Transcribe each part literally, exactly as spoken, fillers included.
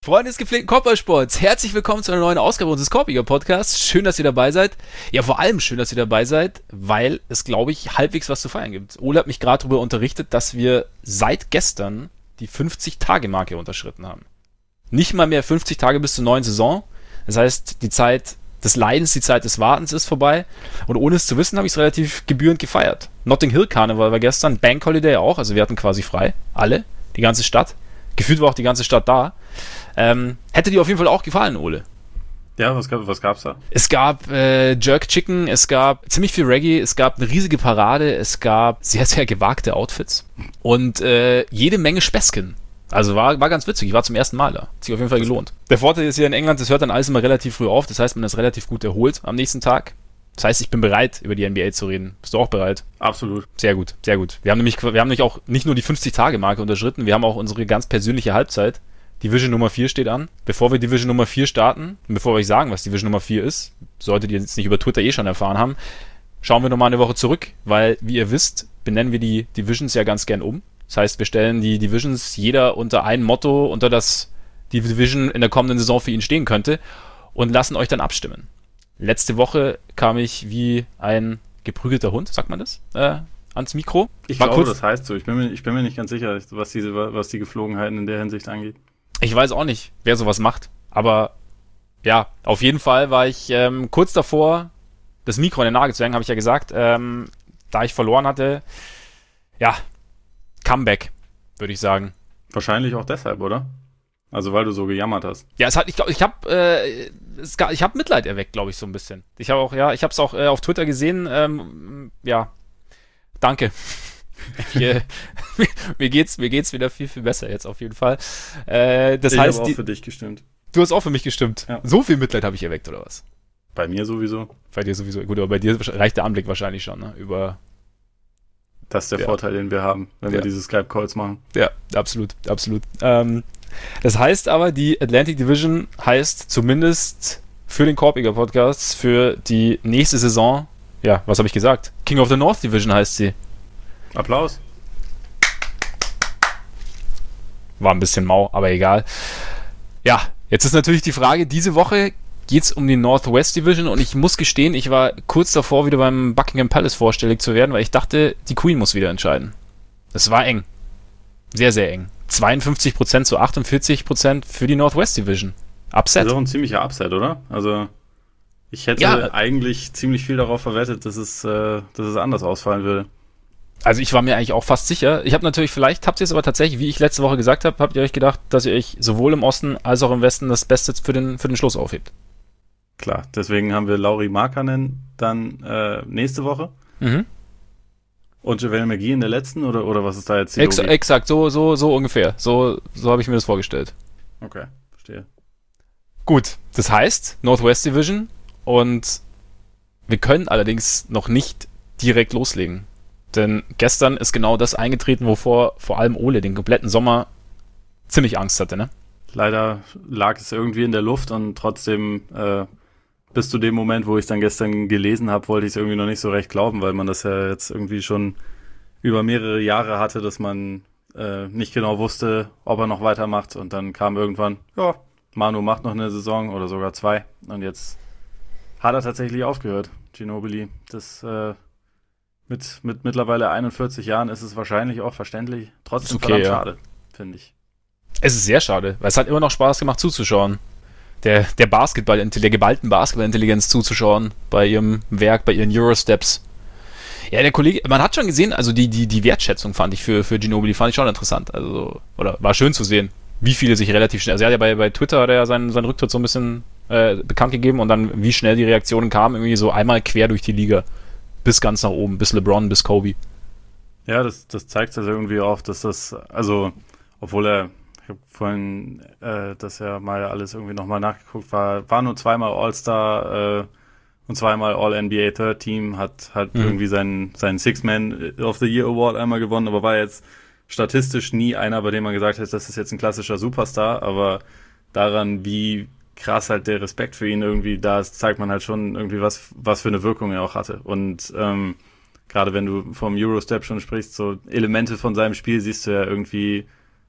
Freunde des gepflegten Korbballsports, herzlich willkommen zu einer neuen Ausgabe unseres Korbiger-Podcasts. Schön, dass ihr dabei seid. Ja, vor allem schön, dass ihr dabei seid, weil es, glaube ich, halbwegs was zu feiern gibt. Ole hat mich gerade darüber unterrichtet, dass wir seit gestern die fünfzig-Tage-Marke unterschritten haben. Nicht mal mehr fünfzig Tage bis zur neuen Saison. Das heißt, die Zeit des Leidens, die Zeit des Wartens ist vorbei. Und ohne es zu wissen, habe ich es relativ gebührend gefeiert. Notting Hill Karneval war gestern, Bank Holiday auch, also wir hatten quasi frei. Alle, die ganze Stadt. Gefühlt war auch die ganze Stadt da. Ähm, hätte dir auf jeden Fall auch gefallen, Ole. Ja, was, gab, was gab's da? Es gab äh, Jerk Chicken, es gab ziemlich viel Reggae, es gab eine riesige Parade, es gab sehr, sehr gewagte Outfits und äh, jede Menge Späßchen. Also war, war ganz witzig, ich war zum ersten Mal da. Hat sich auf jeden Fall gelohnt. Der Vorteil ist hier in England, das hört dann alles immer relativ früh auf, das heißt, man ist relativ gut erholt am nächsten Tag. Das heißt, ich bin bereit, über die N B A zu reden. Bist du auch bereit? Absolut. Sehr gut, sehr gut. Wir haben nämlich, wir haben nämlich auch nicht nur die fünfzig-Tage-Marke unterschritten, wir haben auch unsere ganz persönliche Halbzeit. Division Nummer vier steht an. Bevor wir Division Nummer vier starten, und bevor wir euch sagen, was Division Nummer vier ist, solltet ihr jetzt nicht über Twitter eh schon erfahren haben, schauen wir nochmal eine Woche zurück, weil, wie ihr wisst, benennen wir die Divisions ja ganz gern um. Das heißt, wir stellen die Divisions jeder unter ein Motto, unter das die Division in der kommenden Saison für ihn stehen könnte und lassen euch dann abstimmen. Letzte Woche kam ich wie ein geprügelter Hund, sagt man das, äh, ans Mikro. Ich War glaube, kurz, das heißt so. Ich bin mir, ich bin mir nicht ganz sicher, was, diese, was die Geflogenheiten in der Hinsicht angeht. Ich weiß auch nicht, wer sowas macht, aber ja, auf jeden Fall war ich ähm, kurz davor, das Mikro in den Nagel zu hängen, habe ich ja gesagt, ähm, da ich verloren hatte, ja, Comeback, würde ich sagen. Wahrscheinlich auch deshalb, oder? Also weil du so gejammert hast. Ja, es hat, ich glaube, ich habe, äh, es ga- ich habe Mitleid erweckt, glaube ich, so ein bisschen. Ich habe auch, ja, ich habe es auch äh, auf Twitter gesehen. Ähm, ja, danke. Ich, äh, mir geht's, mir geht's wieder viel, viel besser jetzt auf jeden Fall. Äh, das ich heißt, habe auch die, für dich gestimmt. du hast auch für mich gestimmt. Ja. So viel Mitleid habe ich erweckt, oder was? Bei mir sowieso. Bei dir sowieso. Gut, aber bei dir reicht der Anblick wahrscheinlich schon, ne? Über. Das ist der Ja. Vorteil, den wir haben, wenn Ja. wir diese Skype-Calls machen. Ja, absolut, absolut. Ähm, das heißt aber, die Atlantic Division heißt zumindest für den Korbiger Podcast für die nächste Saison, ja, was habe ich gesagt? King of the North Division heißt sie. Applaus. War ein bisschen mau, aber egal. Ja, jetzt ist natürlich die Frage, diese Woche geht's um die Northwest Division und ich muss gestehen, ich war kurz davor, wieder beim Buckingham Palace vorstellig zu werden, weil ich dachte, die Queen muss wieder entscheiden. Das war eng. Sehr, sehr eng. zweiundfünfzig Prozent zu achtundvierzig Prozent für die Northwest Division. Upset. Das ist auch ein ziemlicher Upset, oder? Also ich hätte Ja. eigentlich ziemlich viel darauf verwettet, dass es, äh, dass es anders ausfallen würde. Also ich war mir eigentlich auch fast sicher. Ich habe natürlich, vielleicht habt ihr es aber tatsächlich, wie ich letzte Woche gesagt habe, habt ihr euch gedacht, dass ihr euch sowohl im Osten als auch im Westen das Beste für den, für den Schluss aufhebt. Klar, deswegen haben wir Lauri Markkanen dann äh, nächste Woche. Mhm. Und JaVale McGee in der letzten, oder, oder was ist da jetzt die Ex Logik? exakt, so, so, so ungefähr. So, so habe ich mir das vorgestellt. Okay, verstehe. Gut, das heißt Northwest Division und wir können allerdings noch nicht direkt loslegen. Denn gestern ist genau das eingetreten, wovor vor allem Ole den kompletten Sommer ziemlich Angst hatte, ne? Leider lag es irgendwie in der Luft und trotzdem äh, bis zu dem Moment, wo ich dann gestern gelesen habe, wollte ich es irgendwie noch nicht so recht glauben, weil man das ja jetzt irgendwie schon über mehrere Jahre hatte, dass man äh, nicht genau wusste, ob er noch weitermacht und dann kam irgendwann, ja, Manu macht noch eine Saison oder sogar zwei und jetzt hat er tatsächlich aufgehört, Ginobili. Das äh, mit, mit mittlerweile einundvierzig Jahren ist es wahrscheinlich auch verständlich, trotzdem Ist okay, verdammt ja. schade, finde ich. Es ist sehr schade, weil es hat immer noch Spaß gemacht zuzuschauen. Der, der Basketball, der geballten Basketballintelligenz zuzuschauen bei ihrem Werk, bei ihren Eurosteps. Ja, der Kollege, man hat schon gesehen, also die, die, die Wertschätzung fand ich für, für Ginobili, fand ich schon interessant. Also, oder war schön zu sehen, wie viele sich relativ schnell, also er hat ja bei, bei Twitter hat er ja seinen, seinen Rücktritt so ein bisschen äh, bekannt gegeben und dann wie schnell die Reaktionen kamen, irgendwie so einmal quer durch die Liga. Bis ganz nach oben, bis LeBron, bis Kobe. Ja, das, das zeigt das irgendwie auch, dass das, also, obwohl er, ich habe vorhin äh, das ja mal alles irgendwie nochmal nachgeguckt, war, war nur zweimal All-Star äh, und zweimal All-N B A Third Team, hat, hat Mhm. irgendwie seinen, seinen Six-Man of the Year Award einmal gewonnen, aber war jetzt statistisch nie einer, bei dem man gesagt hat, das ist jetzt ein klassischer Superstar, aber daran, wie krass halt der Respekt für ihn irgendwie da ist, zeigt man halt schon irgendwie, was, was für eine Wirkung er auch hatte. Und ähm, gerade wenn du vom Eurostep schon sprichst, so Elemente von seinem Spiel siehst du ja irgendwie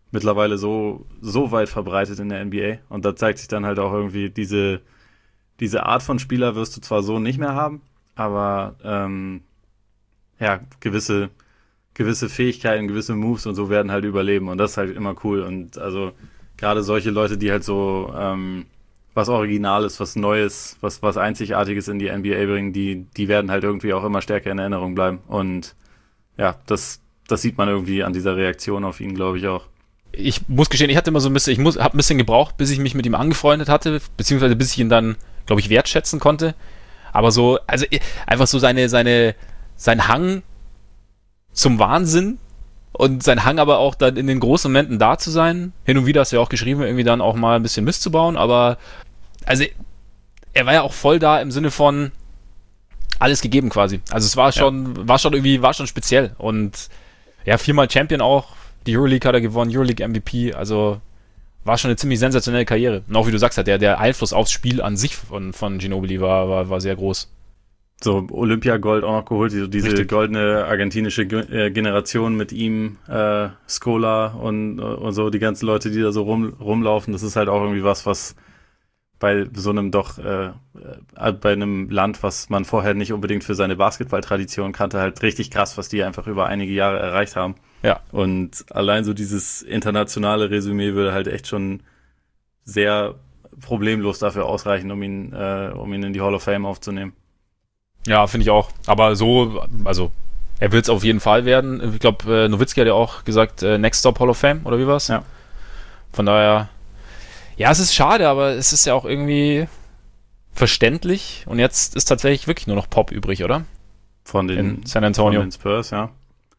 mittlerweile so, so weit verbreitet in der N B A. Und da zeigt sich dann halt auch irgendwie, diese, diese Art von Spieler wirst du zwar so nicht mehr haben, aber ähm, ja, gewisse, gewisse Fähigkeiten, gewisse Moves und so werden halt überleben. Und das ist halt immer cool. Und also gerade solche Leute, die halt so ähm, was Originales, was Neues, was, was Einzigartiges in die N B A bringen, die, die werden halt irgendwie auch immer stärker in Erinnerung bleiben. Und ja, das, das sieht man irgendwie an dieser Reaktion auf ihn, glaube ich, auch. Ich muss gestehen, ich hatte immer so ein bisschen, ich muss, hab ein bisschen gebraucht, bis ich mich mit ihm angefreundet hatte, beziehungsweise bis ich ihn dann, glaube ich, wertschätzen konnte. Aber so, also einfach so seine, seine, sein Hang zum Wahnsinn und sein Hang aber auch dann in den großen Momenten da zu sein. Hin und wieder hast du ja auch geschrieben, irgendwie dann auch mal ein bisschen Mist zu bauen, aber also er war ja auch voll da im Sinne von alles gegeben quasi. Also es war schon, ja. war schon irgendwie, war schon speziell und ja, viermal Champion auch, die Euroleague hat er gewonnen, Euroleague M V P, also war schon eine ziemlich sensationelle Karriere. Und auch wie du sagst, der, der Einfluss aufs Spiel an sich von, von Ginobili war, war, war sehr groß. So Olympiagold auch noch geholt, diese, diese Richtig. goldene argentinische Ge- Generation mit ihm, äh, Scola und, und so, die ganzen Leute, die da so rum, rumlaufen, das ist halt auch irgendwie was, was bei so einem doch, äh, bei einem Land, was man vorher nicht unbedingt für seine Basketballtradition kannte, halt richtig krass, was die einfach über einige Jahre erreicht haben. Ja. Und allein so dieses internationale Resümee würde halt echt schon sehr problemlos dafür ausreichen, um ihn, äh, um ihn in die Hall of Fame aufzunehmen. Ja, finde ich auch. Aber so, also er wird es auf jeden Fall werden. Ich glaube, äh, Nowitzki hat ja auch gesagt, äh, Next Stop Hall of Fame, oder wie war's? Ja. Von daher, ja, es ist schade, aber es ist ja auch irgendwie verständlich. Und jetzt ist tatsächlich wirklich nur noch Pop übrig, oder? Von den, in San Antonio. Von den Spurs, ja.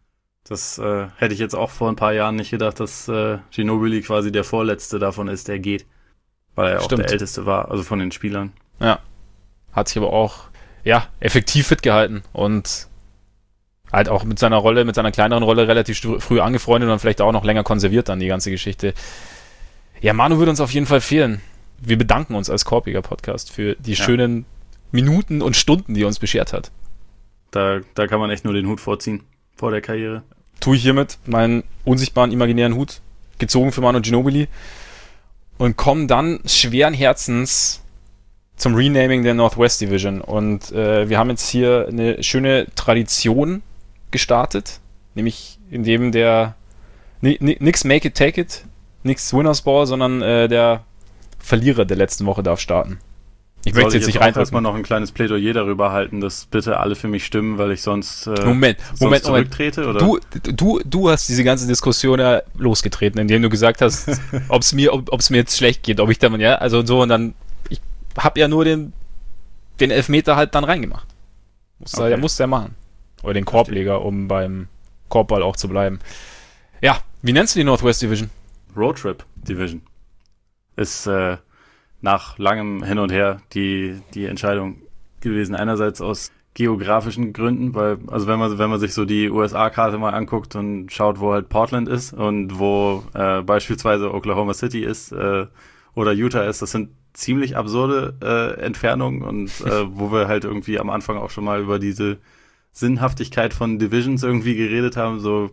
Das äh, hätte ich jetzt auch vor ein paar Jahren nicht gedacht, dass äh, Ginobili quasi der Vorletzte davon ist, der geht. Weil er Stimmt. auch der Älteste war, also von den Spielern. Ja. Hat sich aber auch, ja, effektiv fit gehalten und halt auch mit seiner Rolle, mit seiner kleineren Rolle relativ stu- früh angefreundet und dann vielleicht auch noch länger konserviert dann die ganze Geschichte. Ja, Manu würde uns auf jeden Fall fehlen. Wir bedanken uns als Korpiger Podcast für die Ja. schönen Minuten und Stunden, die er uns beschert hat. Da, da kann man echt nur den Hut vorziehen, vor der Karriere. Tue ich hiermit meinen unsichtbaren imaginären Hut, gezogen für Manu Ginobili, und komme dann schweren Herzens zum Renaming der Northwest Division. Und äh, wir haben jetzt hier eine schöne Tradition gestartet, nämlich indem der ni- ni- nix Make it, take it, nix Winners Ball, sondern äh, der Verlierer der letzten Woche darf starten. Ich Soll möchte ich jetzt nicht auch rein. erstmal noch ein kleines Plädoyer darüber halten, dass bitte alle für mich stimmen, weil ich sonst, äh, Moment, sonst Moment, Moment. zurücktrete? Oder? Du, du, du hast diese ganze Diskussion ja losgetreten, indem du gesagt hast, ob es mir, ob es mir jetzt schlecht geht, ob ich dann, ja, also so, und dann, ich habe ja nur den, den Elfmeter halt dann reingemacht. Muss Okay. der, muss der machen. Oder den Korbleger, um beim Korbball auch zu bleiben. Ja, wie nennst du die Northwest Division? Roadtrip Division. Ist äh, nach langem Hin und Her die, die Entscheidung gewesen. Einerseits aus geografischen Gründen, weil, also wenn man, wenn man sich so die U S A-Karte mal anguckt und schaut, wo halt Portland ist und wo äh, beispielsweise Oklahoma City ist äh, oder Utah ist, das sind ziemlich absurde äh, Entfernungen und äh, wo wir halt irgendwie am Anfang auch schon mal über diese Sinnhaftigkeit von Divisions irgendwie geredet haben, so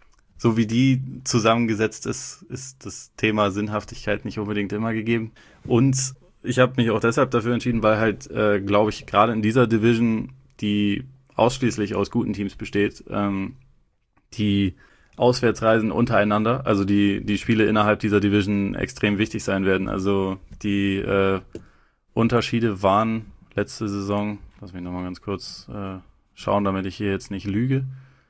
so wie die zusammengesetzt ist, ist das Thema Sinnhaftigkeit nicht unbedingt immer gegeben. Und ich habe mich auch deshalb dafür entschieden, weil halt, äh, glaube ich, gerade in dieser Division, die ausschließlich aus guten Teams besteht, ähm, die Auswärtsreisen untereinander, also die die Spiele innerhalb dieser Division extrem wichtig sein werden. Also die äh, Unterschiede waren letzte Saison, lass mich nochmal ganz kurz äh, schauen, damit ich hier jetzt nicht lüge.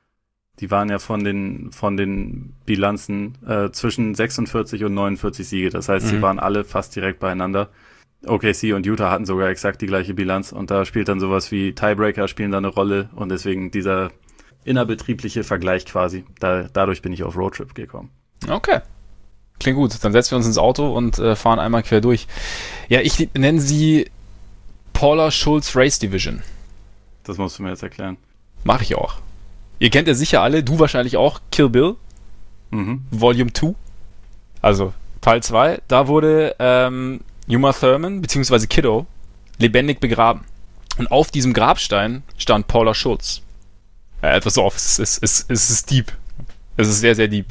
Die waren ja von den von den Bilanzen äh, zwischen sechsundvierzig und neunundvierzig Siege. Das heißt, Mhm. sie waren alle fast direkt beieinander. O K C und Utah hatten sogar exakt die gleiche Bilanz. Und da spielt dann sowas wie Tiebreaker spielen da eine Rolle. Und deswegen dieser innerbetriebliche Vergleich quasi. Da, dadurch bin ich auf Roadtrip gekommen. Okay. Klingt gut. Dann setzen wir uns ins Auto und äh, fahren einmal quer durch. Ja, ich nenne sie Paula Schulz Race Division. Das musst du mir jetzt erklären. Mache ich auch. Ihr kennt ja sicher alle, du wahrscheinlich auch, Kill Bill, Mhm. Volume zwei, also Teil zwei. Da wurde ähm, Uma Thurman bzw. Kiddo lebendig begraben. Und auf diesem Grabstein stand Paula Schulz. Ja, etwas so auf, es ist, es, ist, es ist deep. Es ist sehr, sehr deep.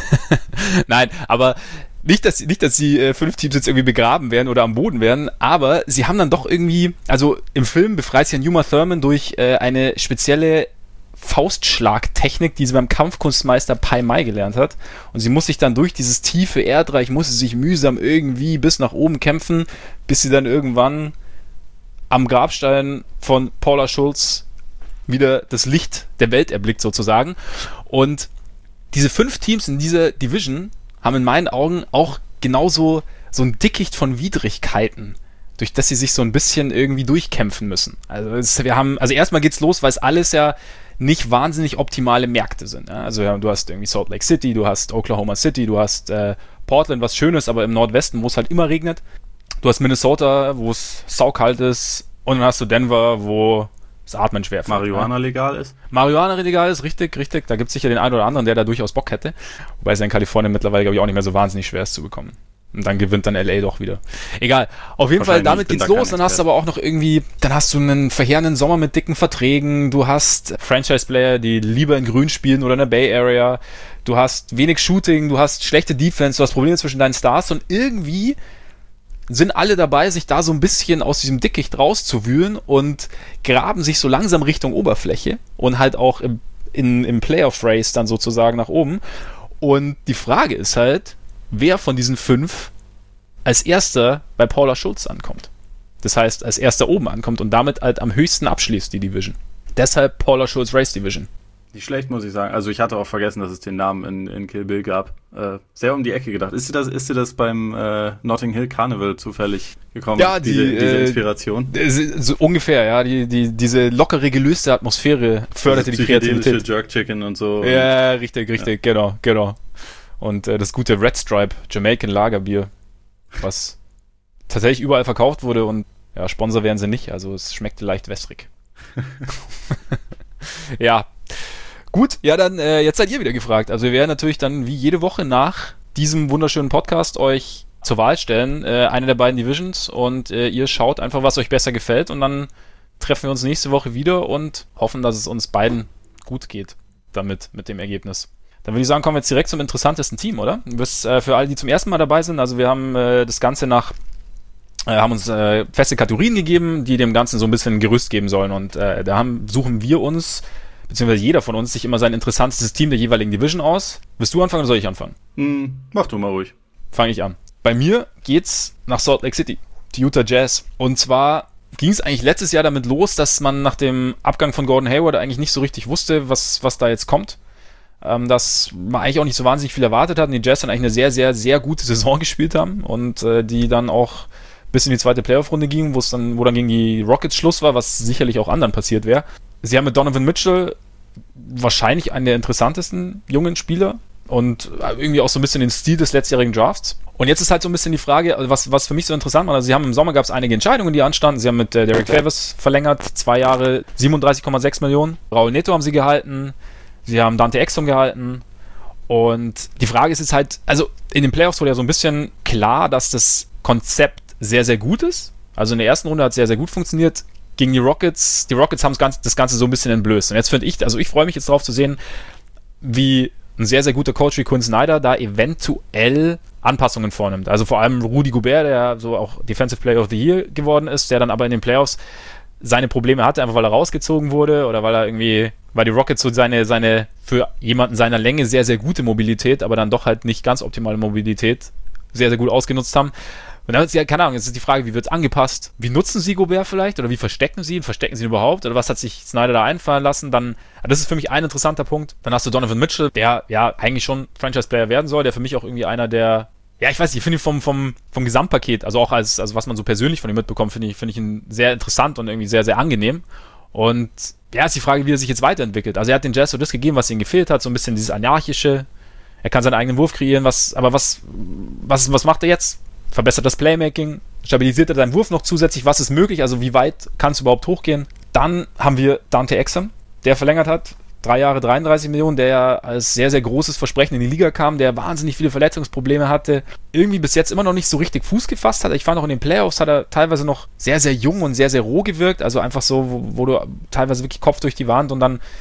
Nein, aber nicht, dass, nicht, dass die äh, fünf Teams jetzt irgendwie begraben werden oder am Boden werden, aber sie haben dann doch irgendwie, also im Film befreit sich ja Uma Thurman durch äh, eine spezielle Faustschlagtechnik, die sie beim Kampfkunstmeister Pai Mei gelernt hat. Und sie muss sich dann durch dieses tiefe Erdreich, muss sie sich mühsam irgendwie bis nach oben kämpfen, bis sie dann irgendwann am Grabstein von Paula Schulz wieder das Licht der Welt erblickt sozusagen. Und diese fünf Teams in dieser Division haben in meinen Augen auch genauso so ein Dickicht von Widrigkeiten, durch das sie sich so ein bisschen irgendwie durchkämpfen müssen. Also es, wir haben, also erstmal geht's los, weil es alles ja nicht wahnsinnig optimale Märkte sind. Ja? Also ja, du hast irgendwie Salt Lake City, du hast Oklahoma City, du hast äh, Portland, was schön ist, aber im Nordwesten, wo es halt immer regnet. Du hast Minnesota, wo es saukalt ist, und dann hast du Denver, wo das Atmen schwer fällt. Marihuana ja? legal ist? Marihuana legal ist, richtig, richtig. Da gibt es sicher den einen oder anderen, der da durchaus Bock hätte. Wobei es in Kalifornien mittlerweile, glaube ich, auch nicht mehr so wahnsinnig schwer ist zu bekommen. Und dann gewinnt dann L A doch wieder. Egal. Auf jeden Fall, damit geht's los. Dann hast du aber auch noch irgendwie, dann hast du einen verheerenden Sommer mit dicken Verträgen. Du hast Franchise-Player, die lieber in Grün spielen oder in der Bay Area. Du hast wenig Shooting, du hast schlechte Defense, du hast Probleme zwischen deinen Stars und irgendwie sind alle dabei, sich da so ein bisschen aus diesem Dickicht rauszuwühlen und graben sich so langsam Richtung Oberfläche und halt auch im, in, im Playoff-Race dann sozusagen nach oben. Und die Frage ist halt, wer von diesen fünf als erster bei Paula Schulz ankommt. Das heißt, als erster oben ankommt und damit halt am höchsten abschließt die Division. Deshalb Paula Schulz Race Division. Nicht schlecht, muss ich sagen. Also ich hatte auch vergessen, dass es den Namen in, in Kill Bill gab. Äh, sehr um die Ecke gedacht. Ist dir das, ist dir das beim äh, Notting Hill Carnival zufällig gekommen? Ja, die, diese, diese äh, Inspiration? So ungefähr, ja. Die, die, diese lockere, gelöste Atmosphäre förderte die Kreativität. Jerk Chicken und so. Ja, und richtig, richtig, ja. genau, genau. Und äh, das gute Red Stripe Jamaican Lagerbier, was tatsächlich überall verkauft wurde und ja, Sponsor wären sie nicht, also es schmeckte leicht wässrig. Ja, gut, ja dann, äh, jetzt seid ihr wieder gefragt. Also wir werden natürlich dann wie jede Woche nach diesem wunderschönen Podcast euch zur Wahl stellen, äh, eine der beiden Divisions und äh, ihr schaut einfach, was euch besser gefällt und dann treffen wir uns nächste Woche wieder und hoffen, dass es uns beiden gut geht damit, mit dem Ergebnis. Dann würde ich sagen, kommen wir jetzt direkt zum interessantesten Team, oder? Bis, äh, für alle, die zum ersten Mal dabei sind, also wir haben äh, das Ganze nach, äh, haben uns äh, feste Kategorien gegeben, die dem Ganzen so ein bisschen ein Gerüst geben sollen und äh, da haben, suchen wir uns, beziehungsweise jeder von uns, sich immer sein interessantestes Team der jeweiligen Division aus. Willst du anfangen oder soll ich anfangen? Hm, mach du mal ruhig. Fange ich an. Bei mir geht's nach Salt Lake City, die Utah Jazz. Und zwar ging es eigentlich letztes Jahr damit los, dass man nach dem Abgang von Gordon Hayward eigentlich nicht so richtig wusste, was, was da jetzt kommt. Dass man eigentlich auch nicht so wahnsinnig viel erwartet hat und die Jazz dann eigentlich eine sehr, sehr, sehr gute Saison gespielt haben und äh, die dann auch bis in die zweite Playoff-Runde ging, wo es dann, wo dann gegen die Rockets Schluss war, was sicherlich auch anderen passiert wäre. Sie haben mit Donovan Mitchell wahrscheinlich einen der interessantesten jungen Spieler und irgendwie auch so ein bisschen den Stil des letztjährigen Drafts. Und jetzt ist halt so ein bisschen die Frage, was, was für mich so interessant war, also sie haben im Sommer gab es einige Entscheidungen, die anstanden. Sie haben mit äh, Derek Favors verlängert, zwei Jahre, siebenunddreißig Komma sechs Millionen. Raul Neto haben sie gehalten. Sie haben Dante Exum gehalten und die Frage ist jetzt halt, also in den Playoffs wurde ja so ein bisschen klar, dass das Konzept sehr, sehr gut ist. Also in der ersten Runde hat es sehr, sehr gut funktioniert. Gegen die Rockets, die Rockets haben das Ganze, das Ganze so ein bisschen entblößt. Und jetzt finde ich, also ich freue mich jetzt darauf zu sehen, wie ein sehr, sehr guter Coach wie Quinn Snyder da eventuell Anpassungen vornimmt. Also vor allem Rudy Gobert, der so auch Defensive Player of the Year geworden ist, der dann aber in den Playoffs seine Probleme hatte, einfach weil er rausgezogen wurde oder weil er irgendwie, weil die Rockets so seine, seine für jemanden seiner Länge sehr, sehr gute Mobilität, aber dann doch halt nicht ganz optimale Mobilität sehr, sehr gut ausgenutzt haben. Und dann ist ja, keine Ahnung, jetzt ist die Frage, wie wird es angepasst? Wie nutzen sie Gobert vielleicht? Oder wie verstecken sie ihn? Verstecken sie ihn überhaupt? Oder was hat sich Snyder da einfallen lassen? Dann, das ist für mich ein interessanter Punkt. Dann hast du Donovan Mitchell, der ja eigentlich schon Franchise-Player werden soll, der für mich auch irgendwie einer der, ja, ich weiß nicht, ich finde ihn vom, vom, vom Gesamtpaket, also auch als, also was man so persönlich von ihm mitbekommt, finde ich, finde ich ihn sehr interessant und irgendwie sehr, sehr angenehm. Und ja, ist die Frage, wie er sich jetzt weiterentwickelt. Also er hat den Jazz so das gegeben, was ihm gefehlt hat, so ein bisschen dieses anarchische. Er kann seinen eigenen Wurf kreieren, was, aber was, was, was macht er jetzt? Verbessert das Playmaking, stabilisiert er seinen Wurf noch zusätzlich, was ist möglich, also wie weit kann es überhaupt hochgehen. Dann haben wir Dante Exum, der verlängert hat, drei Jahre dreiunddreißig Millionen, der ja als sehr, sehr großes Versprechen in die Liga kam, der wahnsinnig viele Verletzungsprobleme hatte, irgendwie bis jetzt immer noch nicht so richtig Fuß gefasst hat. Ich fand auch in den Playoffs hat er teilweise noch sehr, sehr jung und sehr, sehr roh gewirkt, also einfach so, wo, wo du teilweise wirklich Kopf durch die Wand und dann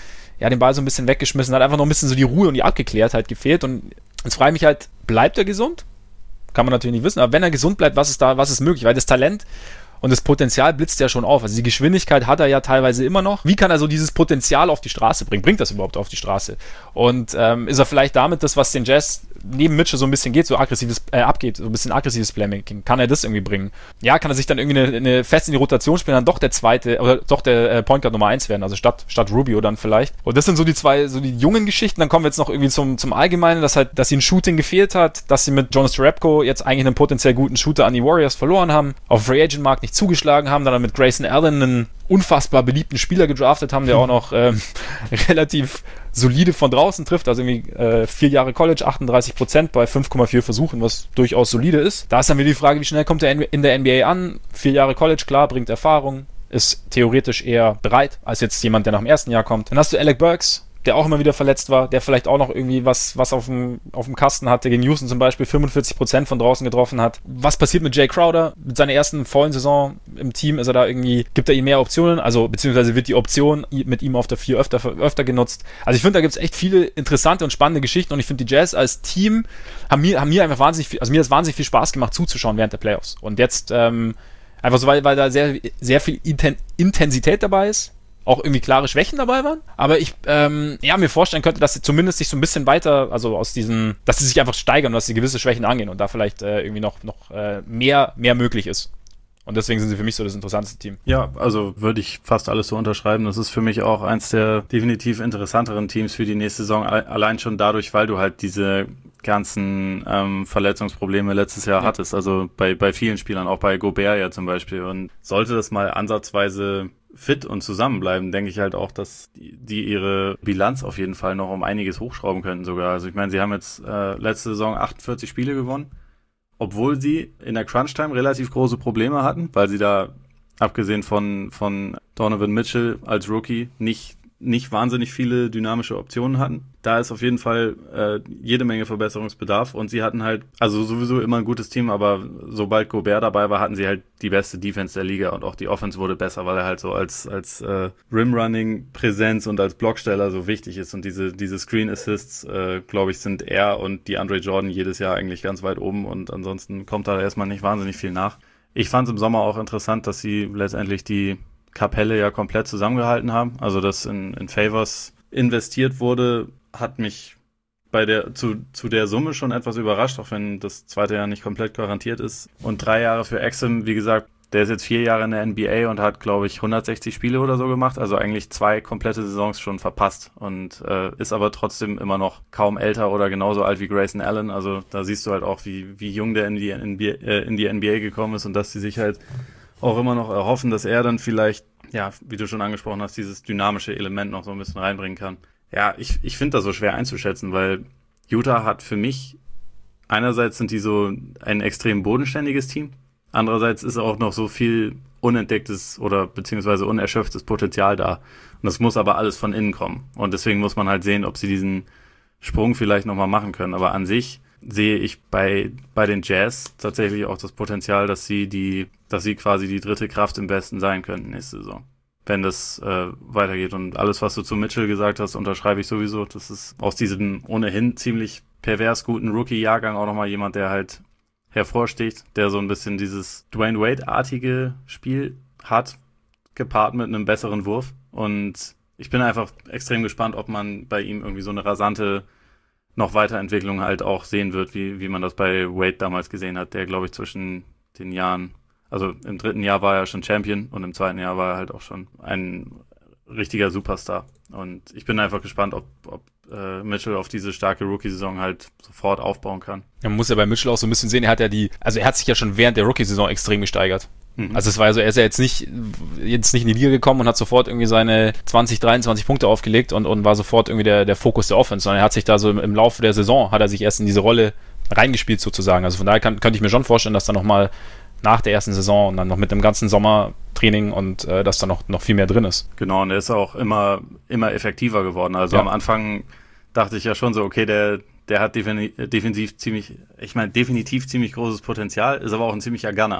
ja, den Ball so ein bisschen weggeschmissen, hat einfach noch ein bisschen so die Ruhe und die Abgeklärtheit gefehlt. Und jetzt frage ich mich halt, bleibt er gesund? Kann man natürlich nicht wissen, aber wenn er gesund bleibt, was ist da, was ist möglich? Weil das Talent und das Potenzial blitzt ja schon auf. Also die Geschwindigkeit hat er ja teilweise immer noch. Wie kann er so dieses Potenzial auf die Straße bringen? Bringt das überhaupt auf die Straße? Und ähm, ist er vielleicht damit das, was den Jazz neben Mitchell so ein bisschen geht, so aggressives, äh, abgeht, so ein bisschen aggressives Playmaking, kann er das irgendwie bringen? Ja, kann er sich dann irgendwie eine, eine fest in die Rotation spielen, dann doch der zweite, oder doch der äh, Point Guard Nummer eins werden, also statt, statt Rubio dann vielleicht. Und das sind so die zwei, so die jungen Geschichten. Dann kommen wir jetzt noch irgendwie zum, zum Allgemeinen, dass halt, dass ihnen Shooting gefehlt hat, dass sie mit Jonas Jerebko jetzt eigentlich einen potenziell guten Shooter an die Warriors verloren haben, auf Free Agent Markt nicht zugeschlagen haben, dann mit Grayson Allen einen unfassbar beliebten Spieler gedraftet haben, der auch noch ähm, relativ solide von draußen trifft, also irgendwie äh, vier Jahre College, achtunddreißig Prozent bei fünf Komma vier Versuchen, was durchaus solide ist. Da ist dann wieder die Frage, wie schnell kommt er in der N B A an? Vier Jahre College, klar, bringt Erfahrung, ist theoretisch eher bereit, als jetzt jemand, der nach dem ersten Jahr kommt. Dann hast du Alec Burks, der auch immer wieder verletzt war, der vielleicht auch noch irgendwie was, was auf dem, auf dem Kasten hatte, gegen Houston zum Beispiel fünfundvierzig Prozent von draußen getroffen hat. Was passiert mit Jay Crowder? Mit seiner ersten vollen Saison im Team ist er da irgendwie, gibt er ihm mehr Optionen, also beziehungsweise wird die Option mit ihm auf der vier öfter, öfter genutzt. Also ich finde, da gibt es echt viele interessante und spannende Geschichten und ich finde, die Jazz als Team haben mir, haben mir einfach wahnsinnig viel, also mir hat es wahnsinnig viel Spaß gemacht zuzuschauen während der Playoffs. Und jetzt ähm, einfach so, weil, weil da sehr, sehr viel Intensität dabei ist, auch irgendwie klare Schwächen dabei waren, aber ich ähm, ja, mir vorstellen könnte, dass sie zumindest sich so ein bisschen weiter, also aus diesen, dass sie sich einfach steigern und dass sie gewisse Schwächen angehen und da vielleicht äh, irgendwie noch, noch äh, mehr, mehr möglich ist. Und deswegen sind sie für mich so das interessanteste Team. Ja, also würde ich fast alles so unterschreiben. Das ist für mich auch eins der definitiv interessanteren Teams für die nächste Saison, allein schon dadurch, weil du halt diese ganzen ähm, Verletzungsprobleme letztes Jahr ja. hattest, also bei, bei vielen Spielern, auch bei Gobert ja zum Beispiel. Und sollte das mal ansatzweise fit und zusammenbleiben, denke ich halt auch, dass die, die ihre Bilanz auf jeden Fall noch um einiges hochschrauben könnten sogar. Also ich meine, sie haben jetzt äh, letzte Saison achtundvierzig Spiele gewonnen, obwohl sie in der Crunch-Time relativ große Probleme hatten, weil sie da, abgesehen von von Donovan Mitchell als Rookie, nicht nicht wahnsinnig viele dynamische Optionen hatten. Da ist auf jeden Fall äh, jede Menge Verbesserungsbedarf und sie hatten halt, also sowieso immer ein gutes Team, aber sobald Gobert dabei war, hatten sie halt die beste Defense der Liga und auch die Offense wurde besser, weil er halt so als als äh, Rim-Running-Präsenz und als Blocksteller so wichtig ist und diese diese Screen-Assists, äh, glaube ich, sind er und die Andre Jordan jedes Jahr eigentlich ganz weit oben und ansonsten kommt da erstmal nicht wahnsinnig viel nach. Ich fand es im Sommer auch interessant, dass sie letztendlich die Kapelle ja komplett zusammengehalten haben. Also, dass in, in Favors investiert wurde, hat mich bei der zu, zu der Summe schon etwas überrascht, auch wenn das zweite Jahr nicht komplett garantiert ist. Und drei Jahre für Exum, wie gesagt, der ist jetzt vier Jahre in der N B A und hat, glaube ich, hundertsechzig Spiele oder so gemacht. Also eigentlich zwei komplette Saisons schon verpasst und äh, ist aber trotzdem immer noch kaum älter oder genauso alt wie Grayson Allen. Also da siehst du halt auch, wie, wie jung der in die, N B A, äh, in die N B A gekommen ist und dass sie sich halt auch immer noch erhoffen, dass er dann vielleicht, ja, wie du schon angesprochen hast, dieses dynamische Element noch so ein bisschen reinbringen kann. Ja, ich, ich finde das so schwer einzuschätzen, weil Utah hat für mich, einerseits sind die so ein extrem bodenständiges Team, andererseits ist auch noch so viel unentdecktes oder beziehungsweise unerschöpftes Potenzial da. Und das muss aber alles von innen kommen. Und deswegen muss man halt sehen, ob sie diesen Sprung vielleicht nochmal machen können. Aber an sich sehe ich bei bei den Jazz tatsächlich auch das Potenzial, dass sie die, dass sie quasi die dritte Kraft im Westen sein könnten nächste Saison, wenn das äh, weitergeht. Und alles, was du zu Mitchell gesagt hast, unterschreibe ich sowieso. Das ist aus diesem ohnehin ziemlich pervers guten Rookie-Jahrgang auch nochmal jemand, der halt hervorsticht, der so ein bisschen dieses Dwayne Wade-artige Spiel hat, gepaart mit einem besseren Wurf. Und ich bin einfach extrem gespannt, ob man bei ihm irgendwie so eine rasante noch Weiterentwicklung halt auch sehen wird, wie wie man das bei Wade damals gesehen hat, der, glaube ich, zwischen den Jahren, also im dritten Jahr war er schon Champion und im zweiten Jahr war er halt auch schon ein richtiger Superstar. Und ich bin einfach gespannt, ob, ob äh, Mitchell auf diese starke Rookie-Saison halt sofort aufbauen kann. Man muss ja bei Mitchell auch so ein bisschen sehen, er hat ja die, also er hat sich ja schon während der Rookie-Saison extrem gesteigert. Mhm. Also es war ja so, er ist ja jetzt nicht jetzt nicht in die Liga gekommen und hat sofort irgendwie seine zwanzig, dreiundzwanzig Punkte aufgelegt und, und war sofort irgendwie der, der Fokus der Offense, sondern er hat sich da so im, im Laufe der Saison, hat er sich erst in diese Rolle reingespielt sozusagen. Also von daher kann, könnte ich mir schon vorstellen, dass da nochmal nach der ersten Saison und dann noch mit dem ganzen Sommertraining und äh, dass da noch, noch viel mehr drin ist. Genau, und er ist auch immer, immer effektiver geworden. Also ja. Am Anfang dachte ich ja schon so, okay, der, der hat defini- defensiv ziemlich, ich meine, definitiv ziemlich großes Potenzial, ist aber auch ein ziemlicher Gunner.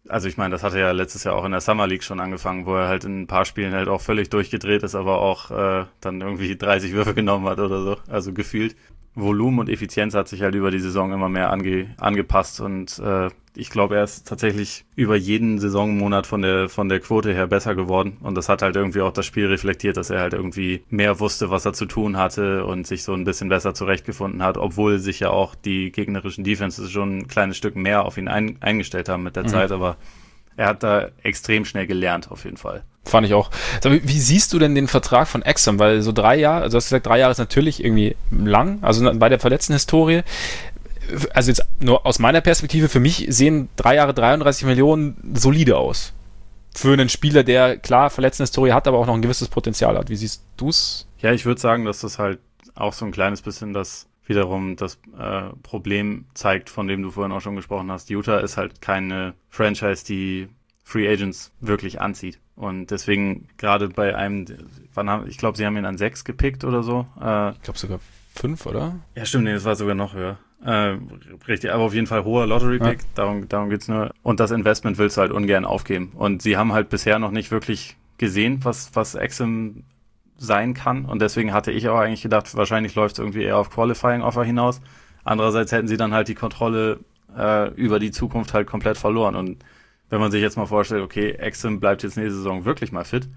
also ich meine, das hatte ja letztes Jahr auch in der Summer League schon angefangen, wo er halt in ein paar Spielen halt auch völlig durchgedreht ist, aber auch äh, dann irgendwie dreißig Würfe genommen hat oder so, also gefühlt. Volumen und Effizienz hat sich halt über die Saison immer mehr ange, angepasst und äh, ich glaube, er ist tatsächlich über jeden Saisonmonat von der von der Quote her besser geworden und das hat halt irgendwie auch das Spiel reflektiert, dass er halt irgendwie mehr wusste, was er zu tun hatte und sich so ein bisschen besser zurechtgefunden hat, obwohl sich ja auch die gegnerischen Defenses schon ein kleines Stück mehr auf ihn ein, eingestellt haben mit der mhm. Zeit, aber er hat da extrem schnell gelernt, auf jeden Fall. Fand ich auch. Wie, wie siehst du denn den Vertrag von Exum? Weil so drei Jahre, also du hast gesagt, drei Jahre ist natürlich irgendwie lang, also bei der verletzten Historie. Also jetzt nur aus meiner Perspektive, für mich sehen drei Jahre dreiunddreißig Millionen solide aus. Für einen Spieler, der klar verletzte Historie hat, aber auch noch ein gewisses Potenzial hat. Wie siehst du es? Ja, ich würde sagen, dass das halt auch so ein kleines bisschen das wiederum das äh, Problem zeigt, von dem du vorhin auch schon gesprochen hast. Utah ist halt keine Franchise, die Free Agents wirklich anzieht. Und deswegen gerade bei einem, wann haben, ich glaube, sie haben ihn an sechs gepickt oder so. Äh, ich glaube sogar fünf, oder? Ja, stimmt, nee, das war sogar noch höher. Äh, richtig, aber auf jeden Fall hoher Lottery-Pick, ja. darum, darum geht's nur. Und das Investment willst du halt ungern aufgeben. Und sie haben halt bisher noch nicht wirklich gesehen, was, was Exum sein kann. Und deswegen hatte ich auch eigentlich gedacht, wahrscheinlich läuft es irgendwie eher auf Qualifying-Offer hinaus. Andererseits hätten sie dann halt die Kontrolle äh, über die Zukunft halt komplett verloren. Und wenn man sich jetzt mal vorstellt, okay, Exum bleibt jetzt nächste Saison wirklich mal fit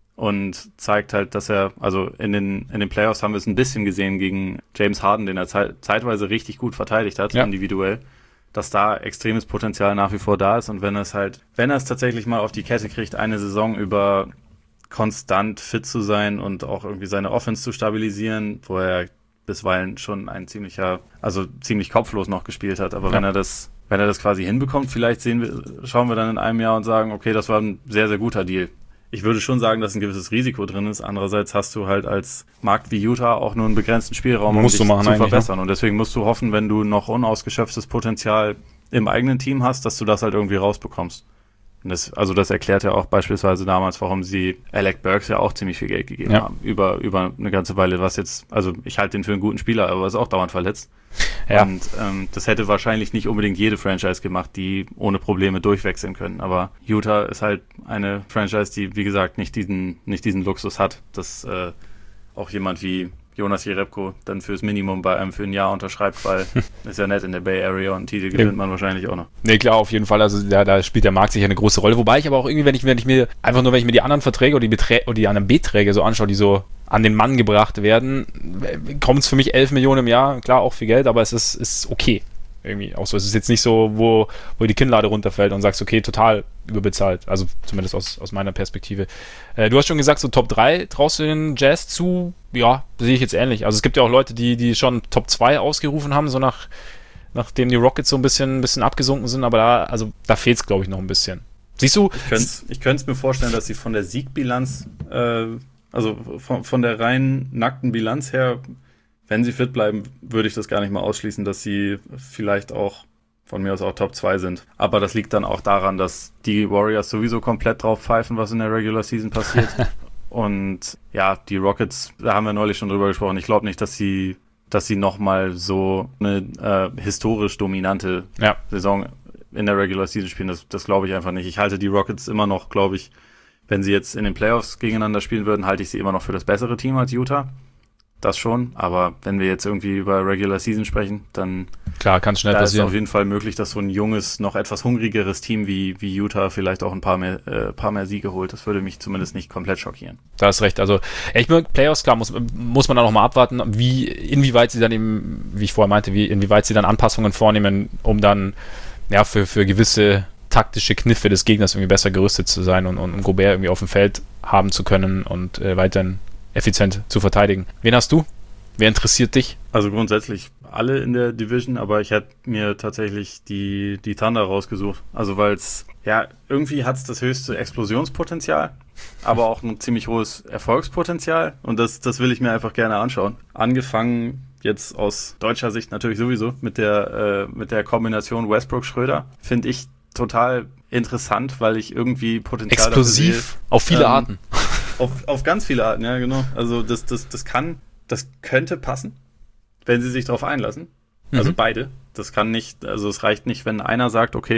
und zeigt halt, dass er, also in den in den Playoffs haben wir es ein bisschen gesehen gegen James Harden, den er zeit, zeitweise richtig gut verteidigt hat, ja. individuell, dass da extremes Potenzial nach wie vor da ist und wenn er es halt, wenn er es tatsächlich mal auf die Kette kriegt, eine Saison über konstant fit zu sein und auch irgendwie seine Offense zu stabilisieren, wo er bisweilen schon ein ziemlicher, also ziemlich kopflos noch gespielt hat, aber ja. wenn er das Wenn er das quasi hinbekommt, vielleicht sehen wir, schauen wir dann in einem Jahr und sagen, okay, das war ein sehr, sehr guter Deal. Ich würde schon sagen, dass ein gewisses Risiko drin ist. Andererseits hast du halt als Markt wie Utah auch nur einen begrenzten Spielraum, um dich zu verbessern. Und deswegen musst du hoffen, wenn du noch unausgeschöpftes Potenzial im eigenen Team hast, dass du das halt irgendwie rausbekommst. Und das, also das erklärt ja auch beispielsweise damals, warum sie Alec Burks ja auch ziemlich viel Geld gegeben ja. haben. Über, über eine ganze Weile, was jetzt, also ich halte den für einen guten Spieler, aber ist auch dauernd verletzt. Ja. Und ähm, das hätte wahrscheinlich nicht unbedingt jede Franchise gemacht, die ohne Probleme durchwechseln können. Aber Utah ist halt eine Franchise, die, wie gesagt, nicht diesen, nicht diesen Luxus hat, dass äh, auch jemand wie Jonas Jerebko dann fürs Minimum bei einem für ein Jahr unterschreibt, weil ist ja nett in der Bay Area und einen Titel gewinnt ja. man wahrscheinlich auch noch. Nee, klar, auf jeden Fall. Also da, da spielt der Markt sicher eine große Rolle. Wobei ich aber auch irgendwie, wenn ich, wenn ich mir, einfach nur, wenn ich mir die anderen Verträge oder die, Beträ- oder die anderen Beträge so anschaue, die so an den Mann gebracht werden, kommt es für mich elf Millionen im Jahr. Klar, auch viel Geld, aber es ist, ist okay. Irgendwie auch so. Es ist jetzt nicht so, wo, wo die Kinnlade runterfällt und sagst, okay, total überbezahlt. Also zumindest aus, aus meiner Perspektive. Äh, du hast schon gesagt, so Top drei traust du den Jazz zu? Ja, sehe ich jetzt ähnlich. Also es gibt ja auch Leute, die, die schon Top zwei ausgerufen haben, so nach, nachdem die Rockets so ein bisschen, ein bisschen abgesunken sind, aber da, also da fehlt es, glaube ich, noch ein bisschen. Siehst du? Ich könnte es mir vorstellen, dass sie von der Siegbilanz, äh, also von, von der rein nackten Bilanz her, wenn sie fit bleiben, würde ich das gar nicht mal ausschließen, dass sie vielleicht auch von mir aus auch Top zwei sind. Aber das liegt dann auch daran, dass die Warriors sowieso komplett drauf pfeifen, was in der Regular Season passiert. Und ja, die Rockets, da haben wir neulich schon drüber gesprochen. Ich glaube nicht, dass sie, dass sie nochmal so eine äh, historisch dominante ja. Saison in der Regular Season spielen. Das, das glaube ich einfach nicht. Ich halte die Rockets immer noch, glaube ich, wenn sie jetzt in den Playoffs gegeneinander spielen würden, halte ich sie immer noch für das bessere Team als Utah. Das schon, aber wenn wir jetzt irgendwie über Regular Season sprechen, dann klar, kann schnell da passieren. Ist auf jeden Fall möglich, dass so ein junges, noch etwas hungrigeres Team wie, wie Utah vielleicht auch ein paar mehr, äh, paar mehr Siege holt. Das würde mich zumindest nicht komplett schockieren. Da hast recht. Also, ich meine, Playoffs, klar, muss, muss man dann noch mal abwarten, wie, inwieweit sie dann eben, wie ich vorher meinte, wie, inwieweit sie dann Anpassungen vornehmen, um dann, ja, für, für gewisse taktische Kniffe des Gegners irgendwie besser gerüstet zu sein und, und, und Gobert irgendwie auf dem Feld haben zu können und äh, weiterhin effizient zu verteidigen. Wen hast du? Wer interessiert dich? Also grundsätzlich alle in der Division, aber ich hätte mir tatsächlich die, die Thunder rausgesucht. Also weil es, ja, irgendwie hat es das höchste Explosionspotenzial, aber auch ein ziemlich hohes Erfolgspotenzial und das, das will ich mir einfach gerne anschauen. Angefangen jetzt aus deutscher Sicht natürlich sowieso mit der, äh, mit der Kombination Westbrook-Schröder, finde ich total interessant, weil ich irgendwie Potenzial explosiv dafür sehe, auf viele ähm, Arten. Auf, auf ganz viele Arten, ja, genau. Also das, das, das kann, das könnte passen, wenn sie sich darauf einlassen. Also mhm. beide. Das kann nicht, also es reicht nicht, wenn einer sagt, okay,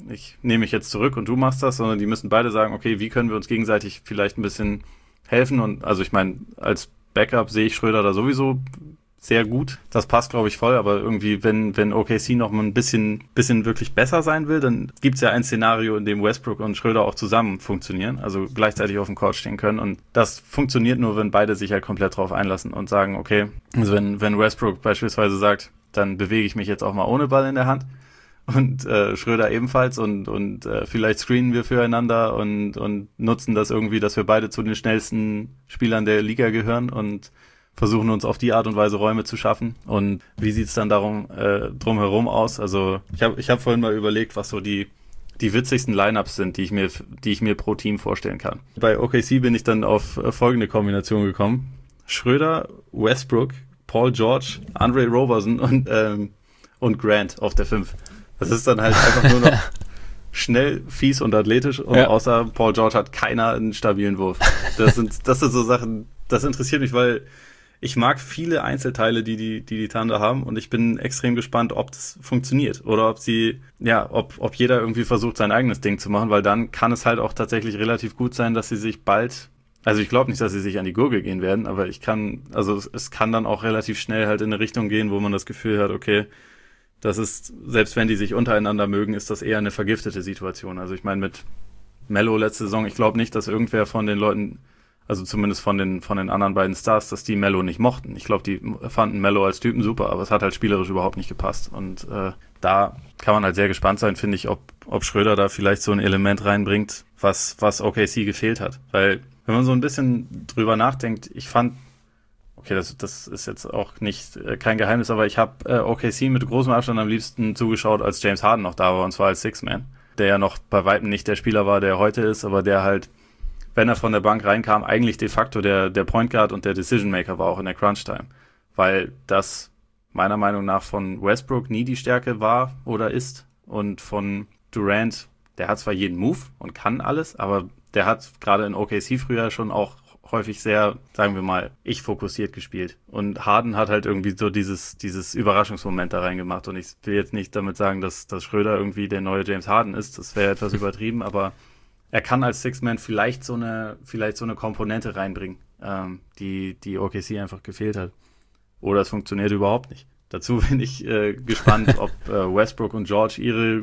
ich nehme mich jetzt zurück und du machst das, sondern die müssen beide sagen, okay, wie können wir uns gegenseitig vielleicht ein bisschen helfen? Und also ich meine, als Backup sehe ich Schröder da sowieso sehr gut. Das passt, glaube ich, voll, aber irgendwie, wenn wenn O K C noch mal ein bisschen bisschen wirklich besser sein will, dann gibt's ja ein Szenario, in dem Westbrook und Schröder auch zusammen funktionieren, also gleichzeitig auf dem Court stehen können, und das funktioniert nur, wenn beide sich halt komplett drauf einlassen und sagen, okay, also wenn wenn Westbrook beispielsweise sagt, dann bewege ich mich jetzt auch mal ohne Ball in der Hand, und äh, Schröder ebenfalls, und und äh, vielleicht screenen wir füreinander und und nutzen das irgendwie, dass wir beide zu den schnellsten Spielern der Liga gehören und versuchen uns auf die Art und Weise Räume zu schaffen. Und wie sieht's dann darum äh, drumherum aus? Also ich habe ich hab vorhin mal überlegt, was so die die witzigsten Lineups sind, die ich mir die ich mir pro Team vorstellen kann. Bei O K C bin ich dann auf äh, folgende Kombination gekommen: Schröder, Westbrook, Paul George, Andre Roberson und ähm, und Grant auf der fünf. Das ist dann halt einfach nur noch schnell, fies und athletisch, und ja. Außer Paul George hat keiner einen stabilen Wurf. Das sind das sind so Sachen, das interessiert mich, weil ich mag viele Einzelteile, die die, die die Thunder haben, und ich bin extrem gespannt, ob das funktioniert oder ob sie, ja, ob, ob jeder irgendwie versucht, sein eigenes Ding zu machen, weil dann kann es halt auch tatsächlich relativ gut sein, dass sie sich bald, also ich glaube nicht, dass sie sich an die Gurgel gehen werden, aber ich kann, also es, es kann dann auch relativ schnell halt in eine Richtung gehen, wo man das Gefühl hat, okay, das ist, selbst wenn die sich untereinander mögen, ist das eher eine vergiftete Situation. Also ich meine, mit Melo letzte Saison, ich glaube nicht, dass irgendwer von den Leuten, also zumindest von den von den anderen beiden Stars, dass die Melo nicht mochten. Ich glaube, die fanden Melo als Typen super, aber es hat halt spielerisch überhaupt nicht gepasst. Und äh, da kann man halt sehr gespannt sein, finde ich, ob ob Schröder da vielleicht so ein Element reinbringt, was was O K C gefehlt hat. Weil, wenn man so ein bisschen drüber nachdenkt, ich fand, okay, das das ist jetzt auch nicht äh, kein Geheimnis, aber ich habe äh, O K C mit großem Abstand am liebsten zugeschaut, als James Harden noch da war, und zwar als Six-Man. Der ja noch bei weitem nicht der Spieler war, der er heute ist, aber der halt, wenn er von der Bank reinkam, eigentlich de facto der der Point Guard und der Decision Maker war, auch in der Crunch Time. Weil das meiner Meinung nach von Westbrook nie die Stärke war oder ist, und von Durant, der hat zwar jeden Move und kann alles, aber der hat gerade in O K C früher schon auch häufig sehr, sagen wir mal, ich fokussiert gespielt. Und Harden hat halt irgendwie so dieses dieses Überraschungsmoment da reingemacht, und ich will jetzt nicht damit sagen, dass dass Schröder irgendwie der neue James Harden ist, das wäre etwas übertrieben, aber er kann als Six-Man vielleicht so eine vielleicht so eine Komponente reinbringen, ähm, die die O K C einfach gefehlt hat. Oder es funktioniert überhaupt nicht. Dazu bin ich äh, gespannt, ob äh, Westbrook und George ihre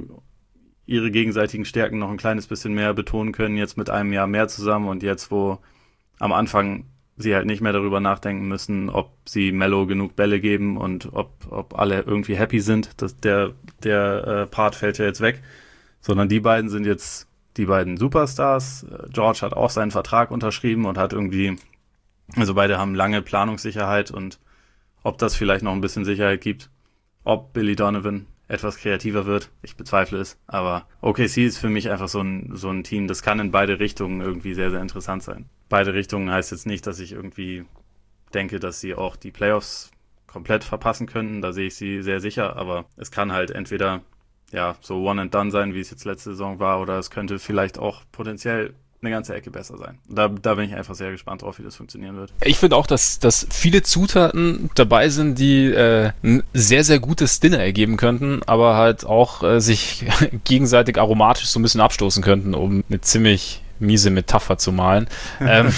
ihre gegenseitigen Stärken noch ein kleines bisschen mehr betonen können, jetzt mit einem Jahr mehr zusammen, und jetzt, wo am Anfang sie halt nicht mehr darüber nachdenken müssen, ob sie Melo genug Bälle geben und ob ob alle irgendwie happy sind. Das, der der äh, Part fällt ja jetzt weg, sondern die beiden sind jetzt die beiden Superstars. George hat auch seinen Vertrag unterschrieben und hat irgendwie, also beide haben lange Planungssicherheit, und ob das vielleicht noch ein bisschen Sicherheit gibt, ob Billy Donovan etwas kreativer wird, ich bezweifle es, aber O K C ist für mich einfach so ein so ein Team, das kann in beide Richtungen irgendwie sehr, sehr interessant sein. Beide Richtungen heißt jetzt nicht, dass ich irgendwie denke, dass sie auch die Playoffs komplett verpassen könnten, da sehe ich sie sehr sicher, aber es kann halt entweder ja so one and done sein, wie es jetzt letzte Saison war, oder es könnte vielleicht auch potenziell eine ganze Ecke besser sein. Da, da bin ich einfach sehr gespannt drauf, wie das funktionieren wird. Ich finde auch, dass, dass viele Zutaten dabei sind, die äh, ein sehr, sehr gutes Dinner ergeben könnten, aber halt auch äh, sich gegenseitig aromatisch so ein bisschen abstoßen könnten, um eine ziemlich miese Metapher zu malen. ähm,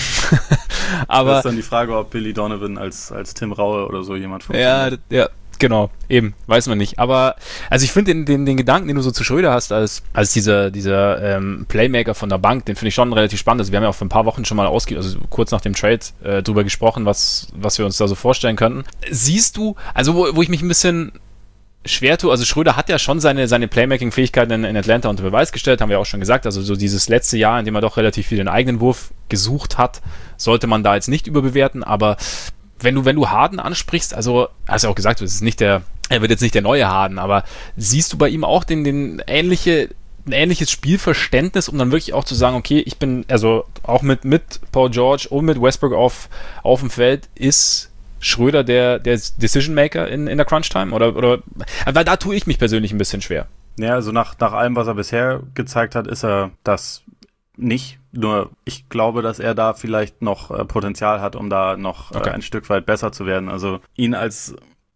aber das ist dann die Frage, ob Billy Donovan als, als Tim Raue oder so jemand funktioniert. Ja, ja. Genau, eben, weiß man nicht. Aber, also ich finde den, den, den Gedanken, den du so zu Schröder hast, als, als dieser, dieser ähm, Playmaker von der Bank, den finde ich schon relativ spannend. Also wir haben ja auch vor ein paar Wochen schon mal ausge, also kurz nach dem Trade äh, drüber gesprochen, was, was wir uns da so vorstellen könnten. Siehst du, also wo, wo ich mich ein bisschen schwer tue, also Schröder hat ja schon seine, seine Playmaking-Fähigkeiten in, in Atlanta unter Beweis gestellt, haben wir auch schon gesagt. Also so dieses letzte Jahr, in dem er doch relativ viel den eigenen Wurf gesucht hat, sollte man da jetzt nicht überbewerten, aber wenn du, wenn du Harden ansprichst, also hast du ja auch gesagt, es ist nicht der, er wird jetzt nicht der neue Harden, aber siehst du bei ihm auch den, den ähnliche, ein ähnliches Spielverständnis, um dann wirklich auch zu sagen, okay, ich bin, also auch mit, mit Paul George und mit Westbrook auf, auf dem Feld, ist Schröder der, der Decision Maker in, in der Crunch Time? Oder, oder, weil da tue ich mich persönlich ein bisschen schwer. Ja, also nach, nach allem, was er bisher gezeigt hat, ist er das nicht. Nur ich glaube, dass er da vielleicht noch äh, Potenzial hat, um da noch äh, okay. ein Stück weit besser zu werden. Also ihn als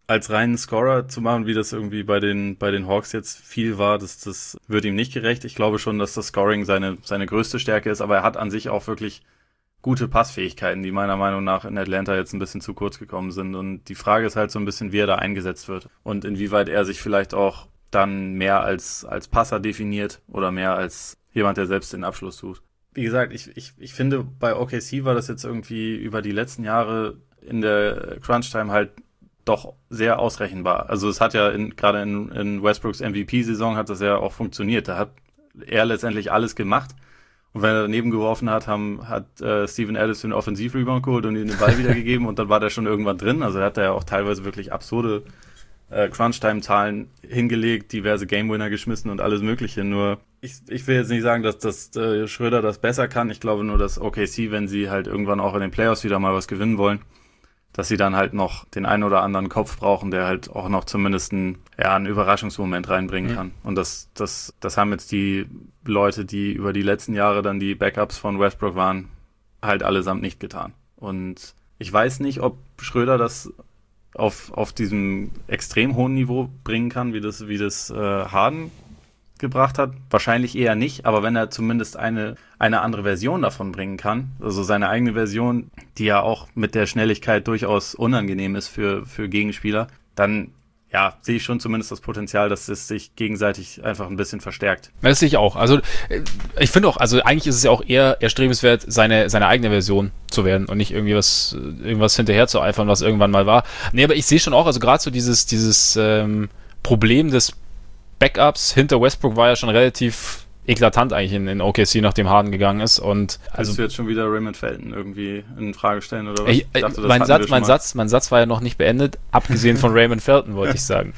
als reinen Scorer zu machen, wie das irgendwie bei den bei den Hawks jetzt viel war, das, das wird ihm nicht gerecht. Ich glaube schon, dass das Scoring seine seine größte Stärke ist, aber er hat an sich auch wirklich gute Passfähigkeiten, die meiner Meinung nach in Atlanta jetzt ein bisschen zu kurz gekommen sind. Und die Frage ist halt so ein bisschen, wie er da eingesetzt wird und inwieweit er sich vielleicht auch dann mehr als als Passer definiert oder mehr als jemand, der selbst den Abschluss sucht. Wie gesagt, ich ich ich finde, bei O K C war das jetzt irgendwie über die letzten Jahre in der Crunch-Time halt doch sehr ausrechenbar. Also es hat ja in, gerade in, in Westbrooks M V P-Saison hat das ja auch funktioniert. Da hat er letztendlich alles gemacht. Und wenn er daneben geworfen hat, haben, hat äh, Steven Adams den Offensiv-Rebound geholt und ihm den Ball wiedergegeben und dann war der schon irgendwann drin. Also er hat da ja auch teilweise wirklich absurde äh, Crunch-Time-Zahlen hingelegt, diverse Game-Winner geschmissen und alles Mögliche. Nur ich, ich will jetzt nicht sagen, dass, dass äh, Schröder das besser kann. Ich glaube nur, dass O K C, wenn sie halt irgendwann auch in den Playoffs wieder mal was gewinnen wollen, dass sie dann halt noch den einen oder anderen Kopf brauchen, der halt auch noch zumindest einen, ja, einen Überraschungsmoment reinbringen mhm. kann. Und das, das, das haben jetzt die Leute, die über die letzten Jahre dann die Backups von Westbrook waren, halt allesamt nicht getan. Und ich weiß nicht, ob Schröder das auf, auf diesem extrem hohen Niveau bringen kann, wie das, wie das äh, Harden gebracht hat. Wahrscheinlich eher nicht, aber wenn er zumindest eine eine andere Version davon bringen kann, also seine eigene Version, die ja auch mit der Schnelligkeit durchaus unangenehm ist für für Gegenspieler, dann ja, sehe ich schon zumindest das Potenzial, dass es sich gegenseitig einfach ein bisschen verstärkt. Das sehe ich auch. Also ich finde auch, also eigentlich ist es ja auch eher erstrebenswert, seine seine eigene Version zu werden und nicht irgendwie was irgendwas hinterher zu eifern, was irgendwann mal war. Nee, aber ich sehe schon auch, also gerade so dieses dieses ähm, Problem des Backups hinter Westbrook war ja schon relativ eklatant eigentlich in, in O K C, nachdem Harden gegangen ist. Und also, willst du jetzt schon wieder Raymond Felton irgendwie in Frage stellen oder was? Ich, ich dachte, mein, Satz, mein, Satz, mein Satz war ja noch nicht beendet, abgesehen von Raymond Felton, wollte ich sagen.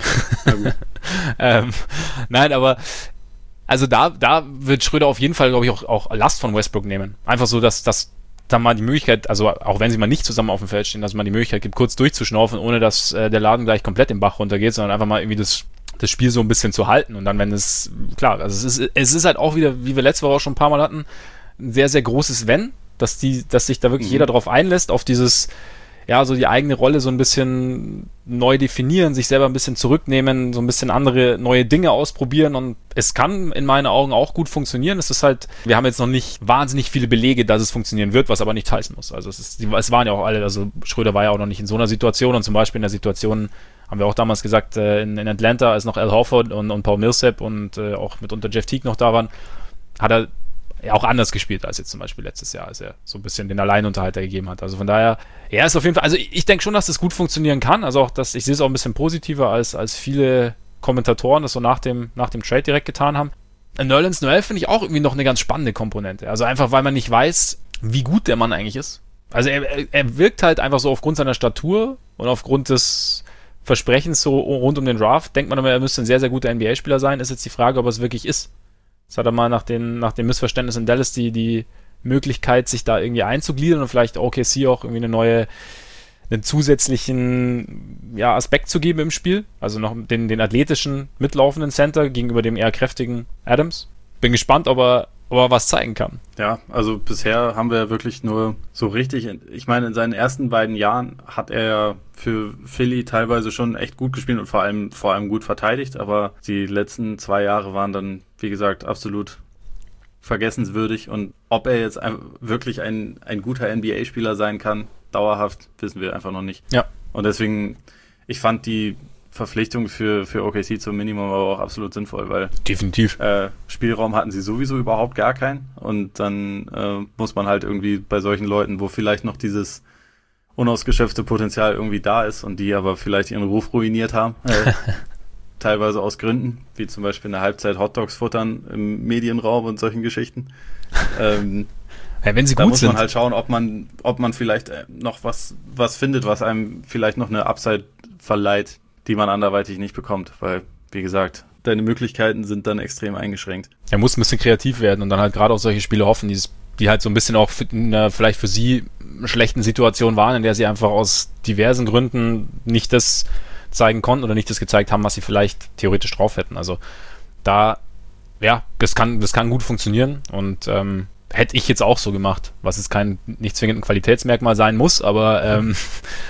ähm, nein, aber also da, da wird Schröder auf jeden Fall, glaube ich, auch, auch Last von Westbrook nehmen. Einfach so, dass, dass da mal die Möglichkeit, also auch wenn sie mal nicht zusammen auf dem Feld stehen, dass man die Möglichkeit gibt, kurz durchzuschnaufen, ohne dass äh, der Laden gleich komplett im Bach runtergeht, sondern einfach mal irgendwie das das Spiel so ein bisschen zu halten und dann, wenn es, klar, also es ist, es ist halt auch wieder, wie wir letzte Woche auch schon ein paar Mal hatten, ein sehr, sehr großes Wenn, dass die, dass sich da wirklich mhm. jeder drauf einlässt, auf dieses, ja, so die eigene Rolle so ein bisschen neu definieren, sich selber ein bisschen zurücknehmen, so ein bisschen andere neue Dinge ausprobieren und es kann in meinen Augen auch gut funktionieren. Es ist halt, wir haben jetzt noch nicht wahnsinnig viele Belege, dass es funktionieren wird, was aber nicht heißen muss. Also es ist, es waren ja auch alle, also Schröder war ja auch noch nicht in so einer Situation und zum Beispiel in der Situation, haben wir auch damals gesagt, in, in Atlanta, als noch Al Horford und, und Paul Millsap und äh, auch mitunter Jeff Teague noch da waren, hat er ja auch anders gespielt als jetzt zum Beispiel letztes Jahr, als er so ein bisschen den Alleinunterhalter gegeben hat. Also von daher, er ist auf jeden Fall, also ich, ich denke schon, dass das gut funktionieren kann. Also auch, dass ich sehe es auch ein bisschen positiver, als, als viele Kommentatoren das so nach dem, nach dem Trade direkt getan haben. Nerlens Noel finde ich auch irgendwie noch eine ganz spannende Komponente. Also einfach, weil man nicht weiß, wie gut der Mann eigentlich ist. Also er, er wirkt halt einfach so aufgrund seiner Statur und aufgrund des Versprechens so rund um den Draft, denkt man immer, er müsste ein sehr, sehr guter N B A-Spieler sein, ist jetzt die Frage, ob er es wirklich ist. Jetzt hat er mal nach, den, nach dem Missverständnis in Dallas die, die Möglichkeit, sich da irgendwie einzugliedern und vielleicht O K C auch irgendwie eine neue, einen zusätzlichen ja, Aspekt zu geben im Spiel. Also noch den, den athletischen, mitlaufenden Center gegenüber dem eher kräftigen Adams. Bin gespannt, ob er, ob er was zeigen kann. Ja, also bisher haben wir ja wirklich nur so richtig, ich meine, in seinen ersten beiden Jahren hat er ja für Philly teilweise schon echt gut gespielt und vor allem, vor allem gut verteidigt, aber die letzten zwei Jahre waren dann, wie gesagt, absolut vergessenswürdig und ob er jetzt ein, wirklich ein, ein guter N B A-Spieler sein kann, dauerhaft, wissen wir einfach noch nicht. Ja. Und deswegen, ich fand die Verpflichtung für, für O K C zum Minimum aber auch absolut sinnvoll, weil definitiv äh, Spielraum hatten sie sowieso überhaupt gar keinen und dann äh, muss man halt irgendwie bei solchen Leuten, wo vielleicht noch dieses unausgeschöpfte Potenzial irgendwie da ist und die aber vielleicht ihren Ruf ruiniert haben, äh, teilweise aus Gründen, wie zum Beispiel in der Halbzeit Hotdogs futtern im Medienraum und solchen Geschichten. Ähm, ja, wenn sie da gut muss sind. man halt schauen, ob man, ob man vielleicht noch was, was findet, was einem vielleicht noch eine Upside verleiht, die man anderweitig nicht bekommt, weil, wie gesagt, deine Möglichkeiten sind dann extrem eingeschränkt. Er muss ein bisschen kreativ werden und dann halt gerade auf solche Spiele hoffen, die, die halt so ein bisschen auch für, na, vielleicht für sie schlechten Situation waren, in der sie einfach aus diversen Gründen nicht das zeigen konnten oder nicht das gezeigt haben, was sie vielleicht theoretisch drauf hätten. Also da, ja, das kann, das kann gut funktionieren und ähm, hätte ich jetzt auch so gemacht, was jetzt kein nicht zwingend ein Qualitätsmerkmal sein muss, aber ähm,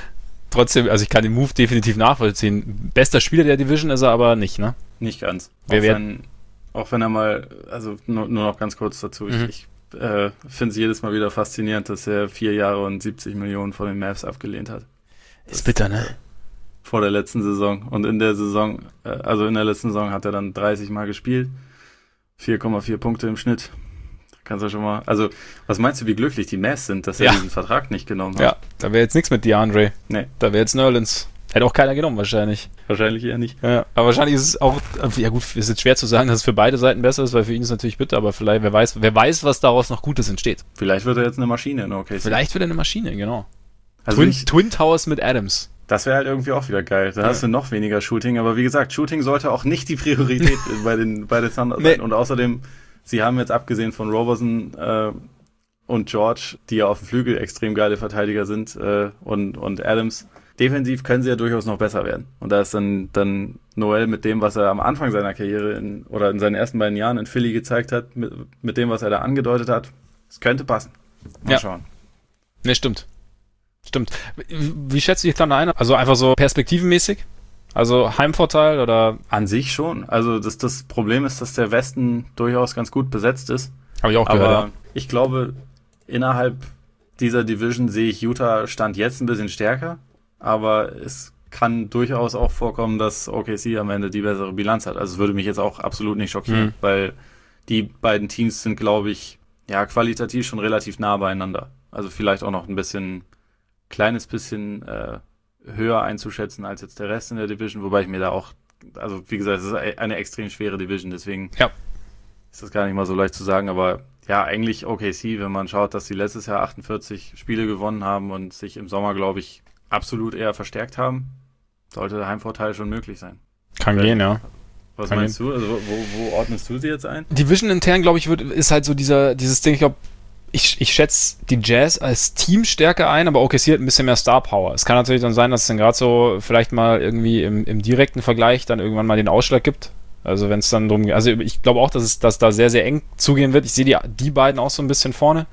trotzdem, also ich kann den Move definitiv nachvollziehen. Bester Spieler der Division ist er aber nicht, ne? Nicht ganz. Wer auch, wär- wenn, auch wenn er mal, also nur, nur noch ganz kurz dazu, Mhm. ich, ich äh, finde es jedes Mal wieder faszinierend, dass er vier Jahre und siebzig Millionen von den Mavs abgelehnt hat. Ist bitter, ne? Vor der letzten Saison. Und in der Saison, äh, also in der letzten Saison hat er dann dreißig Mal gespielt. vier Komma vier Punkte im Schnitt. Da kannst du schon mal, also, was meinst du, wie glücklich die Mavs sind, dass er Ja. diesen Vertrag nicht genommen hat? Ja, da wäre jetzt nichts mit DeAndre. Nee. Da wäre jetzt Nerlens. Hätte auch keiner genommen wahrscheinlich. Wahrscheinlich eher nicht. Ja, aber wahrscheinlich ist es auch, ja gut, ist jetzt schwer zu sagen, dass es für beide Seiten besser ist, weil für ihn ist es natürlich bitter, aber vielleicht, wer weiß, wer weiß, was daraus noch Gutes entsteht. Vielleicht wird er jetzt eine Maschine in O K C. Vielleicht wird er eine Maschine, genau. Also Twin, ich, Twin Towers mit Adams. das wäre halt irgendwie auch wieder geil. Da Ja. hast du noch weniger Shooting, aber wie gesagt, Shooting sollte auch nicht die Priorität bei den, bei den Thunder Nee. sein. Und außerdem, sie haben jetzt abgesehen von Roberson äh, und George, die ja auf dem Flügel extrem geile Verteidiger sind, äh, und, und Adams, defensiv können sie ja durchaus noch besser werden. Und da ist dann, dann Noel mit dem, was er am Anfang seiner Karriere in, oder in seinen ersten beiden Jahren in Philly gezeigt hat, mit, mit dem, was er da angedeutet hat, es könnte passen. Mal Ja. schauen. Ne, stimmt. Stimmt. Wie, wie schätzt du die Thunder ein? Also einfach so perspektivenmäßig? Also Heimvorteil oder? An sich schon. Also das, das Problem ist, dass der Westen durchaus ganz gut besetzt ist. Habe ich auch Aber gehört. ich glaube, innerhalb dieser Division sehe ich Utah Stand jetzt ein bisschen stärker. Aber es kann durchaus auch vorkommen, dass O K C am Ende die bessere Bilanz hat. Also es würde mich jetzt auch absolut nicht schockieren, Mhm. weil die beiden Teams sind, glaube ich, ja, qualitativ schon relativ nah beieinander. Also vielleicht auch noch ein bisschen, kleines bisschen äh, höher einzuschätzen als jetzt der Rest in der Division, wobei ich mir da auch, also wie gesagt, es ist eine extrem schwere Division, deswegen Ja. ist das gar nicht mal so leicht zu sagen, aber ja, eigentlich O K C, wenn man schaut, dass sie letztes Jahr achtundvierzig Spiele gewonnen haben und sich im Sommer, glaube ich, absolut eher verstärkt haben, sollte der Heimvorteil schon möglich sein. Kann Weil- gehen, ja. Was Kann meinst du? Also wo, wo ordnest du sie jetzt ein? Division intern, glaube ich, wird, ist halt so dieser, dieses Ding, ich glaube, ich, ich schätze die Jazz als Team stärker ein, aber O K C hat ein bisschen mehr Star Power. Es kann natürlich dann sein, dass es dann gerade so vielleicht mal irgendwie im, im direkten Vergleich dann irgendwann mal den Ausschlag gibt. Also wenn es dann drum geht. Also ich glaube auch, dass es dass da sehr, sehr eng zugehen wird. Ich sehe die, die beiden auch so ein bisschen vorne.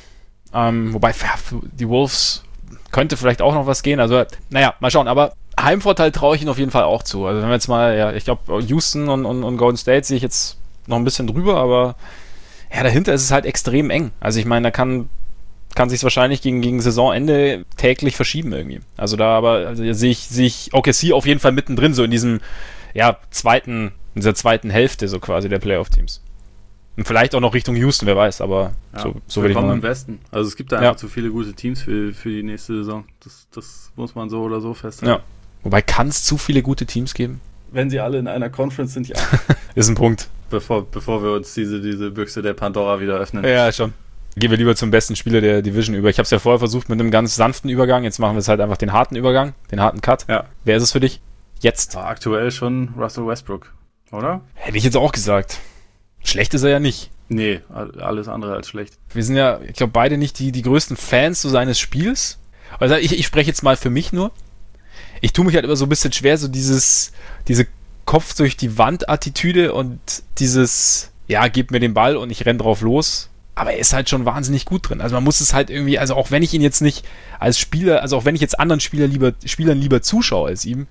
Ähm, wobei ja, für die Wolves könnte vielleicht auch noch was gehen. Also naja, mal schauen. Aber Heimvorteil traue ich ihnen auf jeden Fall auch zu. Also wenn wir jetzt mal, ja, ich glaube Houston und, und, und Golden State sehe ich jetzt noch ein bisschen drüber, aber ja, dahinter ist es halt extrem eng. Also ich meine, da kann kann sich wahrscheinlich gegen, gegen Saisonende täglich verschieben irgendwie. Also da aber also da sehe ich, sehe ich O K C auf jeden Fall mittendrin, so in diesem ja, zweiten, in dieser zweiten Hälfte so quasi der Playoff-Teams. Und vielleicht auch noch Richtung Houston, wer weiß, aber Ja, so, so würde ich willkommen mal im Westen. Also es gibt da Ja. einfach zu viele gute Teams für, für die nächste Saison. Das, das muss man so oder so festhalten. Ja. Wobei, kann es zu viele gute Teams geben? Wenn sie alle in einer Conference sind, ja. Ist ein Punkt. bevor, bevor wir uns diese, diese Büchse der Pandora wieder öffnen. Ja, schon. Gehen wir lieber zum besten Spieler der Division über. Ich habe es ja vorher versucht mit einem ganz sanften Übergang. Jetzt machen wir es halt einfach den harten Übergang, den harten Cut. Ja. Wer ist es für dich? Jetzt. Aber aktuell schon Russell Westbrook, oder? Hätte ich jetzt auch gesagt. Schlecht ist er ja nicht. Nee, all- alles andere als schlecht. Wir sind ja, ich glaube, beide nicht die, die größten Fans so seines Spiels. Also ich, ich spreche jetzt mal für mich nur. Ich tue mich halt immer so ein bisschen schwer, so dieses, diese Kopf durch die Wand-Attitüde und dieses, ja, gib mir den Ball und ich renn drauf los. Aber er ist halt schon wahnsinnig gut drin. Also man muss es halt irgendwie, also auch wenn ich ihn jetzt nicht als Spieler, also auch wenn ich jetzt anderen Spieler lieber, Spielern lieber zuschaue als ihm,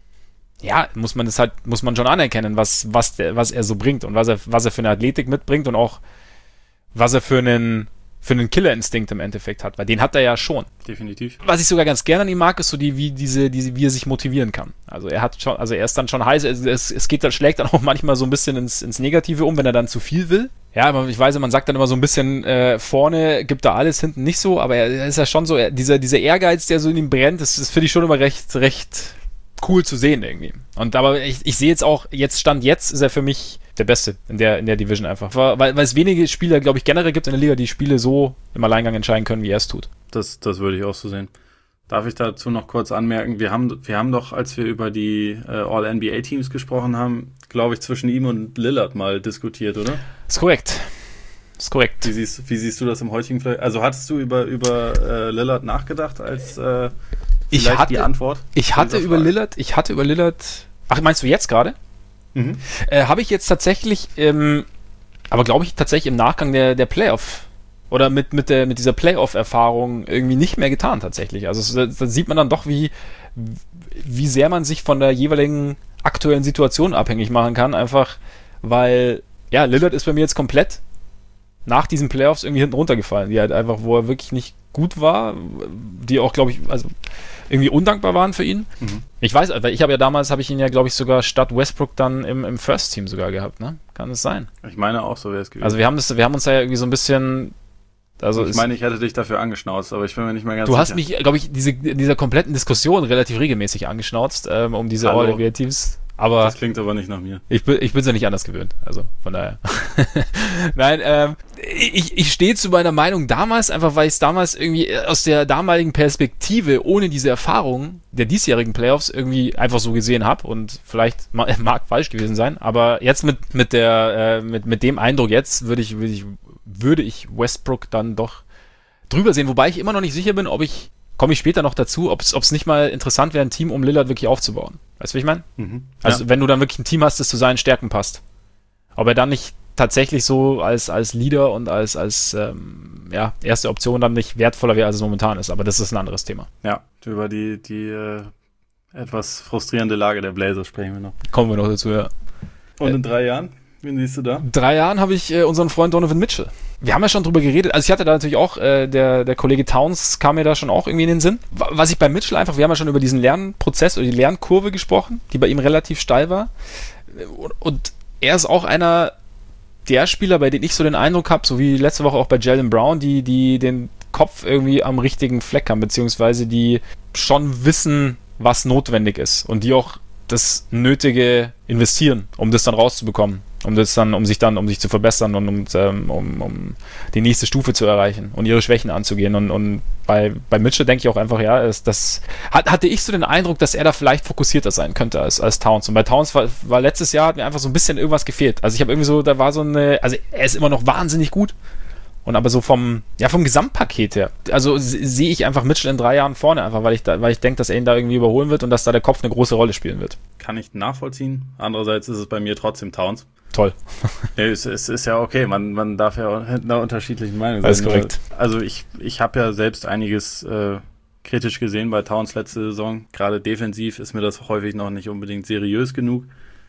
ja, muss man das halt, muss man schon anerkennen, was, was, der, was er so bringt und was er, was er für eine Athletik mitbringt und auch was er für einen, für einen Killerinstinkt im Endeffekt hat, weil den hat er ja schon. Definitiv. Was ich sogar ganz gerne an ihm mag, ist so die, wie diese, diese, wie er sich motivieren kann. Also er hat schon, also er ist dann schon heiß, es, es, es geht dann, schlägt dann auch manchmal so ein bisschen ins, ins Negative um, wenn er dann zu viel will. Ja, aber ich weiß, man sagt dann immer so ein bisschen äh, vorne gibt er alles, hinten nicht so, aber er, er ist ja schon so, er, dieser, dieser Ehrgeiz, der so in ihm brennt, das, das finde ich schon immer recht, recht cool zu sehen irgendwie. Und aber ich, ich sehe jetzt auch, jetzt Stand jetzt ist er für mich der Beste in der, in der Division einfach. Weil, weil es wenige Spieler, glaube ich, generell gibt in der Liga, die Spiele so im Alleingang entscheiden können, wie er es tut. Das, das würde ich auch so sehen. Darf ich dazu noch kurz anmerken, wir haben, wir haben doch, als wir über die äh, All-N B A-Teams gesprochen haben, glaube ich, zwischen ihm und Lillard mal diskutiert, oder? Ist korrekt. Ist korrekt. Wie siehst, wie siehst du das im heutigen Play? Also hattest du über, über äh, Lillard nachgedacht als äh, Ich vielleicht hatte- die Antwort? Ich hatte Dieser über Frage? Lillard, ich hatte über Lillard, ach, meinst du jetzt gerade? Mhm. Äh, habe ich jetzt tatsächlich, ähm, aber glaube ich tatsächlich im Nachgang der, der Playoff, oder mit, mit, der, mit dieser Playoff-Erfahrung irgendwie nicht mehr getan tatsächlich. Also da sieht man dann doch, wie, wie sehr man sich von der jeweiligen aktuellen Situation abhängig machen kann, einfach weil, ja, Lillard ist bei mir jetzt komplett nach diesen Playoffs irgendwie hinten runtergefallen, die halt einfach, wo er wirklich nicht gut war, die auch, glaube ich, also irgendwie undankbar waren für ihn. Mhm. Ich weiß, weil ich habe ja damals, habe ich ihn ja, glaube ich, sogar statt Westbrook dann im, im First Team sogar gehabt, ne? Kann es sein? Ich meine auch, so wäre es gewesen. Also wir haben das, wir haben uns da ja irgendwie so ein bisschen, also ich meine, ich hätte dich dafür angeschnauzt, aber ich bin mir nicht mehr ganz du sicher. hast mich, glaube ich, diese, in dieser kompletten Diskussion relativ regelmäßig angeschnauzt, ähm, um diese All-N B A-Teams. Aber das klingt aber nicht nach mir. Ich bin ich bin's ja nicht anders gewöhnt, also von daher. Nein, ähm, ich, ich stehe zu meiner Meinung damals, einfach weil ich es damals irgendwie aus der damaligen Perspektive, ohne diese Erfahrung der diesjährigen Playoffs irgendwie einfach so gesehen habe und vielleicht mag falsch gewesen sein, aber jetzt mit mit der äh, mit mit dem Eindruck jetzt würde ich würde ich würde ich Westbrook dann doch drüber sehen, wobei ich immer noch nicht sicher bin, ob ich komme ich später noch dazu, ob es nicht mal interessant wäre, ein Team um Lillard wirklich aufzubauen. Weißt du, wie ich meine? Mhm. Also ja. wenn du dann wirklich ein Team hast, das zu seinen Stärken passt. Ob er dann nicht tatsächlich so als, als Leader und als, als ähm, ja, erste Option dann nicht wertvoller wäre, als es momentan ist. Aber das ist ein anderes Thema. Ja, über die, die äh, etwas frustrierende Lage der Blazers sprechen wir noch. Kommen wir noch dazu, ja. Und in drei Jahren? Wen siehst du da? In drei Jahren habe ich äh, unseren Freund Donovan Mitchell. Wir haben ja schon drüber geredet. Also ich hatte da natürlich auch, äh, der, der Kollege Towns kam mir da schon auch irgendwie in den Sinn. Was ich bei Mitchell einfach, wir haben ja schon über diesen Lernprozess oder die Lernkurve gesprochen, die bei ihm relativ steil war. Und er ist auch einer der Spieler, bei denen ich so den Eindruck habe, so wie letzte Woche auch bei Jaylen Brown, die, die den Kopf irgendwie am richtigen Fleck haben, beziehungsweise die schon wissen, was notwendig ist und die auch das Nötige investieren, um das dann rauszubekommen, um das dann, um sich dann, um sich zu verbessern und um, ähm, um, um die nächste Stufe zu erreichen und ihre Schwächen anzugehen. Und, und bei, bei Mitchell denke ich auch einfach, ja, ist das hat, hatte ich so den Eindruck, dass er da vielleicht fokussierter sein könnte als, als Towns. Und bei Towns war, war letztes Jahr hat mir einfach so ein bisschen irgendwas gefehlt. Also ich habe irgendwie so, da war so eine, also er ist immer noch wahnsinnig gut. Und aber so vom, ja, vom Gesamtpaket her, also sehe ich einfach Mitchell in drei Jahren vorne, einfach weil ich da, weil ich denke, dass er ihn da irgendwie überholen wird und dass da der Kopf eine große Rolle spielen wird. Kann ich nachvollziehen. Andererseits ist es bei mir trotzdem Towns. Toll. Ja, es, es ist ja okay, man, man darf ja einer unterschiedlichen Meinung sein. Alles korrekt. Also ich, ich habe ja selbst einiges äh, kritisch gesehen bei Towns letzte Saison. Gerade defensiv ist mir das häufig noch nicht unbedingt seriös genug.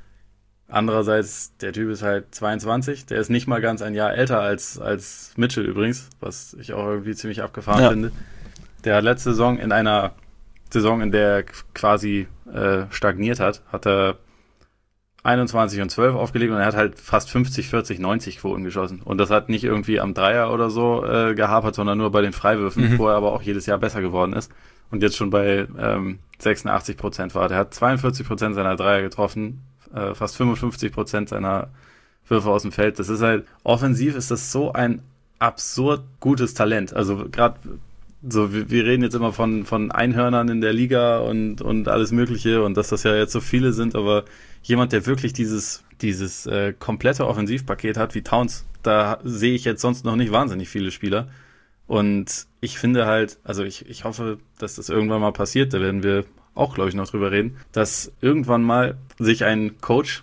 Andererseits, der Typ ist halt zweiundzwanzig, der ist nicht mal ganz ein Jahr älter als, als Mitchell übrigens, was ich auch irgendwie ziemlich abgefahren ja. finde. Der hat letzte Saison in einer Saison, in der er quasi äh, stagniert hat, hat er einundzwanzig und zwölf aufgelegt und er hat halt fast fünfzig, vierzig, neunzig Quoten geschossen. Und das hat nicht irgendwie am Dreier oder so äh, gehapert, sondern nur bei den Freiwürfen, mhm. wo er aber auch jedes Jahr besser geworden ist. Und jetzt schon bei ähm, sechsundachtzig Prozent war. Der hat zweiundvierzig Prozent seiner Dreier getroffen, äh, fast fünfundfünfzig Prozent seiner Würfe aus dem Feld. Das ist halt, offensiv ist das so ein absurd gutes Talent. Also gerade so, wir, wir reden jetzt immer von, von Einhörnern in der Liga und, und alles Mögliche und dass das ja jetzt so viele sind, aber jemand, der wirklich dieses, dieses äh, komplette Offensivpaket hat wie Towns, da sehe ich jetzt sonst noch nicht wahnsinnig viele Spieler. Und ich finde halt, also ich, ich hoffe, dass das irgendwann mal passiert, da werden wir auch, glaube ich, noch drüber reden, dass irgendwann mal sich ein Coach,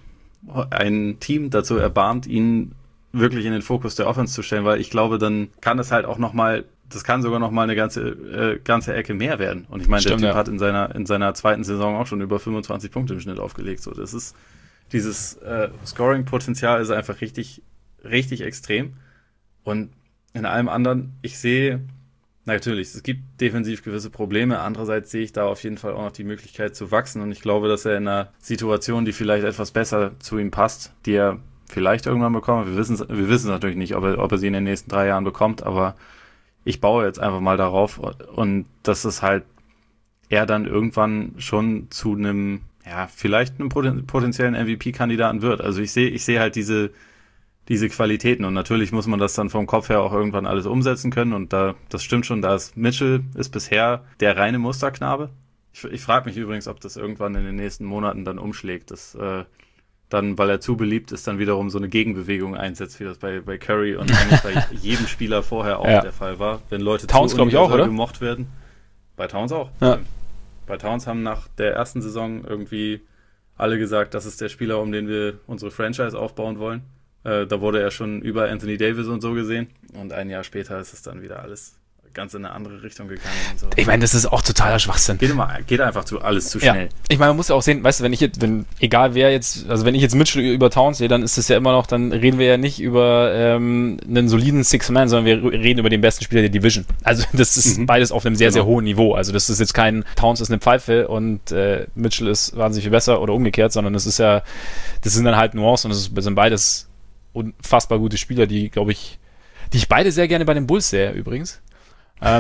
ein Team dazu erbarmt, ihn wirklich in den Fokus der Offense zu stellen, weil ich glaube, dann kann es halt auch nochmal, das kann sogar nochmal eine ganze, äh, ganze Ecke mehr werden. Und ich meine, der Typ ja. hat in seiner, in seiner zweiten Saison auch schon über fünfundzwanzig Punkte im Schnitt aufgelegt. So, das ist, dieses äh, Scoring-Potenzial ist einfach richtig, richtig extrem. Und in allem anderen, ich sehe, natürlich, es gibt defensiv gewisse Probleme. Andererseits sehe ich da auf jeden Fall auch noch die Möglichkeit zu wachsen. Und ich glaube, dass er in einer Situation, die vielleicht etwas besser zu ihm passt, die er vielleicht irgendwann bekommt, wir wissen wir wissen natürlich nicht, ob er, ob er sie in den nächsten drei Jahren bekommt, aber ich baue jetzt einfach mal darauf und dass es halt er dann irgendwann schon zu einem, ja, vielleicht einem potenziellen M V P-Kandidaten wird. Also ich sehe, ich sehe halt diese, diese Qualitäten und natürlich muss man das dann vom Kopf her auch irgendwann alles umsetzen können und da, das stimmt schon, da ist Mitchell ist bisher der reine Musterknabe. Ich, ich frage mich übrigens, ob das irgendwann in den nächsten Monaten dann umschlägt, dass äh, dann, weil er zu beliebt ist, dann wiederum so eine Gegenbewegung einsetzt, wie das bei, bei Curry und eigentlich bei jedem Spieler vorher auch ja. der Fall war. Wenn Leute Towns, zu glaube ich, auch, oder? gemocht werden. Bei Towns auch. Ja. Bei Towns haben nach der ersten Saison irgendwie alle gesagt, das ist der Spieler, um den wir unsere Franchise aufbauen wollen. Äh, da wurde er schon über Anthony Davis und so gesehen. Und ein Jahr später ist es dann wieder alles ganz in eine andere Richtung gegangen. Und so. Ich meine, das ist auch totaler Schwachsinn. Geht, immer, geht einfach zu alles zu schnell. Ja. Ich meine, man muss ja auch sehen, weißt du, wenn ich jetzt, wenn, egal wer jetzt, also wenn ich jetzt Mitchell über Towns sehe, dann ist es ja immer noch, dann reden wir ja nicht über ähm, einen soliden Six-Man, sondern wir reden über den besten Spieler der Division. Also das ist mhm. beides auf einem sehr, genau. sehr hohen Niveau. Also das ist jetzt kein Towns ist eine Pfeife und äh, Mitchell ist wahnsinnig viel besser oder umgekehrt, sondern das ist ja, das sind dann halt Nuancen und das sind beides unfassbar gute Spieler, die, glaube ich, die ich beide sehr gerne bei den Bulls sehe, übrigens. ähm,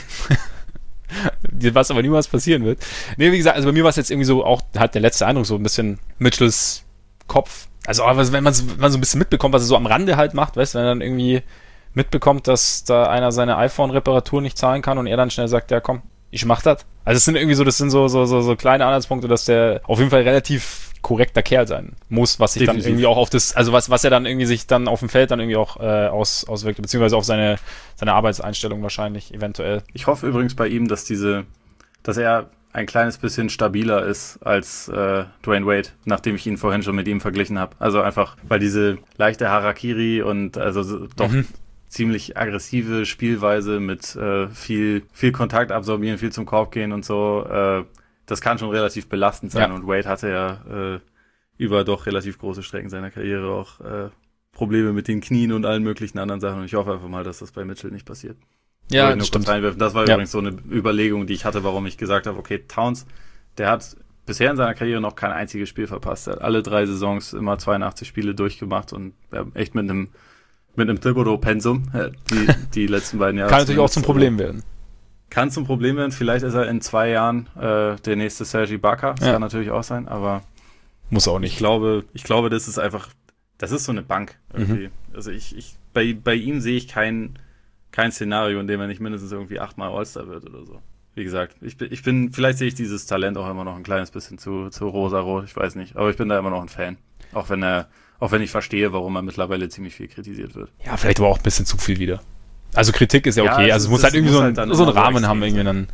was aber niemals passieren wird. Nee, wie gesagt, also bei mir war es jetzt irgendwie so auch halt der letzte Eindruck, so ein bisschen Mitchells Kopf. Also wenn man, wenn man so ein bisschen mitbekommt, was er so am Rande halt macht, weißt du, wenn er dann irgendwie mitbekommt, dass da einer seine iPhone-Reparatur nicht zahlen kann und er dann schnell sagt, ja komm, ich mach das. Also es sind irgendwie so, das sind so, so, so, so kleine Anhaltspunkte, dass der auf jeden Fall relativ korrekter Kerl sein muss, was sich Definitiv. dann irgendwie auch auf das, also was, was er dann irgendwie sich dann auf dem Feld dann irgendwie auch äh, aus, auswirkt, beziehungsweise auf seine, seine Arbeitseinstellung wahrscheinlich, eventuell. Ich hoffe übrigens bei ihm, dass diese, dass er ein kleines bisschen stabiler ist als äh, Dwayne Wade, nachdem ich ihn vorhin schon mit ihm verglichen habe. Also einfach, weil diese leichte Harakiri und also doch mhm. ziemlich aggressive Spielweise mit äh, viel, viel Kontakt absorbieren, viel zum Korb gehen und so, äh, das kann schon relativ belastend sein. Ja. Und Wade hatte ja äh, über doch relativ große Strecken seiner Karriere auch äh, Probleme mit den Knien und allen möglichen anderen Sachen. Und ich hoffe einfach mal, dass das bei Mitchell nicht passiert. Ja, das stimmt. Das war ja. übrigens so eine Überlegung, die ich hatte, warum ich gesagt habe, okay, Towns, der hat bisher in seiner Karriere noch kein einziges Spiel verpasst. Er hat alle drei Saisons immer zweiundachtzig Spiele durchgemacht und echt mit einem mit einem Thibodeau-Pensum die, die letzten beiden Jahre. Kann natürlich auch zum Problem werden. Kann zum Problem werden. Vielleicht ist er in zwei Jahren äh, der nächste Serge Ibaka. Das ja. kann natürlich auch sein, aber muss auch nicht. Ich glaube, ich glaube, das ist einfach, das ist so eine Bank irgendwie. Mhm. Also ich, ich, bei, bei ihm sehe ich kein, kein Szenario, in dem er nicht mindestens irgendwie achtmal All-Star wird oder so. Wie gesagt, ich bin, ich bin, vielleicht sehe ich dieses Talent auch immer noch ein kleines bisschen zu, zu rosarot, ich weiß nicht. Aber ich bin da immer noch ein Fan. Auch wenn er, auch wenn ich verstehe, warum er mittlerweile ziemlich viel kritisiert wird. Ja, vielleicht aber auch ein bisschen zu viel wieder. Also Kritik ist ja okay, ja, also es muss halt irgendwie so, ein, halt so einen Rahmen so haben irgendwie dann.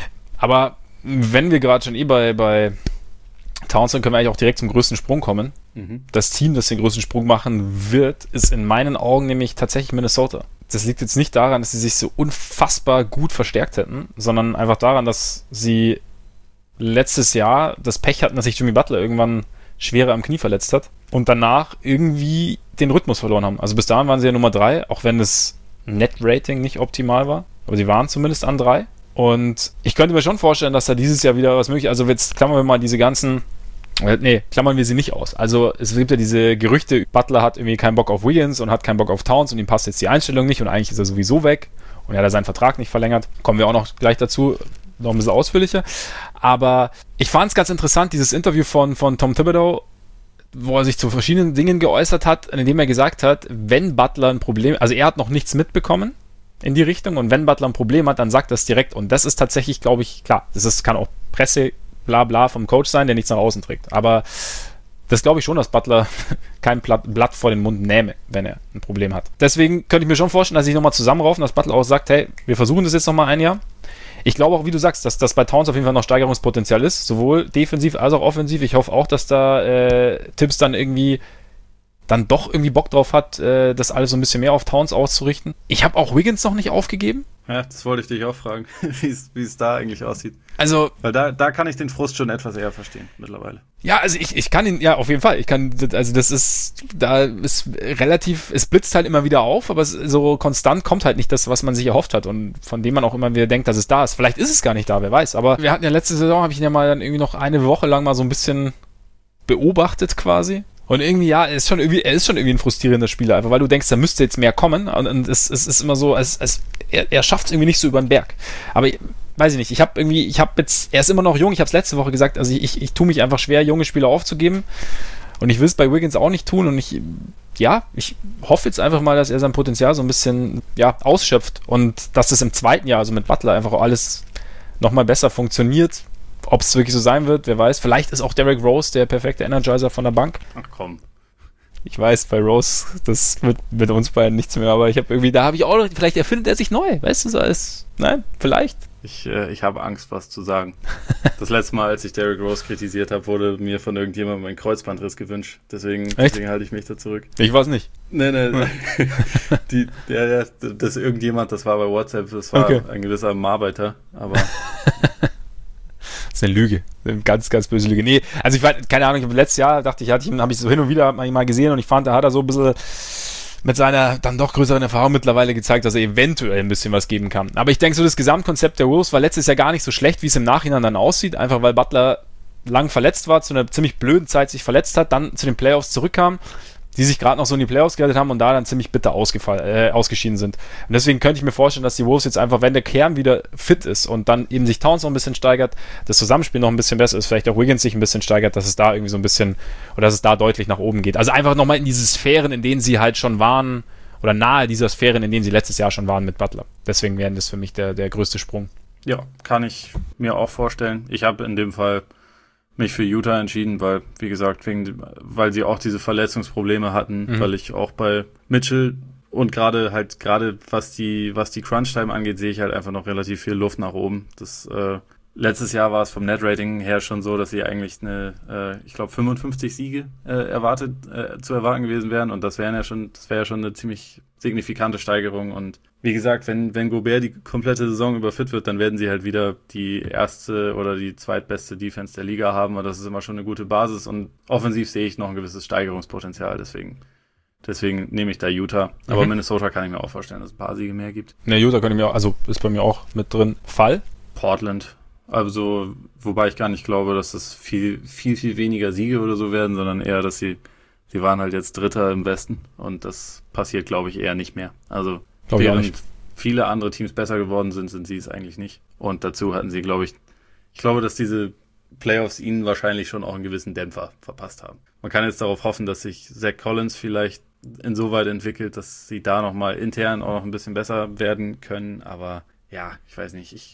Aber wenn wir gerade schon eh bei, bei Towns sind, können wir eigentlich auch direkt zum größten Sprung kommen. Mhm. Das Team, das den größten Sprung machen wird, ist in meinen Augen nämlich tatsächlich Minnesota. Das liegt jetzt nicht daran, dass sie sich so unfassbar gut verstärkt hätten, sondern einfach daran, dass sie letztes Jahr das Pech hatten, dass sich Jimmy Butler irgendwann schwerer am Knie verletzt hat und danach irgendwie den Rhythmus verloren haben. Also bis dahin waren sie ja Nummer drei, auch wenn das Net-Rating nicht optimal war, aber sie waren zumindest an drei. Und ich könnte mir schon vorstellen, dass da dieses Jahr wieder was möglich ist. Also jetzt klammern wir mal diese ganzen, nee, klammern wir sie nicht aus. Also es gibt ja diese Gerüchte, Butler hat irgendwie keinen Bock auf Wiggins und hat keinen Bock auf Towns und ihm passt jetzt die Einstellung nicht und eigentlich ist er sowieso weg und er hat seinen Vertrag nicht verlängert. Kommen wir auch noch gleich dazu, noch ein bisschen ausführlicher. Aber ich fand es ganz interessant, dieses Interview von, von Tom Thibodeau, wo er sich zu verschiedenen Dingen geäußert hat, in dem er gesagt hat, wenn Butler ein Problem, also er hat noch nichts mitbekommen in die Richtung und wenn Butler ein Problem hat, dann sagt er es direkt und das ist tatsächlich, glaube ich, klar, das ist, kann auch Presse, bla bla vom Coach sein, der nichts nach außen trägt, aber das glaube ich schon, dass Butler kein Blatt vor den Mund nähme, wenn er ein Problem hat. Deswegen könnte ich mir schon vorstellen, dass sie sich nochmal zusammenraufen, dass Butler auch sagt, hey, wir versuchen das jetzt nochmal ein Jahr. Ich glaube auch, wie du sagst, dass das bei Towns auf jeden Fall noch Steigerungspotenzial ist, sowohl defensiv als auch offensiv. Ich hoffe auch, dass da äh, Tibbs dann irgendwie dann doch irgendwie Bock drauf hat, äh, das alles so ein bisschen mehr auf Towns auszurichten. Ich habe auch Wiggins noch nicht aufgegeben. Ja, das wollte ich dich auch fragen, wie es da eigentlich aussieht. Also, weil da, da kann ich den Frust schon etwas eher verstehen mittlerweile. Ja, also ich, ich kann ihn, ja, auf jeden Fall. Ich kann, also das ist, da ist relativ, es blitzt halt immer wieder auf, aber es, so konstant kommt halt nicht das, was man sich erhofft hat und von dem man auch immer wieder denkt, dass es da ist. Vielleicht ist es gar nicht da, wer weiß. Aber wir hatten ja letzte Saison, habe ich ihn ja mal dann irgendwie noch eine Woche lang mal so ein bisschen beobachtet quasi. Und irgendwie, ja, er ist schon irgendwie, er ist schon irgendwie ein frustrierender Spieler, einfach weil du denkst, da müsste jetzt mehr kommen und, und es, es ist immer so, es, es, er, er schafft es irgendwie nicht so über den Berg. Aber weiß ich nicht, ich habe irgendwie, ich habe jetzt, er ist immer noch jung, ich habe es letzte Woche gesagt, also ich, ich, ich tue mich einfach schwer, junge Spieler aufzugeben und ich will es bei Wiggins auch nicht tun und ich, ja, ich hoffe jetzt einfach mal, dass er sein Potenzial so ein bisschen, ja, ausschöpft und dass es im zweiten Jahr, also mit Butler, einfach auch alles nochmal besser funktioniert. Ob es wirklich so sein wird, wer weiß. Vielleicht ist auch Derrick Rose der perfekte Energizer von der Bank. Ach komm. Ich weiß, bei Rose, das wird mit uns beiden nichts mehr, aber ich habe irgendwie, da habe ich auch noch, vielleicht erfindet er sich neu, weißt du, so als, nein, vielleicht. Ich, äh, ich habe Angst, was zu sagen. Das letzte Mal, als ich Derrick Rose kritisiert habe, wurde mir von irgendjemandem ein Kreuzbandriss gewünscht. Deswegen, deswegen halte ich mich da zurück. Ich weiß nicht. Nee, nee. Die, ja, ja, das irgendjemand, das war bei WhatsApp, das war okay. Ein gewisser Arbeiter, aber... Das ist eine Lüge. Eine ganz, ganz böse Lüge. Nee, also ich war, keine Ahnung, letztes Jahr dachte ich, hatte ich, habe ich so hin und wieder mal gesehen und ich fand, da hat er so ein bisschen mit seiner dann doch größeren Erfahrung mittlerweile gezeigt, dass er eventuell ein bisschen was geben kann. Aber ich denke, so das Gesamtkonzept der Wolves war letztes Jahr gar nicht so schlecht, wie es im Nachhinein dann aussieht, einfach weil Butler lang verletzt war, zu einer ziemlich blöden Zeit sich verletzt hat, dann zu den Playoffs zurückkam, die sich gerade noch so in die Playoffs gerettet haben und da dann ziemlich bitter ausgefallen, äh, ausgeschieden sind. Und deswegen könnte ich mir vorstellen, dass die Wolves jetzt einfach, wenn der Kern wieder fit ist und dann eben sich Towns noch ein bisschen steigert, das Zusammenspiel noch ein bisschen besser ist, vielleicht auch Wiggins sich ein bisschen steigert, dass es da irgendwie so ein bisschen, oder dass es da deutlich nach oben geht. Also einfach nochmal in diese Sphären, in denen sie halt schon waren, oder nahe dieser Sphären, in denen sie letztes Jahr schon waren mit Butler. Deswegen wäre das für mich der, der größte Sprung. Ja, kann ich mir auch vorstellen. Ich habe in dem Fall mich für Utah entschieden, weil, wie gesagt, wegen, weil sie auch diese Verletzungsprobleme hatten, mhm. weil ich auch bei Mitchell und gerade halt, gerade was die, was die Crunch-Time angeht, sehe ich halt einfach noch relativ viel Luft nach oben. Das, äh, letztes Jahr war es vom Net-Rating her schon so, dass sie eigentlich eine, äh, ich glaube, fünfundfünfzig Siege äh, erwartet, äh, zu erwarten gewesen wären und das wären ja schon, das wäre ja schon eine ziemlich signifikante Steigerung und wie gesagt, wenn, wenn Gobert die komplette Saison über fit wird, dann werden sie halt wieder die erste oder die zweitbeste Defense der Liga haben und das ist immer schon eine gute Basis und offensiv sehe ich noch ein gewisses Steigerungspotenzial, deswegen deswegen nehme ich da Utah. Aber mhm. Minnesota kann ich mir auch vorstellen, dass es ein paar Siege mehr gibt. Ne, Utah kann ich mir auch, also ist bei mir auch mit drin. Fall? Portland. Also, wobei ich gar nicht glaube, dass das viel, viel, viel weniger Siege oder so werden, sondern eher, dass sie, sie waren halt jetzt Dritter im Westen und das passiert, glaube ich, eher nicht mehr. Also, Glaub während viele andere Teams besser geworden sind, sind sie es eigentlich nicht. Und dazu hatten sie, glaube ich, ich glaube, dass diese Playoffs ihnen wahrscheinlich schon auch einen gewissen Dämpfer verpasst haben. Man kann jetzt darauf hoffen, dass sich Zach Collins vielleicht insoweit entwickelt, dass sie da nochmal intern auch noch ein bisschen besser werden können. Aber ja, ich weiß nicht, ich...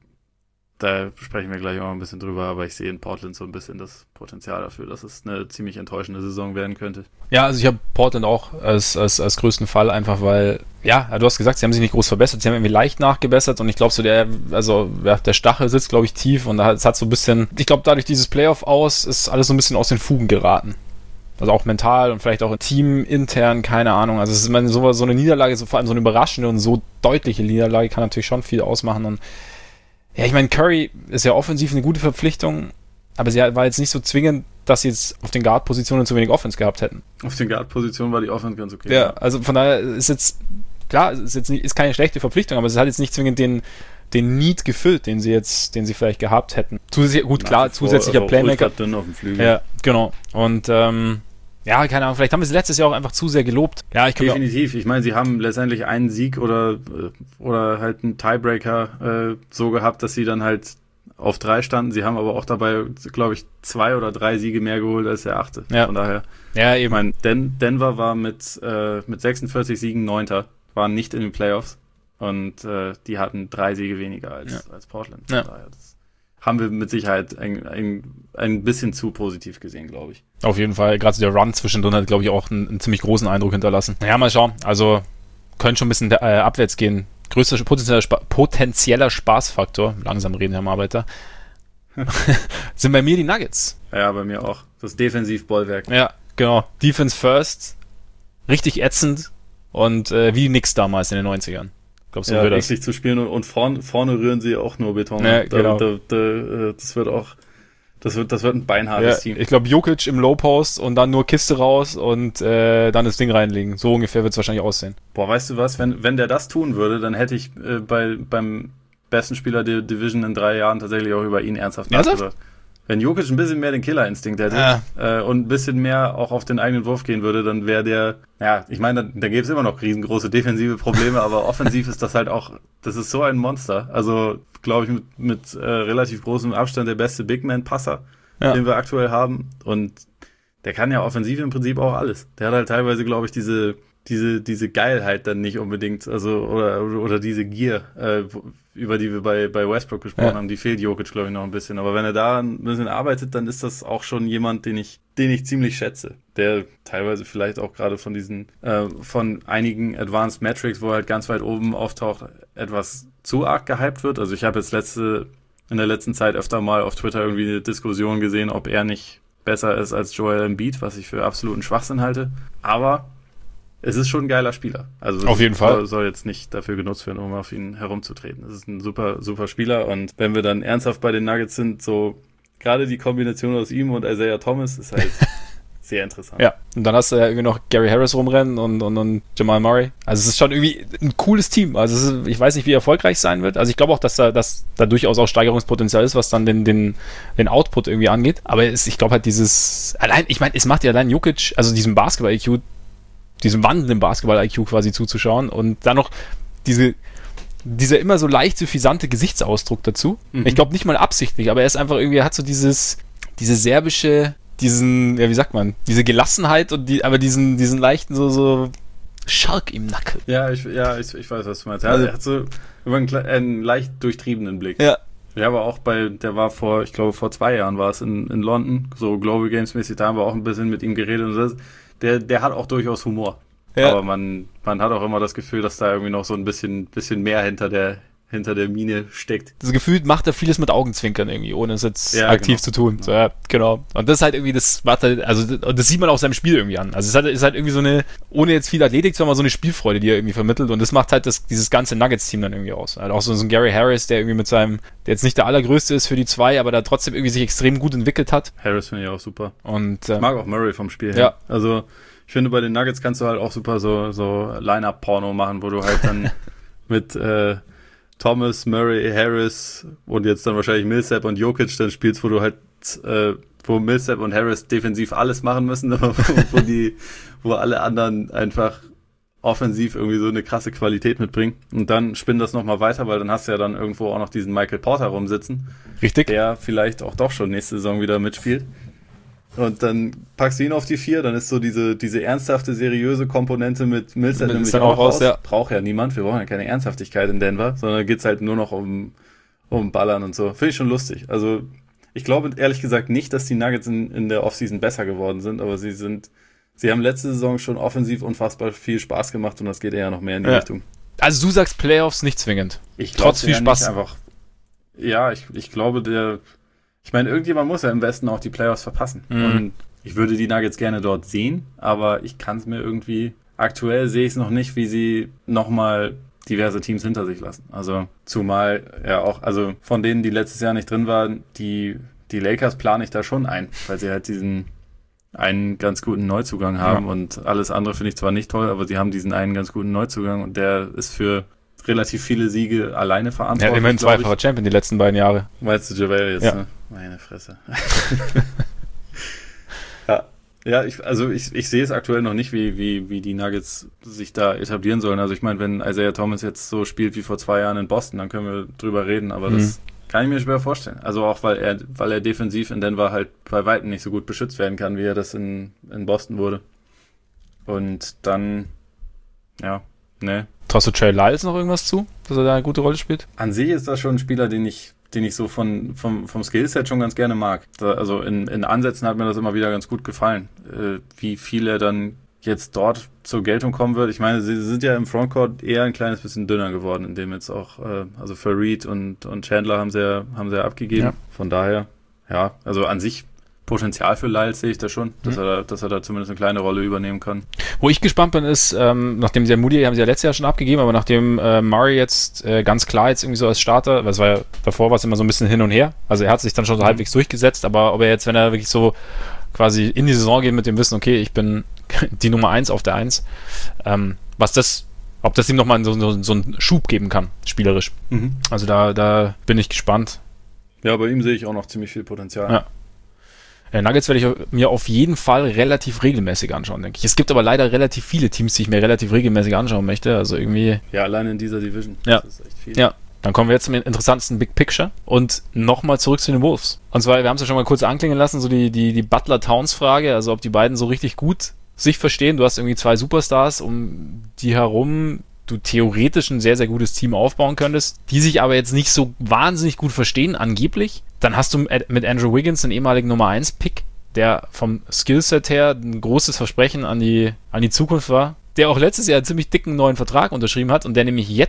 Da sprechen wir gleich auch ein bisschen drüber, aber ich sehe in Portland so ein bisschen das Potenzial dafür, dass es eine ziemlich enttäuschende Saison werden könnte. Ja, also ich habe Portland auch als, als, als größten Fall, einfach weil, ja, du hast gesagt, sie haben sich nicht groß verbessert, sie haben irgendwie leicht nachgebessert und ich glaube so der, also ja, der Stachel sitzt, glaube ich, tief und es hat so ein bisschen, ich glaube dadurch dieses Playoff aus, ist alles so ein bisschen aus den Fugen geraten. Also auch mental und vielleicht auch im Team intern, keine Ahnung. Also es ist immer so, so eine Niederlage, so vor allem so eine überraschende und so deutliche Niederlage kann natürlich schon viel ausmachen und ja, ich meine, Curry ist ja offensiv eine gute Verpflichtung, aber sie war jetzt nicht so zwingend, dass sie jetzt auf den Guard-Positionen zu wenig Offense gehabt hätten. Auf den Guard-Positionen war die Offense ganz okay. Ja, also von daher ist jetzt, klar, ist jetzt nicht, ist keine schlechte Verpflichtung, aber es hat jetzt nicht zwingend den, den Need gefüllt, den sie jetzt, den sie vielleicht gehabt hätten. Zusätzlich, gut, klar, zusätzlicher also Playmaker. Dünn auf dem Flügel. Ja, genau. Und, ähm, ja, keine Ahnung, vielleicht haben wir sie letztes Jahr auch einfach zu sehr gelobt. Ja, ich Definitiv. Ich meine, sie haben letztendlich einen Sieg oder oder halt einen Tiebreaker äh, so gehabt, dass sie dann halt auf drei standen. Sie haben aber auch dabei, glaube ich, zwei oder drei Siege mehr geholt als der achte. Ja. Von daher. Ja, eben. Ich meine, Den- Denver war mit äh, mit sechsundvierzig Siegen Neunter, waren nicht in den Playoffs und äh, die hatten drei Siege weniger als ja. als Portland. Ja. Von daher, das haben wir mit Sicherheit ein, ein, ein bisschen zu positiv gesehen, glaube ich. Auf jeden Fall. Gerade der Run zwischendrin hat, glaube ich, auch einen, einen ziemlich großen Eindruck hinterlassen. Ja, mal schauen. Also, können schon ein bisschen äh, abwärts gehen. Größter potenzieller, Spa- potenzieller Spaßfaktor, langsam reden, Herr Arbeiter, sind bei mir die Nuggets. Ja, bei mir auch. Das Defensivbollwerk. Ja, genau. Defense first. Richtig ätzend. Und äh, wie die Knicks damals in den neunzigern. Glaubst du, ja, wirklich zu spielen und, und vorne, vorne rühren sie auch nur Beton. Ja, da, genau. da, da, das wird auch, das wird, das wird ein beinhartes ja, Team. Ich glaube, Jokic im Low Post und dann nur Kiste raus und äh, dann das Ding reinlegen. So ungefähr wird es wahrscheinlich aussehen. Boah, weißt du was? Wenn, wenn der das tun würde, dann hätte ich äh, bei, beim besten Spieler der Division in drei Jahren tatsächlich auch über ihn ernsthaft nachgedacht. Wenn Jokic ein bisschen mehr den Killerinstinkt hätte ja. äh, und ein bisschen mehr auch auf den eigenen Wurf gehen würde, dann wäre der, ja, ich meine, da, da gäbe es immer noch riesengroße defensive Probleme, aber offensiv ist das halt auch, das ist so ein Monster. Also, glaube ich, mit, mit äh, relativ großem Abstand der beste Big-Man-Passer, ja. den wir aktuell haben. Und der kann ja offensiv im Prinzip auch alles. Der hat halt teilweise, glaube ich, diese diese diese Geilheit dann nicht unbedingt, also oder oder diese Gier, äh, über die wir bei bei Westbrook gesprochen ja. haben, die fehlt Jokic, glaube ich, noch ein bisschen. Aber wenn er da ein bisschen arbeitet, dann ist das auch schon jemand, den ich den ich ziemlich schätze, der teilweise vielleicht auch gerade von diesen äh, von einigen Advanced Metrics, wo er halt ganz weit oben auftaucht, etwas zu arg gehypt wird. Also ich habe jetzt letzte in der letzten Zeit öfter mal auf Twitter irgendwie eine Diskussion gesehen, ob er nicht besser ist als Joel Embiid, was ich für absoluten Schwachsinn halte. Aber es ist schon ein geiler Spieler. Also auf jeden Fall. Soll, soll jetzt nicht dafür genutzt werden, um auf ihn herumzutreten. Das ist ein super, super Spieler. Und wenn wir dann ernsthaft bei den Nuggets sind, so gerade die Kombination aus ihm und Isaiah Thomas ist halt sehr interessant. Ja, und dann hast du ja irgendwie noch Gary Harris rumrennen und, und, und Jamal Murray. Also es ist schon irgendwie ein cooles Team. Also es ist, ich weiß nicht, wie erfolgreich es sein wird. Also ich glaube auch, dass da, dass da durchaus auch Steigerungspotenzial ist, was dann den, den, den Output irgendwie angeht. Aber es, ich glaube halt dieses, allein, ich meine, es macht ja allein Jokic, also diesem Basketball-I Q, diesem wandelnden Basketball-I Q quasi zuzuschauen und dann noch diese dieser immer so leicht suffisante Gesichtsausdruck dazu. Mhm. Ich glaube nicht mal absichtlich, aber er ist einfach irgendwie, er hat so dieses, diese serbische, diesen, ja, wie sagt man, diese Gelassenheit und die, aber diesen, diesen leichten so, so Schalk im Nacken. Ja, ich, ja, ich, ich weiß, was du meinst. Ja, also, er hat so über einen, einen leicht durchtriebenen Blick. Ja. Ja, aber auch bei, der war vor, ich glaube, vor zwei Jahren war es in, in London, so Global Games mäßig, da haben wir auch ein bisschen mit ihm geredet und das, der, der hat auch durchaus Humor. Ja. Aber man, man hat auch immer das Gefühl, dass da irgendwie noch so ein bisschen, bisschen mehr hinter der, hinter der Mine steckt. Das Gefühl macht er vieles mit Augenzwinkern irgendwie, ohne es jetzt ja, aktiv genau. zu tun. So, ja, genau. Und das ist halt irgendwie, das macht halt, also das sieht man auch seinem Spiel irgendwie an. Also es ist halt, ist halt irgendwie so eine, ohne jetzt viel Athletik zu haben, aber so eine Spielfreude, die er irgendwie vermittelt. Und das macht halt das, dieses ganze Nuggets-Team dann irgendwie aus. Halt auch so, so ein Gary Harris, der irgendwie mit seinem, der jetzt nicht der allergrößte ist für die zwei, aber da trotzdem irgendwie sich extrem gut entwickelt hat. Harris finde ich auch super. Und, äh, ich mag auch Murray vom Spiel her. Ja. Also ich finde, bei den Nuggets kannst du halt auch super so, so Line-Up-Porno machen, wo du halt dann mit äh, Thomas, Murray, Harris und jetzt dann wahrscheinlich Millsap und Jokic dann spielst, wo du halt, äh, wo Millsap und Harris defensiv alles machen müssen, aber wo, wo die, wo alle anderen einfach offensiv irgendwie so eine krasse Qualität mitbringen. Und dann spinn das nochmal weiter, weil dann hast du ja dann irgendwo auch noch diesen Michael Porter rumsitzen. Richtig. Der vielleicht auch doch schon nächste Saison wieder mitspielt. Und dann packst du ihn auf die vier, dann ist so diese, diese ernsthafte, seriöse Komponente mit Millsap nämlich auch raus. Ja. Braucht ja niemand, wir brauchen ja keine Ernsthaftigkeit in Denver, sondern geht's halt nur noch um, um Ballern und so. Finde ich schon lustig. Also ich glaube ehrlich gesagt nicht, dass die Nuggets in, in der Offseason besser geworden sind, aber sie sind, sie haben letzte Saison schon offensiv unfassbar viel Spaß gemacht und das geht eher noch mehr in die ja. Richtung. Also du sagst Playoffs nicht zwingend. Ich glaub, Trotz viel Spaß. Einfach, ja, ich, ich glaube, der Ich meine, irgendjemand muss ja im Westen auch die Playoffs verpassen. Mhm. Und ich würde die Nuggets gerne dort sehen, aber ich kann es mir irgendwie, aktuell sehe ich es noch nicht, wie sie nochmal diverse Teams hinter sich lassen. Also zumal ja auch, also von denen, die letztes Jahr nicht drin waren, die, die Lakers plane ich da schon ein, weil sie halt diesen einen ganz guten Neuzugang haben ja. und alles andere finde ich zwar nicht toll, aber sie haben diesen einen ganz guten Neuzugang und der ist für relativ viele Siege alleine verantwortlich. Ja, immerhin zweifacher Champion die letzten beiden Jahre. Meinst du JaVale jetzt, ja. ne? Meine Fresse. ja, ja ich, also ich, ich sehe es aktuell noch nicht, wie, wie, wie die Nuggets sich da etablieren sollen. Also ich meine, wenn Isaiah Thomas jetzt so spielt wie vor zwei Jahren in Boston, dann können wir drüber reden, aber mhm. das kann ich mir schwer vorstellen. Also auch, weil er, weil er defensiv in Denver halt bei Weitem nicht so gut beschützt werden kann, wie er das in, in Boston wurde. Und dann, ja, ne. Traust du Trey Lyles noch irgendwas zu, dass er da eine gute Rolle spielt? An sich ist das schon ein Spieler, den ich, den ich so von, vom, vom Skillset schon ganz gerne mag. Da, also in, in Ansätzen hat mir das immer wieder ganz gut gefallen, äh, wie viel er dann jetzt dort zur Geltung kommen wird. Ich meine, sie sind ja im Frontcourt eher ein kleines bisschen dünner geworden, indem jetzt auch, äh, also für Reed und, und Chandler haben sie ja, haben sie ja abgegeben. Ja. Von daher, ja, also an sich Potenzial für Lyles sehe ich da schon, dass, mhm. er da, dass er da zumindest eine kleine Rolle übernehmen kann. Wo ich gespannt bin, ist, ähm, nachdem sie ja Moody haben sie ja letztes Jahr schon abgegeben, aber nachdem äh, Murray jetzt äh, ganz klar jetzt irgendwie so als Starter, weil es war ja, davor war es immer so ein bisschen hin und her, also er hat sich dann schon so mhm. halbwegs durchgesetzt, aber ob er jetzt, wenn er wirklich so quasi in die Saison geht mit dem Wissen, okay, ich bin die Nummer eins auf der eins, ähm, was das, ob das ihm nochmal so, so, so einen Schub geben kann, spielerisch. Mhm. Also da, da bin ich gespannt. Ja, bei ihm sehe ich auch noch ziemlich viel Potenzial. Ja. Nuggets werde ich mir auf jeden Fall relativ regelmäßig anschauen, denke ich. Es gibt aber leider relativ viele Teams, die ich mir relativ regelmäßig anschauen möchte. Also irgendwie. Ja, allein in dieser Division. Ja. Das ist echt viel. Ja. Dann kommen wir jetzt zum interessantesten Big Picture und nochmal zurück zu den Wolves. Und zwar, wir haben es ja schon mal kurz anklingen lassen, so die, die, die Butler-Towns-Frage, also ob die beiden so richtig gut sich verstehen. Du hast irgendwie zwei Superstars, um die herum du theoretisch ein sehr, sehr gutes Team aufbauen könntest, die sich aber jetzt nicht so wahnsinnig gut verstehen, angeblich. Dann hast du mit Andrew Wiggins den ehemaligen Nummer eins Pick, der vom Skillset her ein großes Versprechen an die, an die Zukunft war, der auch letztes Jahr einen ziemlich dicken neuen Vertrag unterschrieben hat und der nämlich jetzt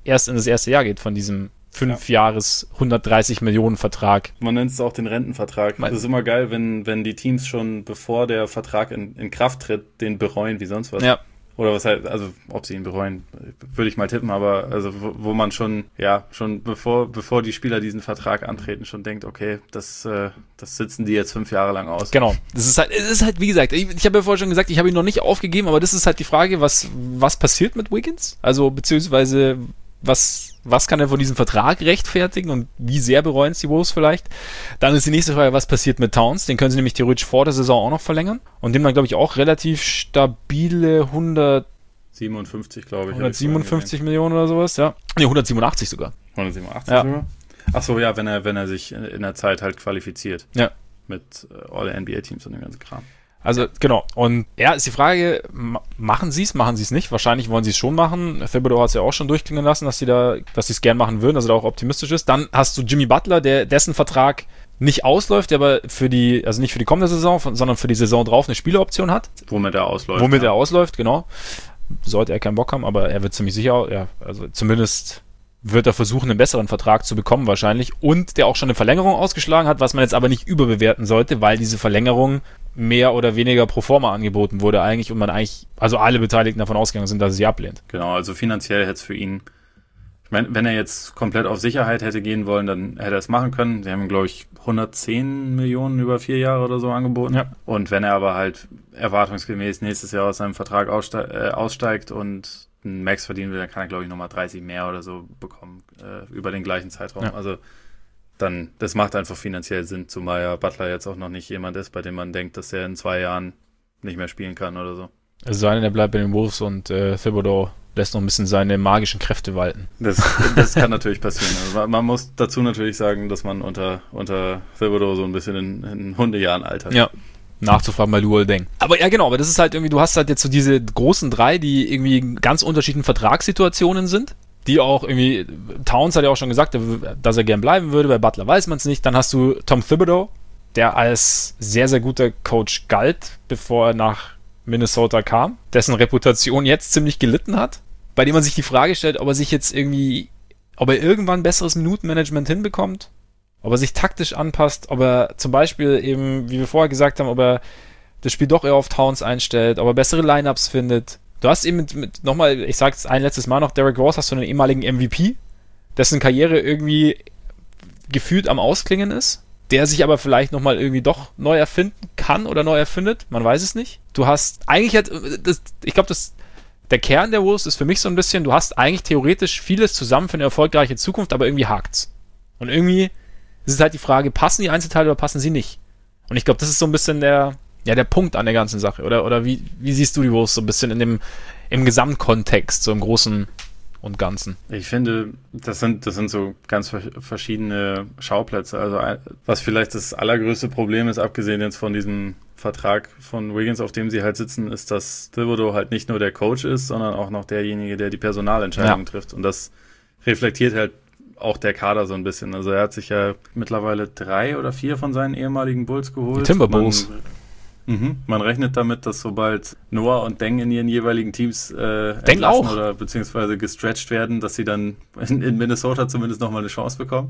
erst in das erste Jahr geht von diesem fünf Jahres hundertdreißig Millionen Vertrag. Man nennt es auch den Rentenvertrag. Es ist immer geil, wenn, wenn die Teams schon, bevor der Vertrag in, in Kraft tritt, den bereuen wie sonst was. Ja. Oder was halt, also ob sie ihn bereuen, würde ich mal tippen, aber also wo, wo man schon, ja, schon bevor bevor die Spieler diesen Vertrag antreten, schon denkt, okay, das äh, das sitzen die jetzt fünf Jahre lang aus. Genau. Das ist halt, es ist halt, wie gesagt, ich, ich habe ja vorher schon gesagt, ich habe ihn noch nicht aufgegeben, aber das ist halt die Frage, was was passiert mit Wiggins? Also beziehungsweise was was kann er von diesem Vertrag rechtfertigen und wie sehr bereuen es die Wolves vielleicht? Dann ist die nächste Frage, was passiert mit Towns? Den können sie nämlich theoretisch vor der Saison auch noch verlängern und dem dann, glaube ich, auch relativ stabile hundert siebenundfünfzig, glaube ich. hundertsiebenundfünfzig Millionen oder sowas, ja. Ne, hundertsiebenundachtzig sogar. hundertsiebenundachtzig ja. sogar? Achso, ja, wenn er, wenn er sich in, in der Zeit halt qualifiziert. Ja. Mit äh, All-N B A-Teams und dem ganzen Kram. Also, genau. Und ja, ist die Frage, machen sie es, machen sie es nicht? Wahrscheinlich wollen sie es schon machen. Thibodeau hat es ja auch schon durchklingen lassen, dass sie da, dass sie es gern machen würden, dass er da auch optimistisch ist. Dann hast du Jimmy Butler, der dessen Vertrag nicht ausläuft, der aber für die, also nicht für die kommende Saison, sondern für die Saison drauf eine Spieleroption hat. Womit er ausläuft. Womit ja. er ausläuft, genau. Sollte er keinen Bock haben, aber er wird ziemlich sicher, ja, also zumindest wird er versuchen, einen besseren Vertrag zu bekommen wahrscheinlich und der auch schon eine Verlängerung ausgeschlagen hat, was man jetzt aber nicht überbewerten sollte, weil diese Verlängerung mehr oder weniger pro forma angeboten wurde eigentlich und man eigentlich, also alle Beteiligten davon ausgegangen sind, dass er sie ablehnt. Genau, also finanziell hätte es für ihn, ich meine, wenn er jetzt komplett auf Sicherheit hätte gehen wollen, dann hätte er es machen können. Sie haben ihm, glaube ich, hundertzehn Millionen über vier Jahre oder so angeboten. Ja. Und wenn er aber halt erwartungsgemäß nächstes Jahr aus seinem Vertrag ausste- äh, aussteigt und einen Max verdienen will, dann kann er, glaube ich, nochmal dreißig mehr oder so bekommen äh, über den gleichen Zeitraum. Ja. Also dann, das macht einfach finanziell Sinn, zumal ja Butler jetzt auch noch nicht jemand ist, bei dem man denkt, dass er in zwei Jahren nicht mehr spielen kann oder so. Es sei denn, er bleibt bei den Wolves und äh, Thibodeau lässt noch ein bisschen seine magischen Kräfte walten. Das, das kann natürlich passieren. Also man muss dazu natürlich sagen, dass man unter, unter Thibodeau so ein bisschen in, in Hundejahren altert. Ja, nachzufragen bei Luol Deng. Aber ja, genau, aber das ist halt irgendwie, du hast halt jetzt so diese großen drei, die irgendwie in ganz unterschiedlichen Vertragssituationen sind, die auch irgendwie, Towns hat ja auch schon gesagt, dass er gern bleiben würde, bei Butler weiß man es nicht. Dann hast du Tom Thibodeau, der als sehr, sehr guter Coach galt, bevor er nach Minnesota kam, dessen Reputation jetzt ziemlich gelitten hat, bei dem man sich die Frage stellt, ob er sich jetzt irgendwie, ob er irgendwann besseres Minutenmanagement hinbekommt, ob er sich taktisch anpasst, ob er zum Beispiel eben, wie wir vorher gesagt haben, ob er das Spiel doch eher auf Towns einstellt, ob er bessere Lineups findet. Du hast eben mit, mit nochmal, ich sag's ein letztes Mal noch, Derrick Rose hast du einen ehemaligen M V P, dessen Karriere irgendwie gefühlt am Ausklingen ist, der sich aber vielleicht nochmal irgendwie doch neu erfinden kann oder neu erfindet, man weiß es nicht. Du hast, eigentlich hat, das, ich glaube, das der Kern der Wolves ist für mich so ein bisschen, du hast eigentlich theoretisch vieles zusammen für eine erfolgreiche Zukunft, aber irgendwie hakt's. Und irgendwie ist es halt die Frage, passen die Einzelteile oder passen sie nicht? Und ich glaube, das ist so ein bisschen der, ja, der Punkt an der ganzen Sache. Oder, oder wie, wie siehst du die Wolves so ein bisschen in dem, im Gesamtkontext, so im Großen und Ganzen? Ich finde, das sind, das sind so ganz verschiedene Schauplätze. Also, was vielleicht das allergrößte Problem ist, abgesehen jetzt von diesem Vertrag von Wiggins, auf dem sie halt sitzen, ist, dass Thibodeau halt nicht nur der Coach ist, sondern auch noch derjenige, der die Personalentscheidungen ja. trifft. Und das reflektiert halt auch der Kader so ein bisschen. Also er hat sich ja mittlerweile drei oder vier von seinen ehemaligen Bulls geholt. Die Timberwolves. Man, mhm, man rechnet damit, dass sobald Noah und Deng in ihren jeweiligen Teams äh, entlassen auch. oder beziehungsweise gestretched werden, dass sie dann in, in Minnesota zumindest nochmal eine Chance bekommen.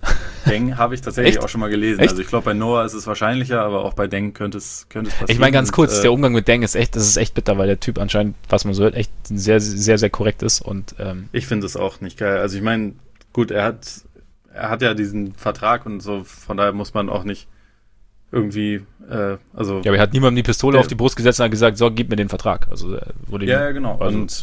Deng habe ich tatsächlich Echt? auch schon mal gelesen. Echt? Also ich glaube, bei Noah ist es wahrscheinlicher, aber auch bei Deng könnte es, könnte es passieren. Ich meine ganz kurz, und, äh, der Umgang mit Deng ist echt, das ist echt bitter, weil der Typ anscheinend, was man so hört, echt sehr, sehr, sehr korrekt ist. Und ähm, ich finde es auch nicht geil. Also ich meine, gut, er hat, er hat ja diesen Vertrag und so, von daher muss man auch nicht irgendwie, äh, also... Ja, aber er hat niemandem die Pistole der, auf die Brust gesetzt und hat gesagt, so, gib mir den Vertrag. Also wurde Ja, ja genau. Also, und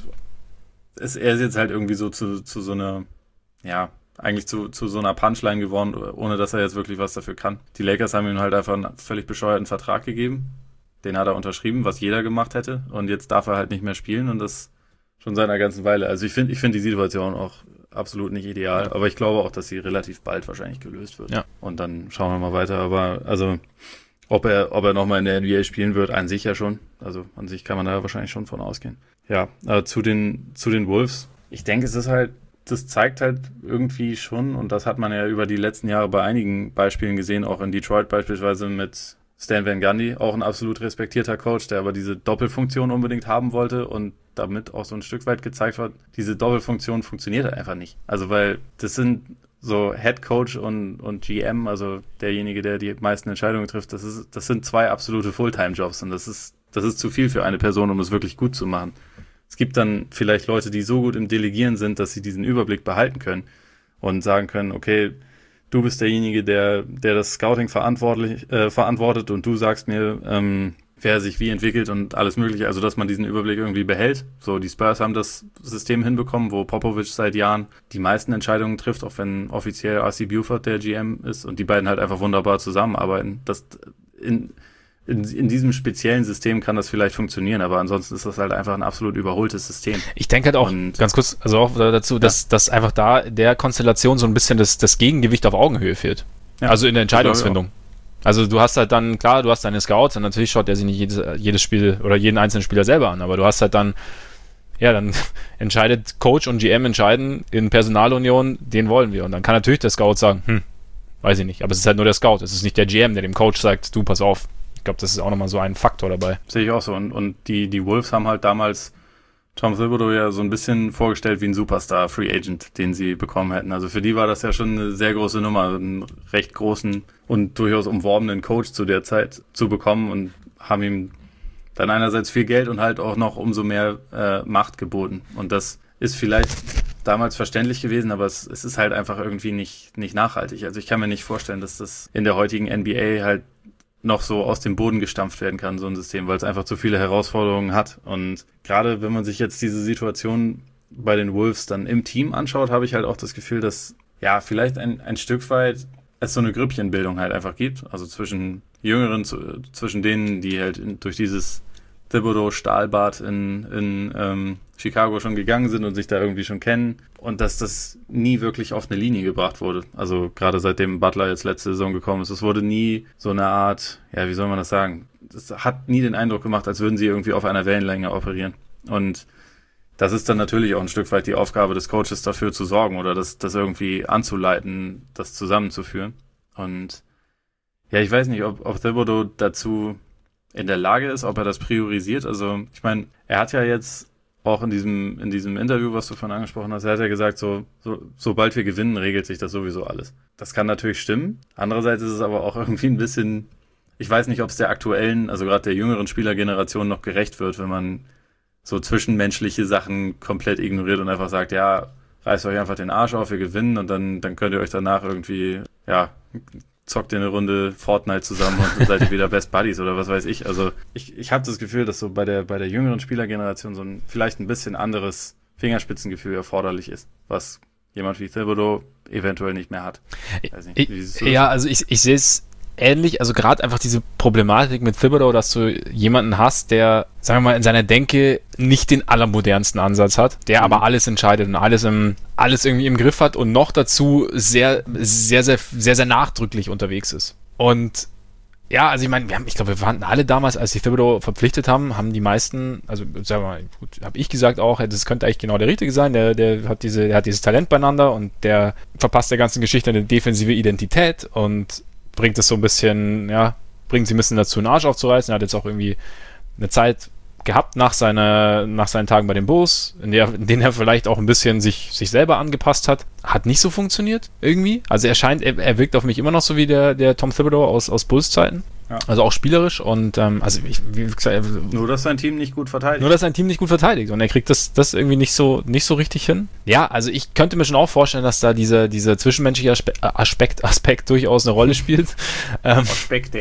es, er ist jetzt halt irgendwie so zu, zu so einer, ja... eigentlich zu, zu so einer Punchline geworden, ohne dass er jetzt wirklich was dafür kann. Die Lakers haben ihm halt einfach einen völlig bescheuerten Vertrag gegeben. Den hat er unterschrieben, was jeder gemacht hätte. Und jetzt darf er halt nicht mehr spielen und das schon seit einer ganzen Weile. Also ich finde ich finde die Situation auch absolut nicht ideal. Ja. Aber ich glaube auch, dass sie relativ bald wahrscheinlich gelöst wird. Ja. Und dann schauen wir mal weiter. Aber also ob er, ob er nochmal in der N B A spielen wird, an sich ja schon. Also an sich kann man da wahrscheinlich schon von ausgehen. Ja, aber zu den, zu den Wolves. Ich denke, es ist halt das zeigt halt irgendwie schon, und das hat man ja über die letzten Jahre bei einigen Beispielen gesehen, auch in Detroit beispielsweise mit Stan Van Gundy, auch ein absolut respektierter Coach, der aber diese Doppelfunktion unbedingt haben wollte und damit auch so ein Stück weit gezeigt hat, diese Doppelfunktion funktioniert halt einfach nicht. Also weil das sind so Head Coach und, und G M, also derjenige, der die meisten Entscheidungen trifft, das ist, das sind zwei absolute Fulltime-Jobs und das ist, das ist zu viel für eine Person, um es wirklich gut zu machen. Es gibt dann vielleicht Leute, die so gut im Delegieren sind, dass sie diesen Überblick behalten können und sagen können, okay, du bist derjenige, der, der das Scouting verantwortlich, äh, verantwortet und du sagst mir, ähm, wer sich wie entwickelt und alles mögliche, also dass man diesen Überblick irgendwie behält. So, die Spurs haben das System hinbekommen, wo Popovich seit Jahren die meisten Entscheidungen trifft, auch wenn offiziell R C Buford der G M ist und die beiden halt einfach wunderbar zusammenarbeiten. Das in, in, in diesem speziellen System kann das vielleicht funktionieren, aber ansonsten ist das halt einfach ein absolut überholtes System. Ich denke halt auch, und, ganz kurz, also auch dazu, ja. dass, dass einfach da der Konstellation so ein bisschen das, das Gegengewicht auf Augenhöhe fehlt. Ja, also in der Entscheidungsfindung. Also du hast halt dann, klar, du hast deine Scouts und natürlich schaut der sich nicht jedes, jedes Spiel oder jeden einzelnen Spieler selber an, aber du hast halt dann, ja, dann entscheidet Coach und G M entscheiden in Personalunion, den wollen wir. Und dann kann natürlich der Scout sagen, hm, weiß ich nicht, aber es ist halt nur der Scout, es ist nicht der G M, der dem Coach sagt, du, pass auf. Ich glaube, das ist auch nochmal so ein Faktor dabei. Sehe ich auch so. Und, und die, die Wolves haben halt damals Tom Thibodeau ja so ein bisschen vorgestellt wie ein Superstar, Free Agent, den sie bekommen hätten. Also für die war das ja schon eine sehr große Nummer, einen recht großen und durchaus umworbenen Coach zu der Zeit zu bekommen und haben ihm dann einerseits viel Geld und halt auch noch umso mehr äh, Macht geboten. Und das ist vielleicht damals verständlich gewesen, aber es, es ist halt einfach irgendwie nicht, nicht nachhaltig. Also ich kann mir nicht vorstellen, dass das in der heutigen N B A halt noch so aus dem Boden gestampft werden kann, so ein System, weil es einfach zu viele Herausforderungen hat. Und gerade wenn man sich jetzt diese Situation bei den Wolves dann im Team anschaut, habe ich halt auch das Gefühl, dass ja vielleicht ein, ein Stück weit es so eine Grüppchenbildung halt einfach gibt. Also zwischen Jüngeren, zu, zwischen denen, die halt in, durch dieses Thibodeau-Stahlbad in, in ähm, Chicago schon gegangen sind und sich da irgendwie schon kennen und dass das nie wirklich auf eine Linie gebracht wurde. Also gerade seitdem Butler jetzt letzte Saison gekommen ist, es wurde nie so eine Art, ja, wie soll man das sagen, es hat nie den Eindruck gemacht, als würden sie irgendwie auf einer Wellenlänge operieren. Und das ist dann natürlich auch ein Stück weit die Aufgabe des Coaches, dafür zu sorgen oder das, das irgendwie anzuleiten, das zusammenzuführen. Und ja, ich weiß nicht, ob, ob Thibodeau dazu in der Lage ist, ob er das priorisiert. Also ich meine, er hat ja jetzt auch in diesem in diesem Interview, was du vorhin angesprochen hast, er hat ja gesagt, so, so sobald wir gewinnen, regelt sich das sowieso alles. Das kann natürlich stimmen. Andererseits ist es aber auch irgendwie ein bisschen, ich weiß nicht, ob es der aktuellen, also gerade der jüngeren Spielergeneration noch gerecht wird, wenn man so zwischenmenschliche Sachen komplett ignoriert und einfach sagt, ja, reißt euch einfach den Arsch auf, wir gewinnen und dann dann könnt ihr euch danach irgendwie, ja, zockt ihr eine Runde Fortnite zusammen und dann seid ihr wieder Best Buddies oder was weiß ich. Also ich, ich habe das Gefühl, dass so bei der bei der jüngeren Spielergeneration so ein vielleicht ein bisschen anderes Fingerspitzengefühl erforderlich ist, was jemand wie Thibodeau eventuell nicht mehr hat. Weiß nicht, wie siehst du das? Ja, also ich, ich sehe es ähnlich, also gerade einfach diese Problematik mit Thibodeau, dass du jemanden hast, der, sagen wir mal, in seiner Denke nicht den allermodernsten Ansatz hat, der mhm. aber alles entscheidet und alles im, alles irgendwie im Griff hat und noch dazu sehr, sehr, sehr, sehr, sehr nachdrücklich unterwegs ist. Und ja, also ich meine, wir haben, ich glaube, wir waren alle damals, als die Thibodeau verpflichtet haben, haben die meisten, also sagen wir mal, gut, habe ich gesagt auch, das könnte eigentlich genau der Richtige sein, der, der hat diese, der hat dieses Talent beieinander und der verpasst der ganzen Geschichte eine defensive Identität und bringt es so ein bisschen, ja, bringt sie ein bisschen dazu, einen Arsch aufzureißen. Er hat jetzt auch irgendwie eine Zeit gehabt nach seiner, nach seinen Tagen bei den Bulls, in der, in denen er vielleicht auch ein bisschen sich, sich selber angepasst hat. Hat nicht so funktioniert, irgendwie. Also er scheint, er, er wirkt auf mich immer noch so wie der, der Tom Thibodeau aus, aus Bulls-Zeiten. Ja. Also auch spielerisch und ähm, also ich, wie gesagt, nur dass sein Team nicht gut verteidigt. Nur dass sein Team nicht gut verteidigt und er kriegt das, das irgendwie nicht so nicht so richtig hin. Ja, also ich könnte mir schon auch vorstellen, dass da dieser dieser zwischenmenschliche Aspekt, Aspekt, Aspekt durchaus eine Rolle spielt. ähm, Aspekte.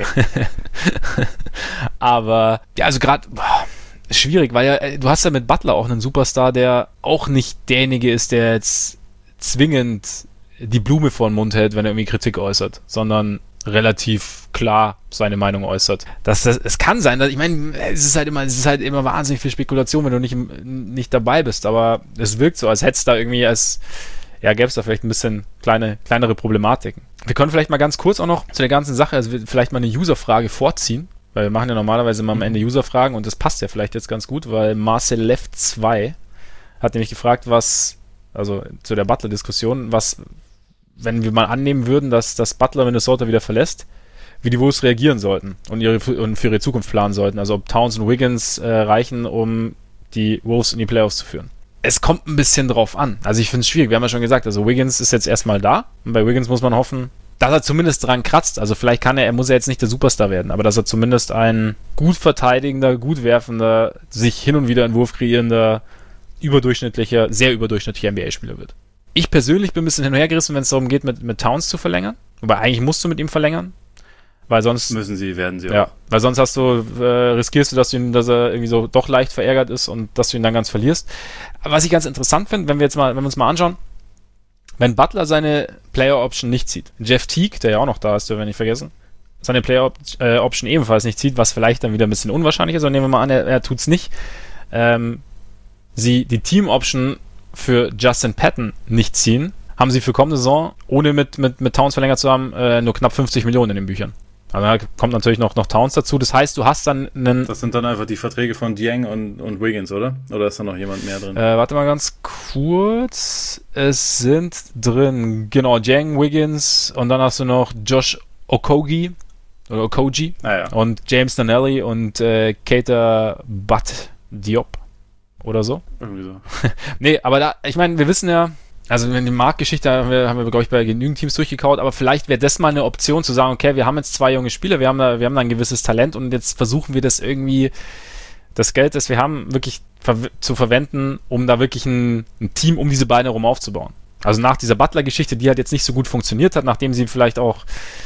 Aber ja, also gerade schwierig, weil ja du hast ja mit Butler auch einen Superstar, der auch nicht derjenige ist, der jetzt zwingend die Blume vor den Mund hält, wenn er irgendwie Kritik äußert, sondern relativ klar seine Meinung äußert. Das, das, es kann sein, dass, ich meine, es ist halt immer, es ist halt immer wahnsinnig viel Spekulation, wenn du nicht, nicht dabei bist, aber es wirkt so, als hätte es da irgendwie, als, ja, gäbe es da vielleicht ein bisschen kleine, kleinere Problematiken. Wir können vielleicht mal ganz kurz auch noch zu der ganzen Sache, also vielleicht mal eine User-Frage vorziehen, weil wir machen ja normalerweise immer am Ende User-Fragen und das passt ja vielleicht jetzt ganz gut, weil Marcel Lev zwei hat nämlich gefragt, was, also zu der Butler-Diskussion, was, wenn wir mal annehmen würden, dass, dass Butler Minnesota wieder verlässt, wie die Wolves reagieren sollten und, ihre, und für ihre Zukunft planen sollten. Also ob Towns und Wiggins äh, reichen, um die Wolves in die Playoffs zu führen. Es kommt ein bisschen drauf an. Also ich finde es schwierig. Wir haben ja schon gesagt, also Wiggins ist jetzt erstmal da. Und bei Wiggins muss man hoffen, dass er zumindest dran kratzt. Also vielleicht kann er, er muss ja jetzt nicht der Superstar werden, aber dass er zumindest ein gut verteidigender, gut werfender, sich hin und wieder einen Wurf kreierender, überdurchschnittlicher, sehr überdurchschnittlicher N B A-Spieler wird. Ich persönlich bin ein bisschen hin und her gerissen, wenn es darum geht, mit, mit Towns zu verlängern. Wobei eigentlich musst du mit ihm verlängern. Weil sonst müssen sie, werden sie auch. Ja, weil sonst hast du, äh, riskierst du, dass du ihn, dass er irgendwie so doch leicht verärgert ist und dass du ihn dann ganz verlierst. Aber was ich ganz interessant finde, wenn wir jetzt mal, wenn wir uns mal anschauen, wenn Butler seine Player Option nicht zieht, Jeff Teague, der ja auch noch da ist, dürfen wir nicht vergessen, seine Player äh, Option ebenfalls nicht zieht, was vielleicht dann wieder ein bisschen unwahrscheinlich ist, aber nehmen wir mal an, er, er tut's nicht. Ähm, sie die Team Option für Justin Patton nicht ziehen, haben sie für kommende Saison, ohne mit, mit, mit Towns verlängert zu haben, äh, nur knapp fünfzig Millionen in den Büchern. Aber da kommt natürlich noch, noch Towns dazu. Das heißt, du hast dann einen... Das sind dann einfach die Verträge von Dieng und, und Wiggins, oder? Oder ist da noch jemand mehr drin? Äh, warte mal ganz kurz. Es sind drin, genau, Dieng, Wiggins und dann hast du noch Josh Okogie oder Okogie ah, ja. und James Nunelli und äh, Keita Bat Diop oder so. Irgendwie so. Nee, aber da, ich meine, wir wissen ja, also in der Marktgeschichte haben wir, haben wir glaube ich, bei genügend Teams durchgekaut, aber vielleicht wäre das mal eine Option zu sagen, okay, wir haben jetzt zwei junge Spieler, wir haben da, wir haben da ein gewisses Talent und jetzt versuchen wir das irgendwie, das Geld, das wir haben, wirklich ver- zu verwenden, um da wirklich ein, ein Team um diese beiden herum aufzubauen. Also nach dieser Butler-Geschichte, die halt jetzt nicht so gut funktioniert hat, nachdem sie vielleicht auch,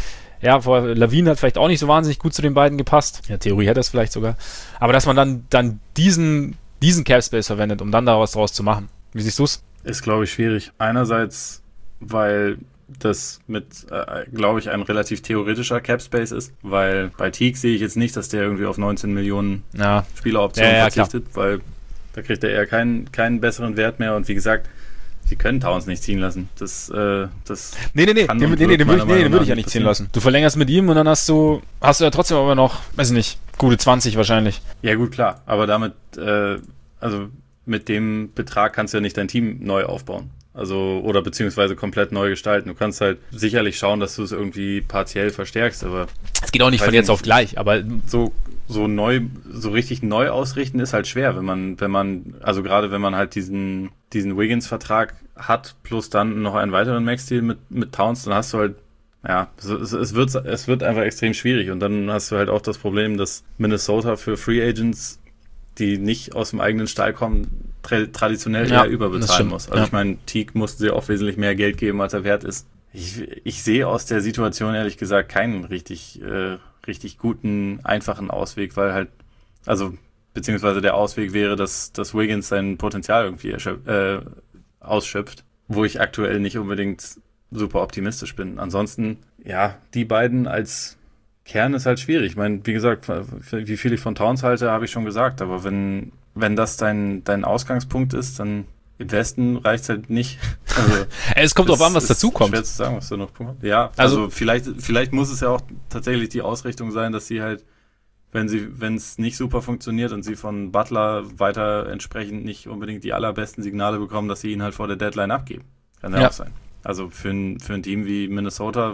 ja, vor Lavine hat vielleicht auch nicht so wahnsinnig gut zu den beiden gepasst. Ja, Theorie hätte es vielleicht sogar. Aber dass man dann, dann diesen, diesen Cap-Space verwendet, um dann da was draus zu machen. Wie siehst du es? Ist, glaube ich, schwierig. Einerseits, weil das mit, äh, glaube ich, ein relativ theoretischer Cap-Space ist, weil bei Teague sehe ich jetzt nicht, dass der irgendwie auf neunzehn Millionen ja. Spieleroptionen ja, ja, verzichtet, klar. Weil da kriegt er eher keinen, keinen besseren Wert mehr und wie gesagt, sie können Towns nicht ziehen lassen. Das, äh, das nee, nee, nee, den, nee, nee, den würde ich, nee, würd ich ja nicht ziehen lassen. Du verlängerst mit ihm und dann hast du, hast du ja trotzdem aber noch, weiß ich nicht, gute zwanzig wahrscheinlich. Ja gut, klar, aber damit, äh, also mit dem Betrag kannst du ja nicht dein Team neu aufbauen. Also, oder beziehungsweise komplett neu gestalten. Du kannst halt sicherlich schauen, dass du es irgendwie partiell verstärkst, aber... Es geht auch nicht von jetzt nicht, auf gleich, aber... So, so neu, so richtig neu ausrichten ist halt schwer, wenn man, wenn man, also gerade wenn man halt diesen, diesen Wiggins-Vertrag hat, plus dann noch einen weiteren Max-Deal mit, mit Towns, dann hast du halt, ja, es, es wird, es wird einfach extrem schwierig und dann hast du halt auch das Problem, dass Minnesota für Free Agents, die nicht aus dem eigenen Stall kommen, tra- traditionell ja, eher überbezahlen muss. Also ja. ich meine, Teague mussten sie auch wesentlich mehr Geld geben, als er wert ist. Ich, ich sehe aus der Situation ehrlich gesagt keinen richtig, äh, richtig guten, einfachen Ausweg, weil halt, also beziehungsweise der Ausweg wäre, dass, dass Wiggins sein Potenzial irgendwie erschöp- äh, ausschöpft, wo ich aktuell nicht unbedingt super optimistisch bin. Ansonsten, ja, die beiden als Kern ist halt schwierig. Ich meine, wie gesagt, wie viel ich von Towns halte, habe ich schon gesagt. Aber wenn, wenn das dein, dein Ausgangspunkt ist, dann im Westen reicht es halt nicht. Also, es kommt drauf an, was dazu kommt. Schwer zu sagen, was da noch kommt. Ja, also, also vielleicht, vielleicht muss es ja auch tatsächlich die Ausrichtung sein, dass sie halt, wenn sie, wenn es nicht super funktioniert und sie von Butler weiter entsprechend nicht unbedingt die allerbesten Signale bekommen, dass sie ihn halt vor der Deadline abgeben. Kann ja, ja auch sein. Also für ein, für ein Team wie Minnesota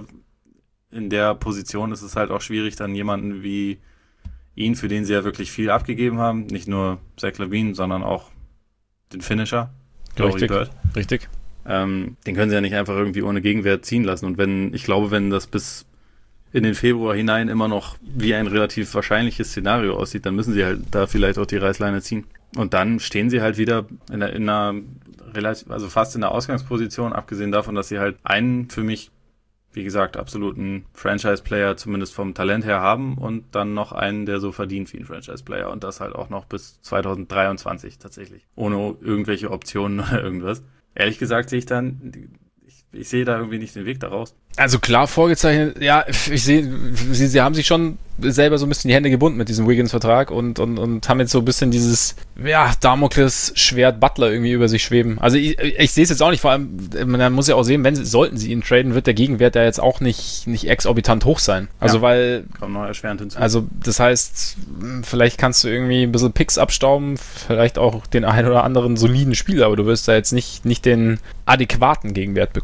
in der Position ist es halt auch schwierig, dann jemanden wie ihn, für den sie ja wirklich viel abgegeben haben, nicht nur Zach LaVine, sondern auch den Finisher, Richtig, Bird. Richtig. Ähm, den können sie ja nicht einfach irgendwie ohne Gegenwert ziehen lassen. Und wenn, ich glaube, wenn das bis in den Februar hinein immer noch wie ein relativ wahrscheinliches Szenario aussieht, dann müssen sie halt da vielleicht auch die Reißleine ziehen. Und dann stehen sie halt wieder in einer, in einer relativ, also fast in der Ausgangsposition, abgesehen davon, dass sie halt einen für mich, wie gesagt, absoluten Franchise-Player zumindest vom Talent her haben und dann noch einen, der so verdient wie ein Franchise-Player und das halt auch noch bis zwanzig dreiundzwanzig tatsächlich, ohne irgendwelche Optionen oder irgendwas. Ehrlich gesagt sehe ich dann, ich, ich sehe da irgendwie nicht den Weg daraus. Also klar vorgezeichnet, ja, ich sehe, sie, sie haben sich schon selber so ein bisschen die Hände gebunden mit diesem Wiggins-Vertrag und, und, und haben jetzt so ein bisschen dieses, ja, Damoklesschwert Butler irgendwie über sich schweben. Also ich, ich sehe es jetzt auch nicht, vor allem, man muss ja auch sehen, wenn sie, sollten sie ihn traden, wird der Gegenwert ja jetzt auch nicht, nicht exorbitant hoch sein. Also ja, weil, kommt noch erschwerend hinzu. Also das heißt, vielleicht kannst du irgendwie ein bisschen Picks abstauben, vielleicht auch den einen oder anderen soliden Spieler, aber du wirst da jetzt nicht, nicht den adäquaten Gegenwert bekommen.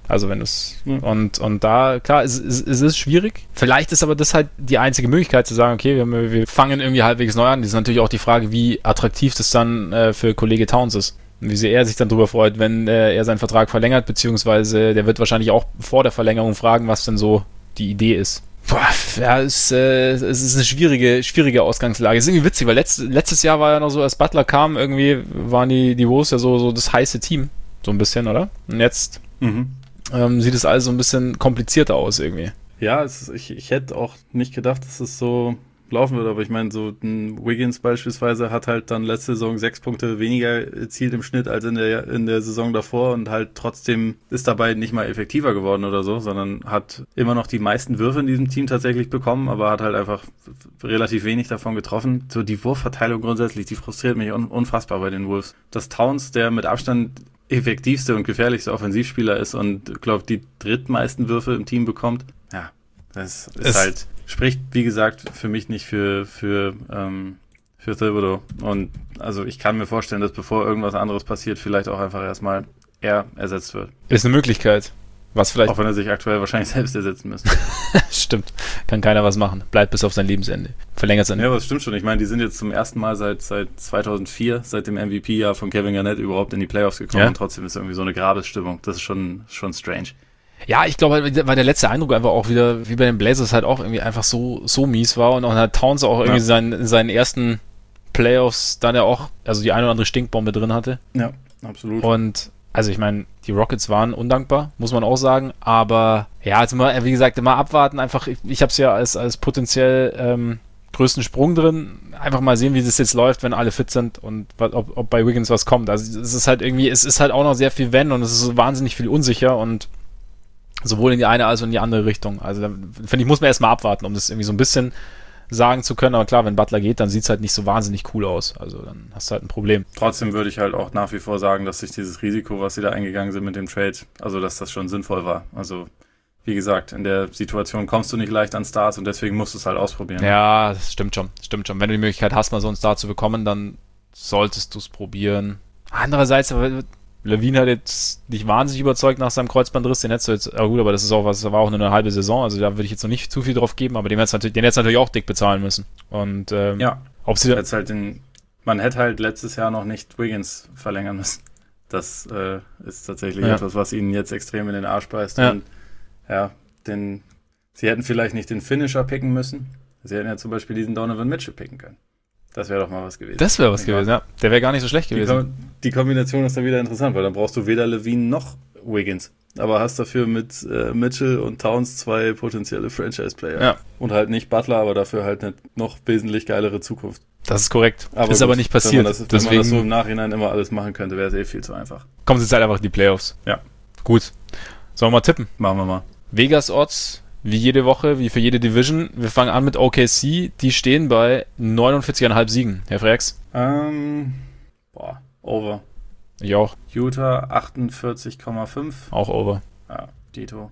Also wenn du es Ja. und, und da, klar, es, es, es ist schwierig. Vielleicht ist aber das halt die einzige Möglichkeit zu sagen, okay, wir, wir fangen irgendwie halbwegs neu an. Das ist natürlich auch die Frage, wie attraktiv das dann äh, für Kollege Towns ist. Und wie sehr er sich dann darüber freut, wenn äh, er seinen Vertrag verlängert, beziehungsweise der wird wahrscheinlich auch vor der Verlängerung fragen, was denn so die Idee ist. Boah, ja, es, äh, es ist eine schwierige, schwierige Ausgangslage. Es ist irgendwie witzig, weil letzt, letztes Jahr war ja noch so, als Butler kam, irgendwie waren die, die Wolves ja so, so das heiße Team. So ein bisschen, oder? Und jetzt Mhm. ähm, sieht es alles so ein bisschen komplizierter aus irgendwie. Ja, es ist, ich, ich hätte auch nicht gedacht, dass es so laufen würde, aber ich meine, so ein Wiggins beispielsweise hat halt dann letzte Saison sechs Punkte weniger erzielt im Schnitt als in der in der Saison davor und halt trotzdem ist dabei nicht mal effektiver geworden oder so, sondern hat immer noch die meisten Würfe in diesem Team tatsächlich bekommen, aber hat halt einfach relativ wenig davon getroffen. So die Wurfverteilung grundsätzlich, die frustriert mich un- unfassbar bei den Wolves. Dass Towns, der mit Abstand effektivste und gefährlichste Offensivspieler ist und, glaube die drittmeisten Würfe im Team bekommt, ja, das ist Es- halt, spricht, wie gesagt, für mich nicht für, für, ähm, für Thibodeau. Und also ich kann mir vorstellen, dass bevor irgendwas anderes passiert, vielleicht auch einfach erstmal er ersetzt wird. Ist eine Möglichkeit. Was vielleicht. Auch wenn er sich aktuell wahrscheinlich selbst ersetzen müsste. Stimmt. Kann keiner was machen. Bleibt bis auf sein Lebensende. Verlängert sein. Ja, aber das stimmt schon. Ich meine, die sind jetzt zum ersten Mal seit, seit zweitausendvier, seit dem M V P-Jahr von Kevin Garnett überhaupt in die Playoffs gekommen. Ja. Und trotzdem ist irgendwie so eine Grabesstimmung. Das ist schon, schon strange. Ja, ich glaube, halt, weil der letzte Eindruck einfach auch wieder, wie bei den Blazers halt auch irgendwie einfach so, so mies war und auch hat Towns auch irgendwie Ja. seinen, seinen ersten Playoffs dann ja auch, also die eine oder andere Stinkbombe drin hatte. Ja, absolut. Und also ich meine, die Rockets waren undankbar, muss man auch sagen, aber ja, also mal, wie gesagt, immer abwarten, einfach, ich, ich habe es ja als, als potenziell ähm, größten Sprung drin, einfach mal sehen, wie das jetzt läuft, wenn alle fit sind und ob, ob bei Wiggins was kommt. Also es ist halt irgendwie, es ist halt auch noch sehr viel Wenn und es ist so wahnsinnig viel unsicher und sowohl in die eine als auch in die andere Richtung. Also da, finde ich, muss man erstmal abwarten, um das irgendwie so ein bisschen sagen zu können, aber klar, wenn Butler geht, dann sieht es halt nicht so wahnsinnig cool aus. Also dann hast du halt ein Problem. Trotzdem würde ich halt auch nach wie vor sagen, dass sich dieses Risiko, was sie da eingegangen sind mit dem Trade, also dass das schon sinnvoll war. Also wie gesagt, in der Situation kommst du nicht leicht an Stars und deswegen musst du es halt ausprobieren. Ja, das stimmt schon, stimmt schon. Wenn du die Möglichkeit hast, mal so einen Star zu bekommen, dann solltest du es probieren. Andererseits, aber Levine hat jetzt nicht wahnsinnig überzeugt nach seinem Kreuzbandriss, den hättest du jetzt, ja gut, aber das ist auch was, das war auch nur eine halbe Saison, also da würde ich jetzt noch nicht zu viel drauf geben, aber dem hättest natürlich, den hättest du natürlich auch dick bezahlen müssen. Und ähm, Ja, ob sie jetzt halt den, man hätte halt letztes Jahr noch nicht Wiggins verlängern müssen. Das äh, ist tatsächlich Ja. etwas, was ihnen jetzt extrem in den Arsch beißt. Ja. Und ja, den, sie hätten vielleicht nicht den Finisher picken müssen. Sie hätten ja zum Beispiel diesen Donovan Mitchell picken können. Das wäre doch mal was gewesen. das wäre was Ja. gewesen, ja. Der wäre gar nicht so schlecht Die, gewesen. Kom die Kombination ist dann wieder interessant, weil dann brauchst du weder Levine noch Wiggins. Aber hast dafür mit äh, Mitchell und Towns zwei potenzielle Franchise-Player. Ja. Und halt nicht Butler, aber dafür halt eine noch wesentlich geilere Zukunft. Das ist korrekt. Aber ist gut, aber nicht Wenn passiert. man das, wenn Deswegen man das so im Nachhinein immer alles machen könnte, wäre es eh viel zu einfach. kommen sie jetzt halt einfach in die Playoffs. Ja. Gut. Sollen wir mal tippen? Machen wir mal. Vegas Odds, wie jede Woche, wie für jede Division. Wir fangen an mit O K C. Die stehen bei neunundvierzig Komma fünf Siegen. Herr Freaks? Ähm, boah, over. Ich auch. Utah achtundvierzig Komma fünf. Auch over. Ja, Dito.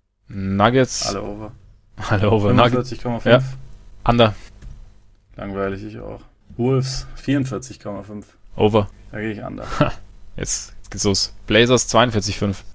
Nuggets. Alle over. Alle over. Nuggets. fünfundvierzig Komma fünf. Under. Langweilig, ich auch. Wolves vierundvierzig Komma fünf. Over. Da gehe ich under. Jetzt, jetzt geht's los. Blazers zweiundvierzig Komma fünf.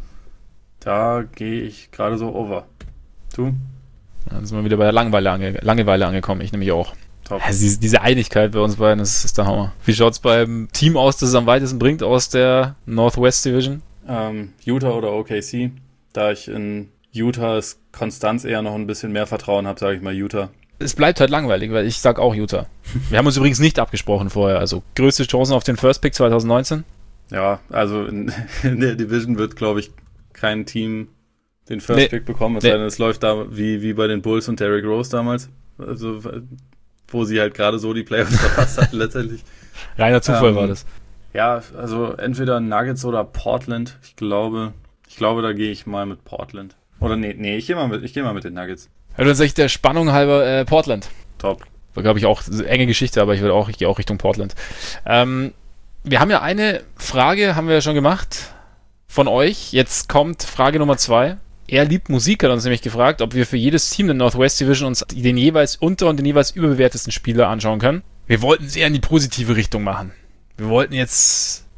Da gehe ich gerade so over. Du? Dann sind wir wieder bei der Langeweile, ange Langeweile angekommen. Ich nämlich auch. Top. Also diese, diese Einigkeit bei uns beiden, das ist der Hammer. Wie schaut's beim Team aus, das es am weitesten bringt aus der Northwest Division? Ähm, Utah oder O K C? Da ich in Utahs Konstanz eher noch ein bisschen mehr Vertrauen habe, sage ich mal Utah. Es bleibt halt langweilig, weil ich sag auch Utah. Wir haben uns übrigens nicht abgesprochen vorher. Also größte Chancen auf den First Pick zwanzig neunzehn? Ja, also in, in der Division wird, glaube ich, kein Team den First Nee. Pick bekommen, es Nee. sei denn, es läuft da wie, wie bei den Bulls und Derrick Rose damals. Also, wo sie halt gerade so die Playoffs verpasst hatten letztendlich. Reiner Zufall Ähm, war das. Ja, also entweder Nuggets oder Portland. Ich glaube, ich glaube, da gehe ich mal mit Portland. Oder nee, nee, ich gehe mal mit, ich gehe mal mit den Nuggets. Ja, dann sag ich der Spannung halber äh, Portland. Top. War, glaube ich, auch enge Geschichte, aber ich will auch, ich gehe auch Richtung Portland. Ähm, wir haben ja eine Frage, haben wir ja schon gemacht von euch. Jetzt kommt Frage Nummer zwei. Er liebt Musik, hat uns nämlich gefragt, ob wir für jedes Team der Northwest Division uns den jeweils unter- und den jeweils überbewertesten Spieler anschauen können. Wir wollten es eher in die positive Richtung machen. Wir wollten jetzt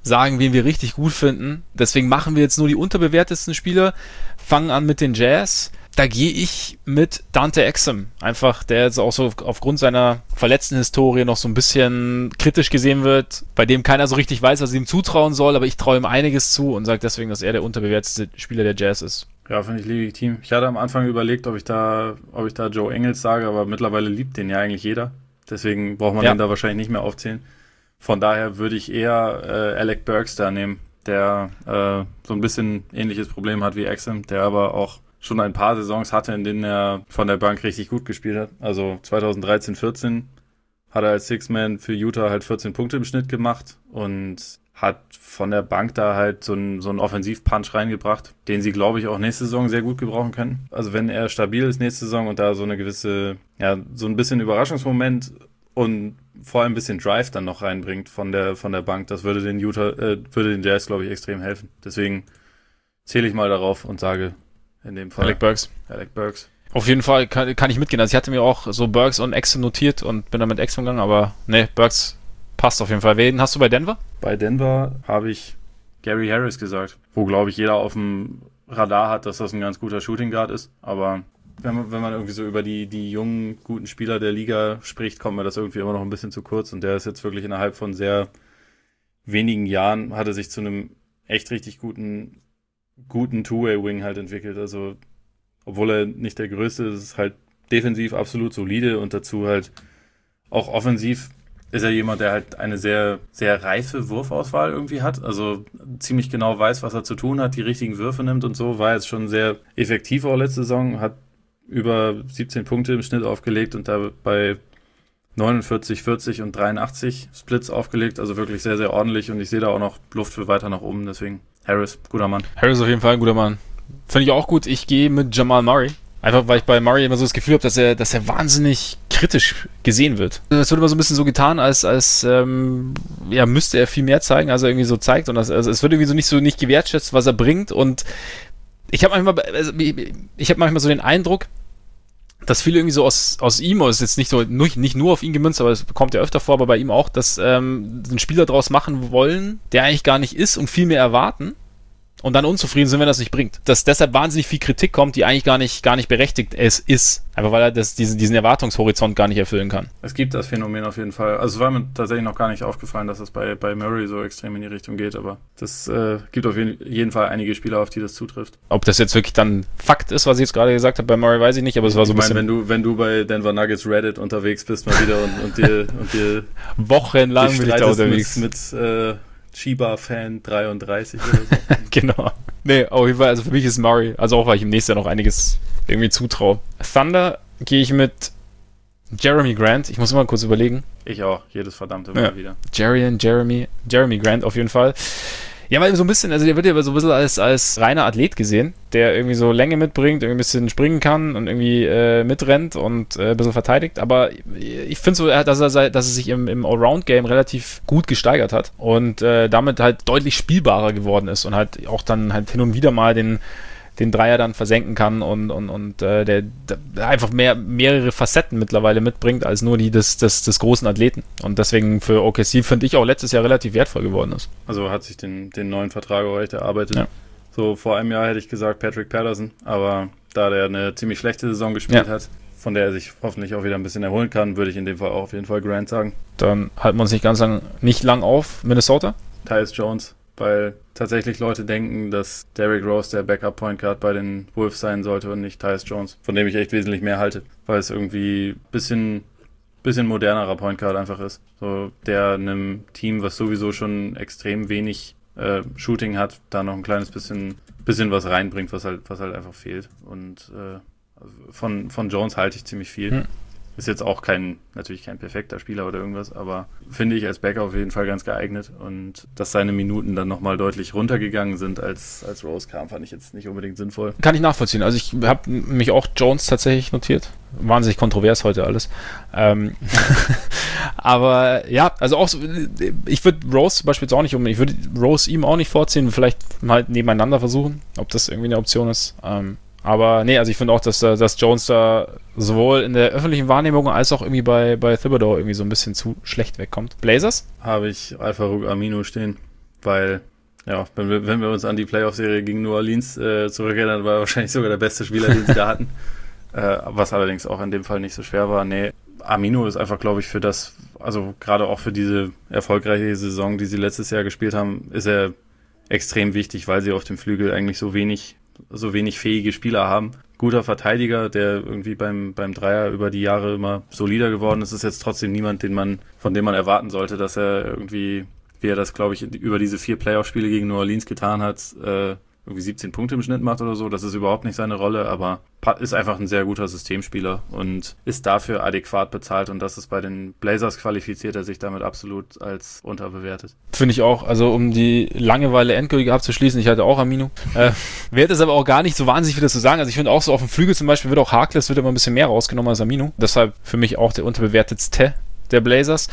sagen, wen wir richtig gut finden. Deswegen machen wir jetzt nur die unterbewertesten Spieler, fangen an mit den Jazz. Da gehe ich mit Dante Exum. Einfach, der jetzt auch so aufgrund seiner verletzten Historie noch so ein bisschen kritisch gesehen wird, bei dem keiner so richtig weiß, was ihm zutrauen soll, aber ich traue ihm einiges zu und sage deswegen, dass er der unterbewertete Spieler der Jazz ist. Ja, finde ich legitim. Ich hatte am Anfang überlegt, ob ich da, ob ich da Joe Ingles sage, aber mittlerweile liebt den ja eigentlich jeder. Deswegen braucht man ja. den da wahrscheinlich nicht mehr aufzählen. Von daher würde ich eher äh, Alec Burks da nehmen, der äh, so ein bisschen ähnliches Problem hat wie Exum, der aber auch schon ein paar Saisons hatte, in denen er von der Bank richtig gut gespielt hat. Also zweitausenddreizehn vierzehn hat er als Six-Man für Utah halt vierzehn Punkte im Schnitt gemacht und hat von der Bank da halt so einen so einen Offensiv-Punch reingebracht, den sie, glaube ich, auch nächste Saison sehr gut gebrauchen können. Also wenn er stabil ist nächste Saison und da so eine gewisse, ja, so ein bisschen Überraschungsmoment und vor allem ein bisschen Drive dann noch reinbringt von der von der Bank, das würde den Utah, äh, würde den Jazz, glaube ich, extrem helfen. Deswegen zähle ich mal darauf und sage in dem Fall Alec Burks. Alec Burks. Auf jeden Fall kann, kann ich mitgehen. Also ich hatte mir auch so Burks und Exum notiert und bin dann mit Exum gegangen, aber ne, Burks passt auf jeden Fall. Wen hast du bei Denver? Bei Denver habe ich Gary Harris gesagt, wo, glaube ich, jeder auf dem Radar hat, dass das ein ganz guter Shooting Guard ist, aber wenn man, wenn man irgendwie so über die, die jungen, guten Spieler der Liga spricht, kommt mir das irgendwie immer noch ein bisschen zu kurz und der ist jetzt wirklich innerhalb von sehr wenigen Jahren, hat er sich zu einem echt richtig guten guten Two-Way-Wing halt entwickelt, also obwohl er nicht der Größte ist, ist halt defensiv absolut solide und dazu halt auch offensiv ist er jemand, der halt eine sehr, sehr reife Wurfauswahl irgendwie hat, also ziemlich genau weiß, was er zu tun hat, die richtigen Würfe nimmt und so, war jetzt schon sehr effektiv auch letzte Saison, hat über siebzehn Punkte im Schnitt aufgelegt und da bei neunundvierzig, vierzig und dreiundachtzig Splits aufgelegt, also wirklich sehr, sehr ordentlich und ich sehe da auch noch Luft für weiter nach oben, deswegen Harris, guter Mann. Harris auf jeden Fall ein guter Mann. Finde ich auch gut. Ich gehe mit Jamal Murray. Einfach, weil ich bei Murray immer so das Gefühl habe, dass er, dass er wahnsinnig kritisch gesehen wird. Es wird immer so ein bisschen so getan, als, als ähm, ja, müsste er viel mehr zeigen, als er irgendwie so zeigt. Und das, also es wird irgendwie so nicht so nicht gewertschätzt, was er bringt. Und ich habe manchmal, also ich habe manchmal so den Eindruck, dass viele irgendwie so aus, aus ihm, ist jetzt nicht so nicht, nicht nur auf ihn gemünzt, aber es kommt ja öfter vor, aber bei ihm auch, dass ähm, einen Spieler draus machen wollen, der eigentlich gar nicht ist und viel mehr erwarten und dann unzufrieden sind, wenn das nicht bringt. Dass deshalb wahnsinnig viel Kritik kommt, die eigentlich gar nicht, gar nicht berechtigt es ist. Einfach weil er das, diesen, diesen Erwartungshorizont gar nicht erfüllen kann. Es gibt das Phänomen auf jeden Fall. Also es war mir tatsächlich noch gar nicht aufgefallen, dass es bei, bei Murray so extrem in die Richtung geht, aber das äh, gibt auf jeden Fall einige Spieler, auf die das zutrifft. Ob das jetzt wirklich dann Fakt ist, was ich jetzt gerade gesagt habe, bei Murray weiß ich nicht, aber es war so ein ich bisschen... meine, wenn du, wenn du bei Denver Nuggets Reddit unterwegs bist mal wieder und, und dir... Und dir wochenlang bin ich da unterwegs. Mit, mit äh, Chiba-Fan dreiunddreißig oder so. Genau. Nee, auf jeden Fall, also für mich ist Murray, also auch weil ich ihm nächstes Jahr noch einiges irgendwie zutraue. Thunder gehe ich mit Jeremy Grant. Ich muss immer kurz überlegen. Ich auch, jedes verdammte Mal ja. wieder. Jerry, Jeremy, Jeremy Grant auf jeden Fall. Ja, weil so ein bisschen, also der wird ja so ein bisschen als, als reiner Athlet gesehen, der irgendwie so Länge mitbringt, irgendwie ein bisschen springen kann und irgendwie äh, mitrennt und äh, ein bisschen verteidigt. Aber ich finde so, dass er, dass er sich im, im Allround-Game relativ gut gesteigert hat und äh, damit halt deutlich spielbarer geworden ist und halt auch dann halt hin und wieder mal den den Dreier dann versenken kann und, und, und äh, der, der einfach mehr, mehrere Facetten mittlerweile mitbringt, als nur die des, des, des großen Athleten. Und deswegen für O K C finde ich auch letztes Jahr relativ wertvoll geworden ist. Also hat sich den, den neuen Vertrag auch echt erarbeitet. Ja. So vor einem Jahr hätte ich gesagt Patrick Patterson, aber da der eine ziemlich schlechte Saison gespielt ja. hat, von der er sich hoffentlich auch wieder ein bisschen erholen kann, würde ich in dem Fall auch auf jeden Fall Grant sagen. Dann halten wir uns nicht ganz lang, nicht lang auf. Minnesota? Tyus Jones. Weil tatsächlich Leute denken, dass Derrick Rose der Backup-Point Guard bei den Wolves sein sollte und nicht Tyus Jones, von dem ich echt wesentlich mehr halte, weil es irgendwie ein bisschen, bisschen modernerer Point Guard einfach ist. So, der einem Team, was sowieso schon extrem wenig äh, Shooting hat, da noch ein kleines bisschen, bisschen was reinbringt, was halt, was halt einfach fehlt. Und äh, also von, von Jones halte ich ziemlich viel. Hm. Ist jetzt auch kein, natürlich kein perfekter Spieler oder irgendwas, aber finde ich als Backup auf jeden Fall ganz geeignet und dass seine Minuten dann nochmal deutlich runtergegangen sind, als, als Rose kam, fand ich jetzt nicht unbedingt sinnvoll. Kann ich nachvollziehen. Also ich habe mich auch Jones tatsächlich notiert. Wahnsinnig kontrovers heute alles. Ähm aber ja, also auch so, ich würde Rose zum Beispiel jetzt auch nicht unbedingt, ich würde Rose ihm auch nicht vorziehen, vielleicht mal nebeneinander versuchen, ob das irgendwie eine Option ist. Ähm Aber nee, also ich finde auch, dass, dass Jones da sowohl in der öffentlichen Wahrnehmung als auch irgendwie bei, bei Thibodeau irgendwie so ein bisschen zu schlecht wegkommt. Blazers? Habe ich Al-Farouq Aminu stehen. weil, ja, wenn wir, wenn wir uns an die Playoff-Serie gegen New Orleans äh, zurückerinnern, war er wahrscheinlich sogar der beste Spieler, den sie da hatten. Äh, was allerdings auch in dem Fall nicht so schwer war. Nee, Aminu ist einfach, glaube ich, für das, also gerade auch für diese erfolgreiche Saison, die sie letztes Jahr gespielt haben, ist er extrem wichtig, weil sie auf dem Flügel eigentlich so wenig, so wenig fähige Spieler haben. Guter Verteidiger, der irgendwie beim, beim Dreier über die Jahre immer solider geworden ist, ist jetzt trotzdem niemand, den man, von dem man erwarten sollte, dass er irgendwie, wie er das, glaube ich, über diese vier Playoff-Spiele gegen New Orleans getan hat, äh, irgendwie siebzehn Punkte im Schnitt macht oder so. Das ist überhaupt nicht seine Rolle, aber ist einfach ein sehr guter Systemspieler und ist dafür adäquat bezahlt, und das ist bei den Blazers, qualifiziert er sich damit absolut als unterbewertet. Finde ich auch. Also um die Langeweile endgültig abzuschließen, ich hatte auch Aminu. Äh, werde es aber auch gar nicht so wahnsinnig viel dazu sagen. Also ich finde auch so auf dem Flügel zum Beispiel wird auch Harkless wird immer ein bisschen mehr rausgenommen als Aminu. Deshalb für mich auch der unterbewertetste der Blazers.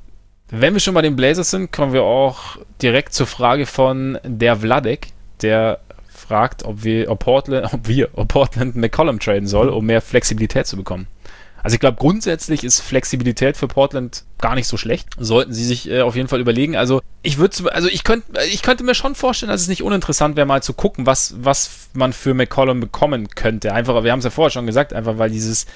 Wenn wir schon bei den Blazers sind, kommen wir auch direkt zur Frage von der Vladek, der fragt, ob wir, ob Portland, ob wir, ob Portland McCollum traden soll, um mehr Flexibilität zu bekommen. Also ich glaube, grundsätzlich ist Flexibilität für Portland gar nicht so schlecht. Sollten sie sich äh, auf jeden Fall überlegen. Also ich würde, also ich könnte, ich könnte mir schon vorstellen, dass es nicht uninteressant wäre, mal zu gucken, was, was man für McCollum bekommen könnte. Einfach, wir haben es ja vorher schon gesagt, einfach weil dieses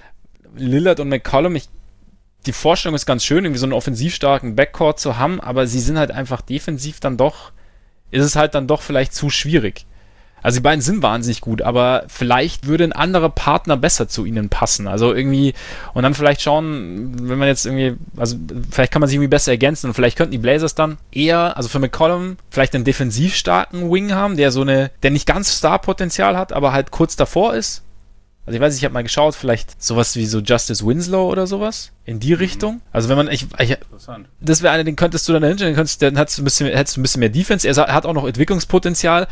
Lillard und McCollum, ich die Vorstellung ist ganz schön, irgendwie so einen offensiv starken Backcourt zu haben, aber sie sind halt einfach defensiv dann doch, ist es halt dann doch vielleicht zu schwierig. Also die beiden sind wahnsinnig gut, aber vielleicht würde ein anderer Partner besser zu ihnen passen. Also irgendwie, und dann vielleicht schauen, wenn man jetzt irgendwie, also vielleicht kann man sich irgendwie besser ergänzen und vielleicht könnten die Blazers dann eher, also für McCollum, vielleicht einen defensiv starken Wing haben, der so eine, der nicht ganz Star-Potenzial hat, aber halt kurz davor ist. Also ich weiß nicht, ich habe mal geschaut, vielleicht sowas wie so Justice Winslow oder sowas in die Richtung. Also wenn man, ich, ich das wäre einer, den könntest du dann dahinter, den könntest, dann hättest du ein bisschen, hättest du ein bisschen mehr Defense. Er hat auch noch Entwicklungspotenzial.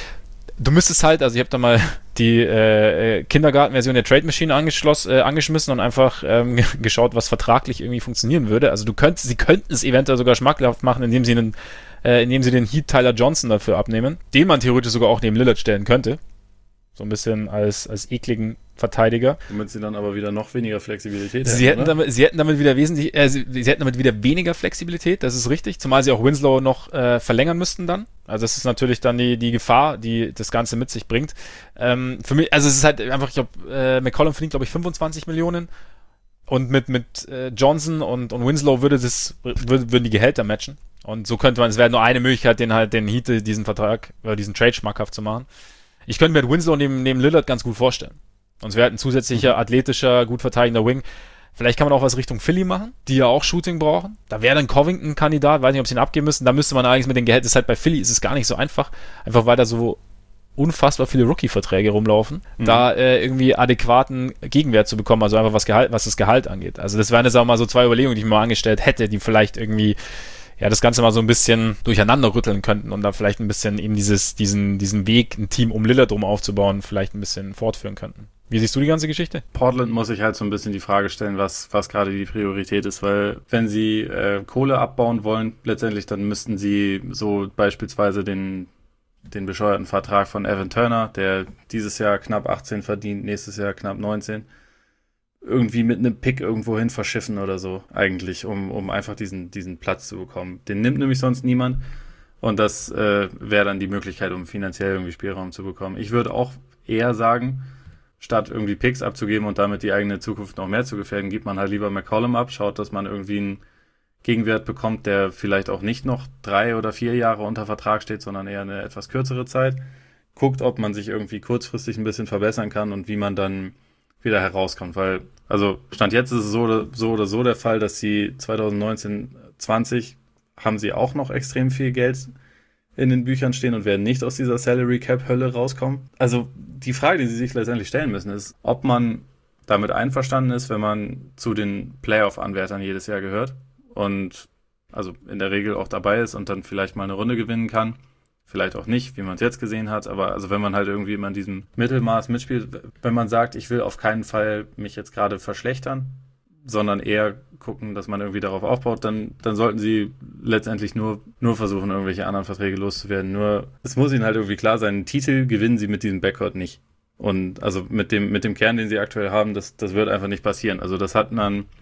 Du müsstest halt, also ich habe da mal die äh, Kindergarten-Version der Trade Machine angeschlossen, äh, angeschmissen und einfach ähm, geschaut, was vertraglich irgendwie funktionieren würde. Also du könntest, sie könnten es eventuell sogar schmackhaft machen, indem sie einen, äh, indem sie den Heat Tyler Johnson dafür abnehmen, den man theoretisch sogar auch neben Lillard stellen könnte. So ein bisschen als, als ekligen Verteidiger. Damit sie dann aber wieder noch weniger Flexibilität sie hätten, hätten damit, sie hätten damit wieder wesentlich, äh, sie, sie hätten damit wieder weniger Flexibilität, das ist richtig, zumal sie auch Winslow noch äh, verlängern müssten dann. Also das ist natürlich dann die, die Gefahr, die das Ganze mit sich bringt. Ähm, für mich, also es ist halt einfach, ich glaube, äh, McCollum verdient, glaube ich, fünfundzwanzig Millionen und mit, mit äh, Johnson und, und Winslow würde das, würde, würden die Gehälter matchen. Und so könnte man, es wäre nur eine Möglichkeit, den halt, den Heat diesen Vertrag, oder diesen Trade schmackhaft zu machen. Ich könnte mir halt Winslow neben, neben Lillard ganz gut vorstellen. Und es wäre halt ein zusätzlicher, athletischer, gut verteidigender Wing. Vielleicht kann man auch was Richtung Philly machen, die ja auch Shooting brauchen. Da wäre dann Covington ein Kandidat, weiß nicht, ob sie ihn abgeben müssen. Da müsste man eigentlich mit den Gehältern, das ist halt bei Philly ist es gar nicht so einfach. Einfach weil da so unfassbar viele Rookie-Verträge rumlaufen, mhm. da äh, irgendwie adäquaten Gegenwert zu bekommen, also einfach was Gehalt, was das Gehalt angeht. Also das wären jetzt auch mal so zwei Überlegungen, die ich mir mal angestellt hätte, die vielleicht irgendwie ja, das Ganze mal so ein bisschen durcheinander rütteln könnten und da vielleicht ein bisschen eben dieses, diesen, diesen Weg, ein Team um Lillard drum aufzubauen, vielleicht ein bisschen fortführen könnten. Wie siehst du die ganze Geschichte? Portland muss sich halt so ein bisschen die Frage stellen, was, was gerade die Priorität ist, weil wenn sie äh, Kohle abbauen wollen, letztendlich, dann müssten sie so beispielsweise den, den bescheuerten Vertrag von Evan Turner, der dieses Jahr knapp achtzehn verdient, nächstes Jahr knapp neunzehn, irgendwie mit einem Pick irgendwo hin verschiffen oder so, eigentlich, um, um einfach diesen, diesen Platz zu bekommen. Den nimmt nämlich sonst niemand und das äh, wäre dann die Möglichkeit, um finanziell irgendwie Spielraum zu bekommen. Ich würde auch eher sagen, statt irgendwie Picks abzugeben und damit die eigene Zukunft noch mehr zu gefährden, gibt man halt lieber McCollum ab, schaut, dass man irgendwie einen Gegenwert bekommt, der vielleicht auch nicht noch drei oder vier Jahre unter Vertrag steht, sondern eher eine etwas kürzere Zeit. Guckt, ob man sich irgendwie kurzfristig ein bisschen verbessern kann und wie man dann wieder herauskommt, weil, also Stand jetzt ist es so oder so, oder so der Fall, dass sie zwanzig neunzehn zwanzig haben sie auch noch extrem viel Geld in den Büchern stehen und werden nicht aus dieser Salary Cap Hölle rauskommen. Also die Frage, die sie sich letztendlich stellen müssen, ist, ob man damit einverstanden ist, wenn man zu den Playoff-Anwärtern jedes Jahr gehört und also in der Regel auch dabei ist und dann vielleicht mal eine Runde gewinnen kann. Vielleicht auch nicht, wie man es jetzt gesehen hat, aber also wenn man halt irgendwie immer in diesem Mittelmaß mitspielt, wenn man sagt, ich will auf keinen Fall mich jetzt gerade verschlechtern, sondern eher gucken, dass man irgendwie darauf aufbaut, dann, dann sollten sie letztendlich nur, nur versuchen, irgendwelche anderen Verträge loszuwerden. Nur, es muss ihnen halt irgendwie klar sein, einen Titel gewinnen sie mit diesem Backcourt nicht. Und also mit dem, mit dem Kern, den sie aktuell haben, das, das wird einfach nicht passieren. Also das hat man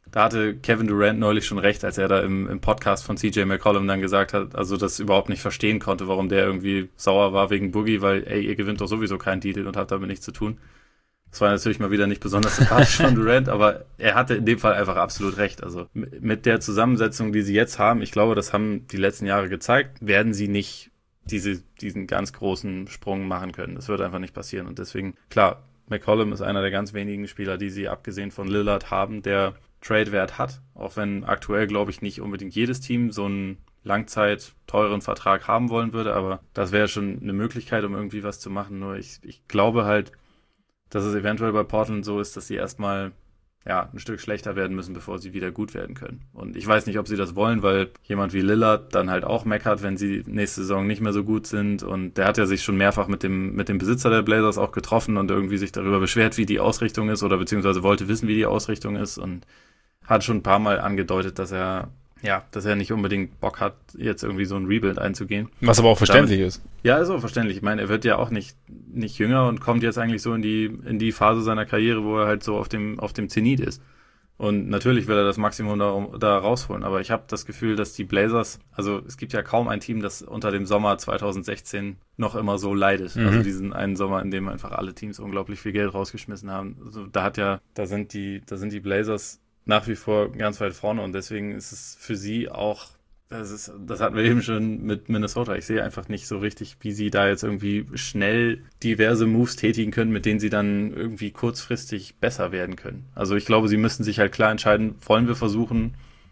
da hatte Kevin Durant neulich schon recht, als er da im, im Podcast von C J McCollum dann gesagt hat, also das überhaupt nicht verstehen konnte, warum der irgendwie sauer war wegen Boogie, weil, ey, ihr gewinnt doch sowieso keinen Titel und habt damit nichts zu tun. Das war natürlich mal wieder nicht besonders sympathisch von Durant, aber er hatte in dem Fall einfach absolut recht. Also mit der Zusammensetzung, die sie jetzt haben, ich glaube, das haben die letzten Jahre gezeigt, werden sie nicht diese, diesen ganz großen Sprung machen können. Das wird einfach nicht passieren. Und deswegen, klar, McCollum ist einer der ganz wenigen Spieler, die sie abgesehen von Lillard haben, der Trade-Wert hat. Auch wenn aktuell, glaube ich, nicht unbedingt jedes Team so einen Langzeit teuren Vertrag haben wollen würde, aber das wäre schon eine Möglichkeit, um irgendwie was zu machen. Nur ich, ich glaube halt, dass es eventuell bei Portland so ist, dass sie erstmal ja, ein Stück schlechter werden müssen, bevor sie wieder gut werden können. Und ich weiß nicht, ob sie das wollen, weil jemand wie Lillard dann halt auch meckert, wenn sie nächste Saison nicht mehr so gut sind. Und der hat ja sich schon mehrfach mit dem mit dem Besitzer der Blazers auch getroffen und irgendwie sich darüber beschwert, wie die Ausrichtung ist oder beziehungsweise wollte wissen, wie die Ausrichtung ist und hat schon ein paar Mal angedeutet, dass er ja, dass er nicht unbedingt Bock hat, jetzt irgendwie so ein Rebuild einzugehen. Was aber auch verständlich Damit, ist. Ja, ist auch verständlich. Ich meine, er wird ja auch nicht, nicht jünger und kommt jetzt eigentlich so in die, in die Phase seiner Karriere, wo er halt so auf dem, auf dem Zenit ist. Und natürlich will er das Maximum da, da rausholen. Aber ich habe das Gefühl, dass die Blazers, also es gibt ja kaum ein Team, das unter dem Sommer zwanzig sechzehn noch immer so leidet. Mhm. Also diesen einen Sommer, in dem einfach alle Teams unglaublich viel Geld rausgeschmissen haben. Also da hat ja, da sind die, da sind die Blazers nach wie vor ganz weit vorne und deswegen ist es für sie auch, das ist, das hatten wir eben schon mit Minnesota. Ich sehe einfach nicht so richtig, wie sie da jetzt irgendwie schnell diverse Moves tätigen können, mit denen sie dann irgendwie kurzfristig besser werden können. Also ich glaube, sie müssen sich halt klar entscheiden, wollen wir versuchen,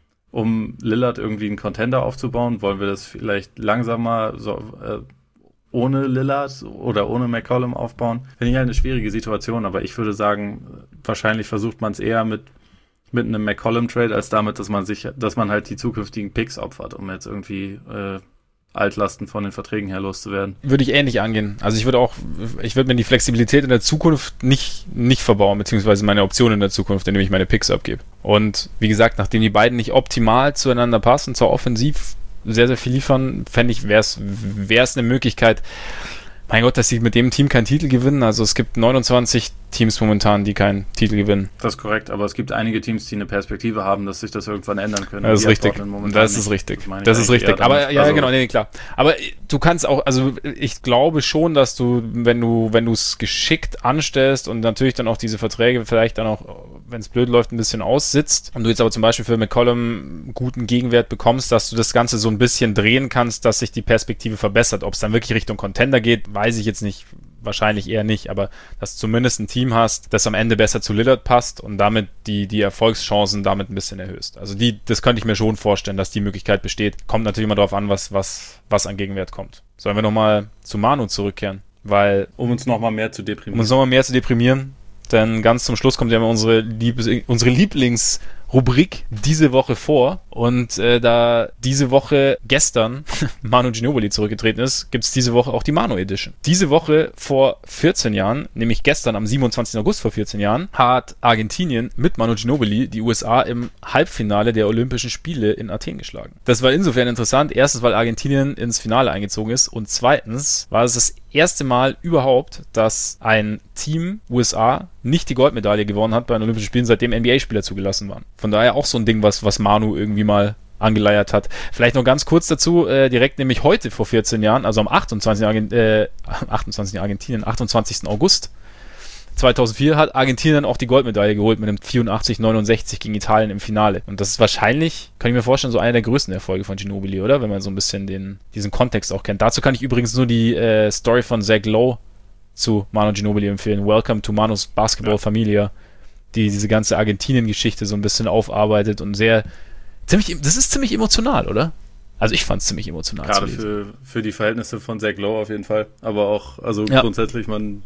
um Lillard irgendwie einen Contender aufzubauen, wollen wir das vielleicht langsamer so, äh, ohne Lillard oder ohne McCollum aufbauen? Finde ich halt eine schwierige Situation, aber ich würde sagen, wahrscheinlich versucht man es eher mit mit einem McCollum-Trade, als damit, dass man sich, dass man halt die zukünftigen Picks opfert, um jetzt irgendwie äh, Altlasten von den Verträgen her loszuwerden. Würde ich ähnlich angehen. Also ich würde auch, ich würde mir die Flexibilität in der Zukunft nicht, nicht verbauen, beziehungsweise meine Optionen in der Zukunft, indem ich meine Picks abgebe. Und wie gesagt, nachdem die beiden nicht optimal zueinander passen, zwar offensiv sehr, sehr viel liefern, fände ich, wäre es wäre es eine Möglichkeit, mein Gott, dass sie mit dem Team keinen Titel gewinnen. Also es gibt neunundzwanzig Teams momentan, die keinen Titel gewinnen. Das ist korrekt, aber es gibt einige Teams, die eine Perspektive haben, dass sich das irgendwann ändern können. Das ist richtig. Das ist richtig. Das ist richtig. Aber ja, genau, nee, klar. Aber du kannst auch, also ich glaube schon, dass du, wenn du, wenn du es geschickt anstellst und natürlich dann auch diese Verträge vielleicht dann auch, wenn es blöd läuft, ein bisschen aussitzt und du jetzt aber zum Beispiel für McCollum guten Gegenwert bekommst, dass du das Ganze so ein bisschen drehen kannst, dass sich die Perspektive verbessert. Ob es dann wirklich Richtung Contender geht, weiß ich jetzt nicht. Wahrscheinlich eher nicht, aber dass du zumindest ein Team hast, das am Ende besser zu Lillard passt und damit die, die Erfolgschancen damit ein bisschen erhöhst. Also die, das könnte ich mir schon vorstellen, dass die Möglichkeit besteht. Kommt natürlich immer darauf an, was, was, was an Gegenwert kommt. Sollen wir nochmal zu Manu zurückkehren? Weil, um uns nochmal mehr zu deprimieren. Um uns nochmal mehr zu deprimieren, denn ganz zum Schluss kommt ja immer unsere, Lieb- unsere Lieblingsrubrik diese Woche vor. Und äh, da diese Woche gestern Manu Ginobili zurückgetreten ist, gibt es diese Woche auch die Manu Edition. Diese Woche vor vierzehn Jahren, nämlich gestern am siebenundzwanzigsten August vor vierzehn Jahren, hat Argentinien mit Manu Ginobili die U S A im Halbfinale der Olympischen Spiele in Athen geschlagen. Das war insofern interessant. Erstens, weil Argentinien ins Finale eingezogen ist und zweitens war es das erste Mal überhaupt, dass ein Team U S A nicht die Goldmedaille gewonnen hat bei den Olympischen Spielen, seitdem N B A-Spieler zugelassen waren. Von daher auch so ein Ding, was, was Manu irgendwie mal angeleiert hat. Vielleicht noch ganz kurz dazu, äh, direkt nämlich heute vor vierzehn Jahren, also am achtundzwanzigsten Argent- äh, achtundzwanzigsten Argentinien, achtundzwanzigsten August zweitausendvier hat Argentinien auch die Goldmedaille geholt mit einem vierundachtzig neunundsechzig gegen Italien im Finale. Und das ist wahrscheinlich, kann ich mir vorstellen, so einer der größten Erfolge von Ginobili, oder? Wenn man so ein bisschen den, diesen Kontext auch kennt. Dazu kann ich übrigens nur die äh, Story von Zach Lowe zu Manu Ginobili empfehlen. Welcome to Manus Basketball Familia, die diese ganze Argentinien-Geschichte so ein bisschen aufarbeitet und sehr, ziemlich, das ist ziemlich emotional, oder? Also ich fand es ziemlich emotional. Gerade für, für die Verhältnisse von Zach Lowe auf jeden Fall. Aber auch, also ja. grundsätzlich, man,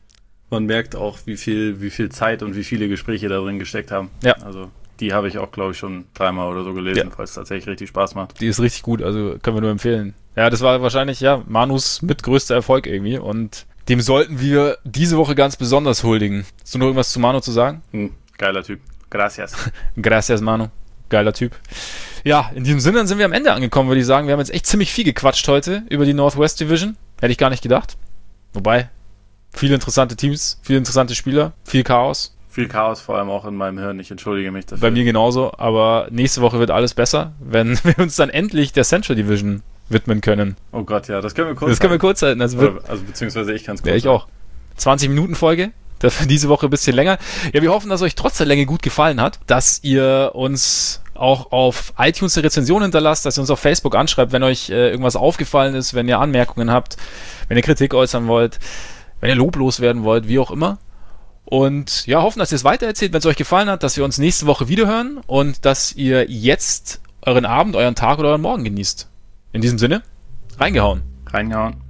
man merkt auch, wie viel, wie viel Zeit und wie viele Gespräche da drin gesteckt haben. Ja. Also die habe ich auch, glaube ich, schon dreimal oder so gelesen, ja. weil es tatsächlich richtig Spaß macht. Die ist richtig gut, also können wir nur empfehlen. Ja, das war wahrscheinlich, ja, Manus mit größter Erfolg irgendwie und dem sollten wir diese Woche ganz besonders huldigen. Hast du noch irgendwas zu Manu zu sagen? Hm, geiler Typ. Gracias. Gracias, Manu. Geiler Typ. Ja, in diesem Sinne sind wir am Ende angekommen, würde ich sagen. Wir haben jetzt echt ziemlich viel gequatscht heute über die Northwest Division. Hätte ich gar nicht gedacht. Wobei, viele interessante Teams, viele interessante Spieler, viel Chaos. Viel Chaos, vor allem auch in meinem Hirn. Ich entschuldige mich dafür. Bei mir genauso, aber nächste Woche wird alles besser, wenn wir uns dann endlich der Central Division widmen können. Oh Gott, ja, das können wir kurz Das können wir kurz halten. Also, Oder, also beziehungsweise ich kann es kurz Ja, ich auch. zwanzig Minuten Folge. Dafür diese Woche ein bisschen länger. Ja, wir hoffen, dass euch trotz der Länge gut gefallen hat, dass ihr uns auch auf iTunes eine Rezension hinterlasst, dass ihr uns auf Facebook anschreibt, wenn euch äh, irgendwas aufgefallen ist, wenn ihr Anmerkungen habt, wenn ihr Kritik äußern wollt, wenn ihr loblos werden wollt, wie auch immer. Und ja, hoffen, dass ihr es weitererzählt, wenn es euch gefallen hat, dass wir uns nächste Woche wiederhören und dass ihr jetzt euren Abend, euren Tag oder euren Morgen genießt. In diesem Sinne, reingehauen. Reingehauen.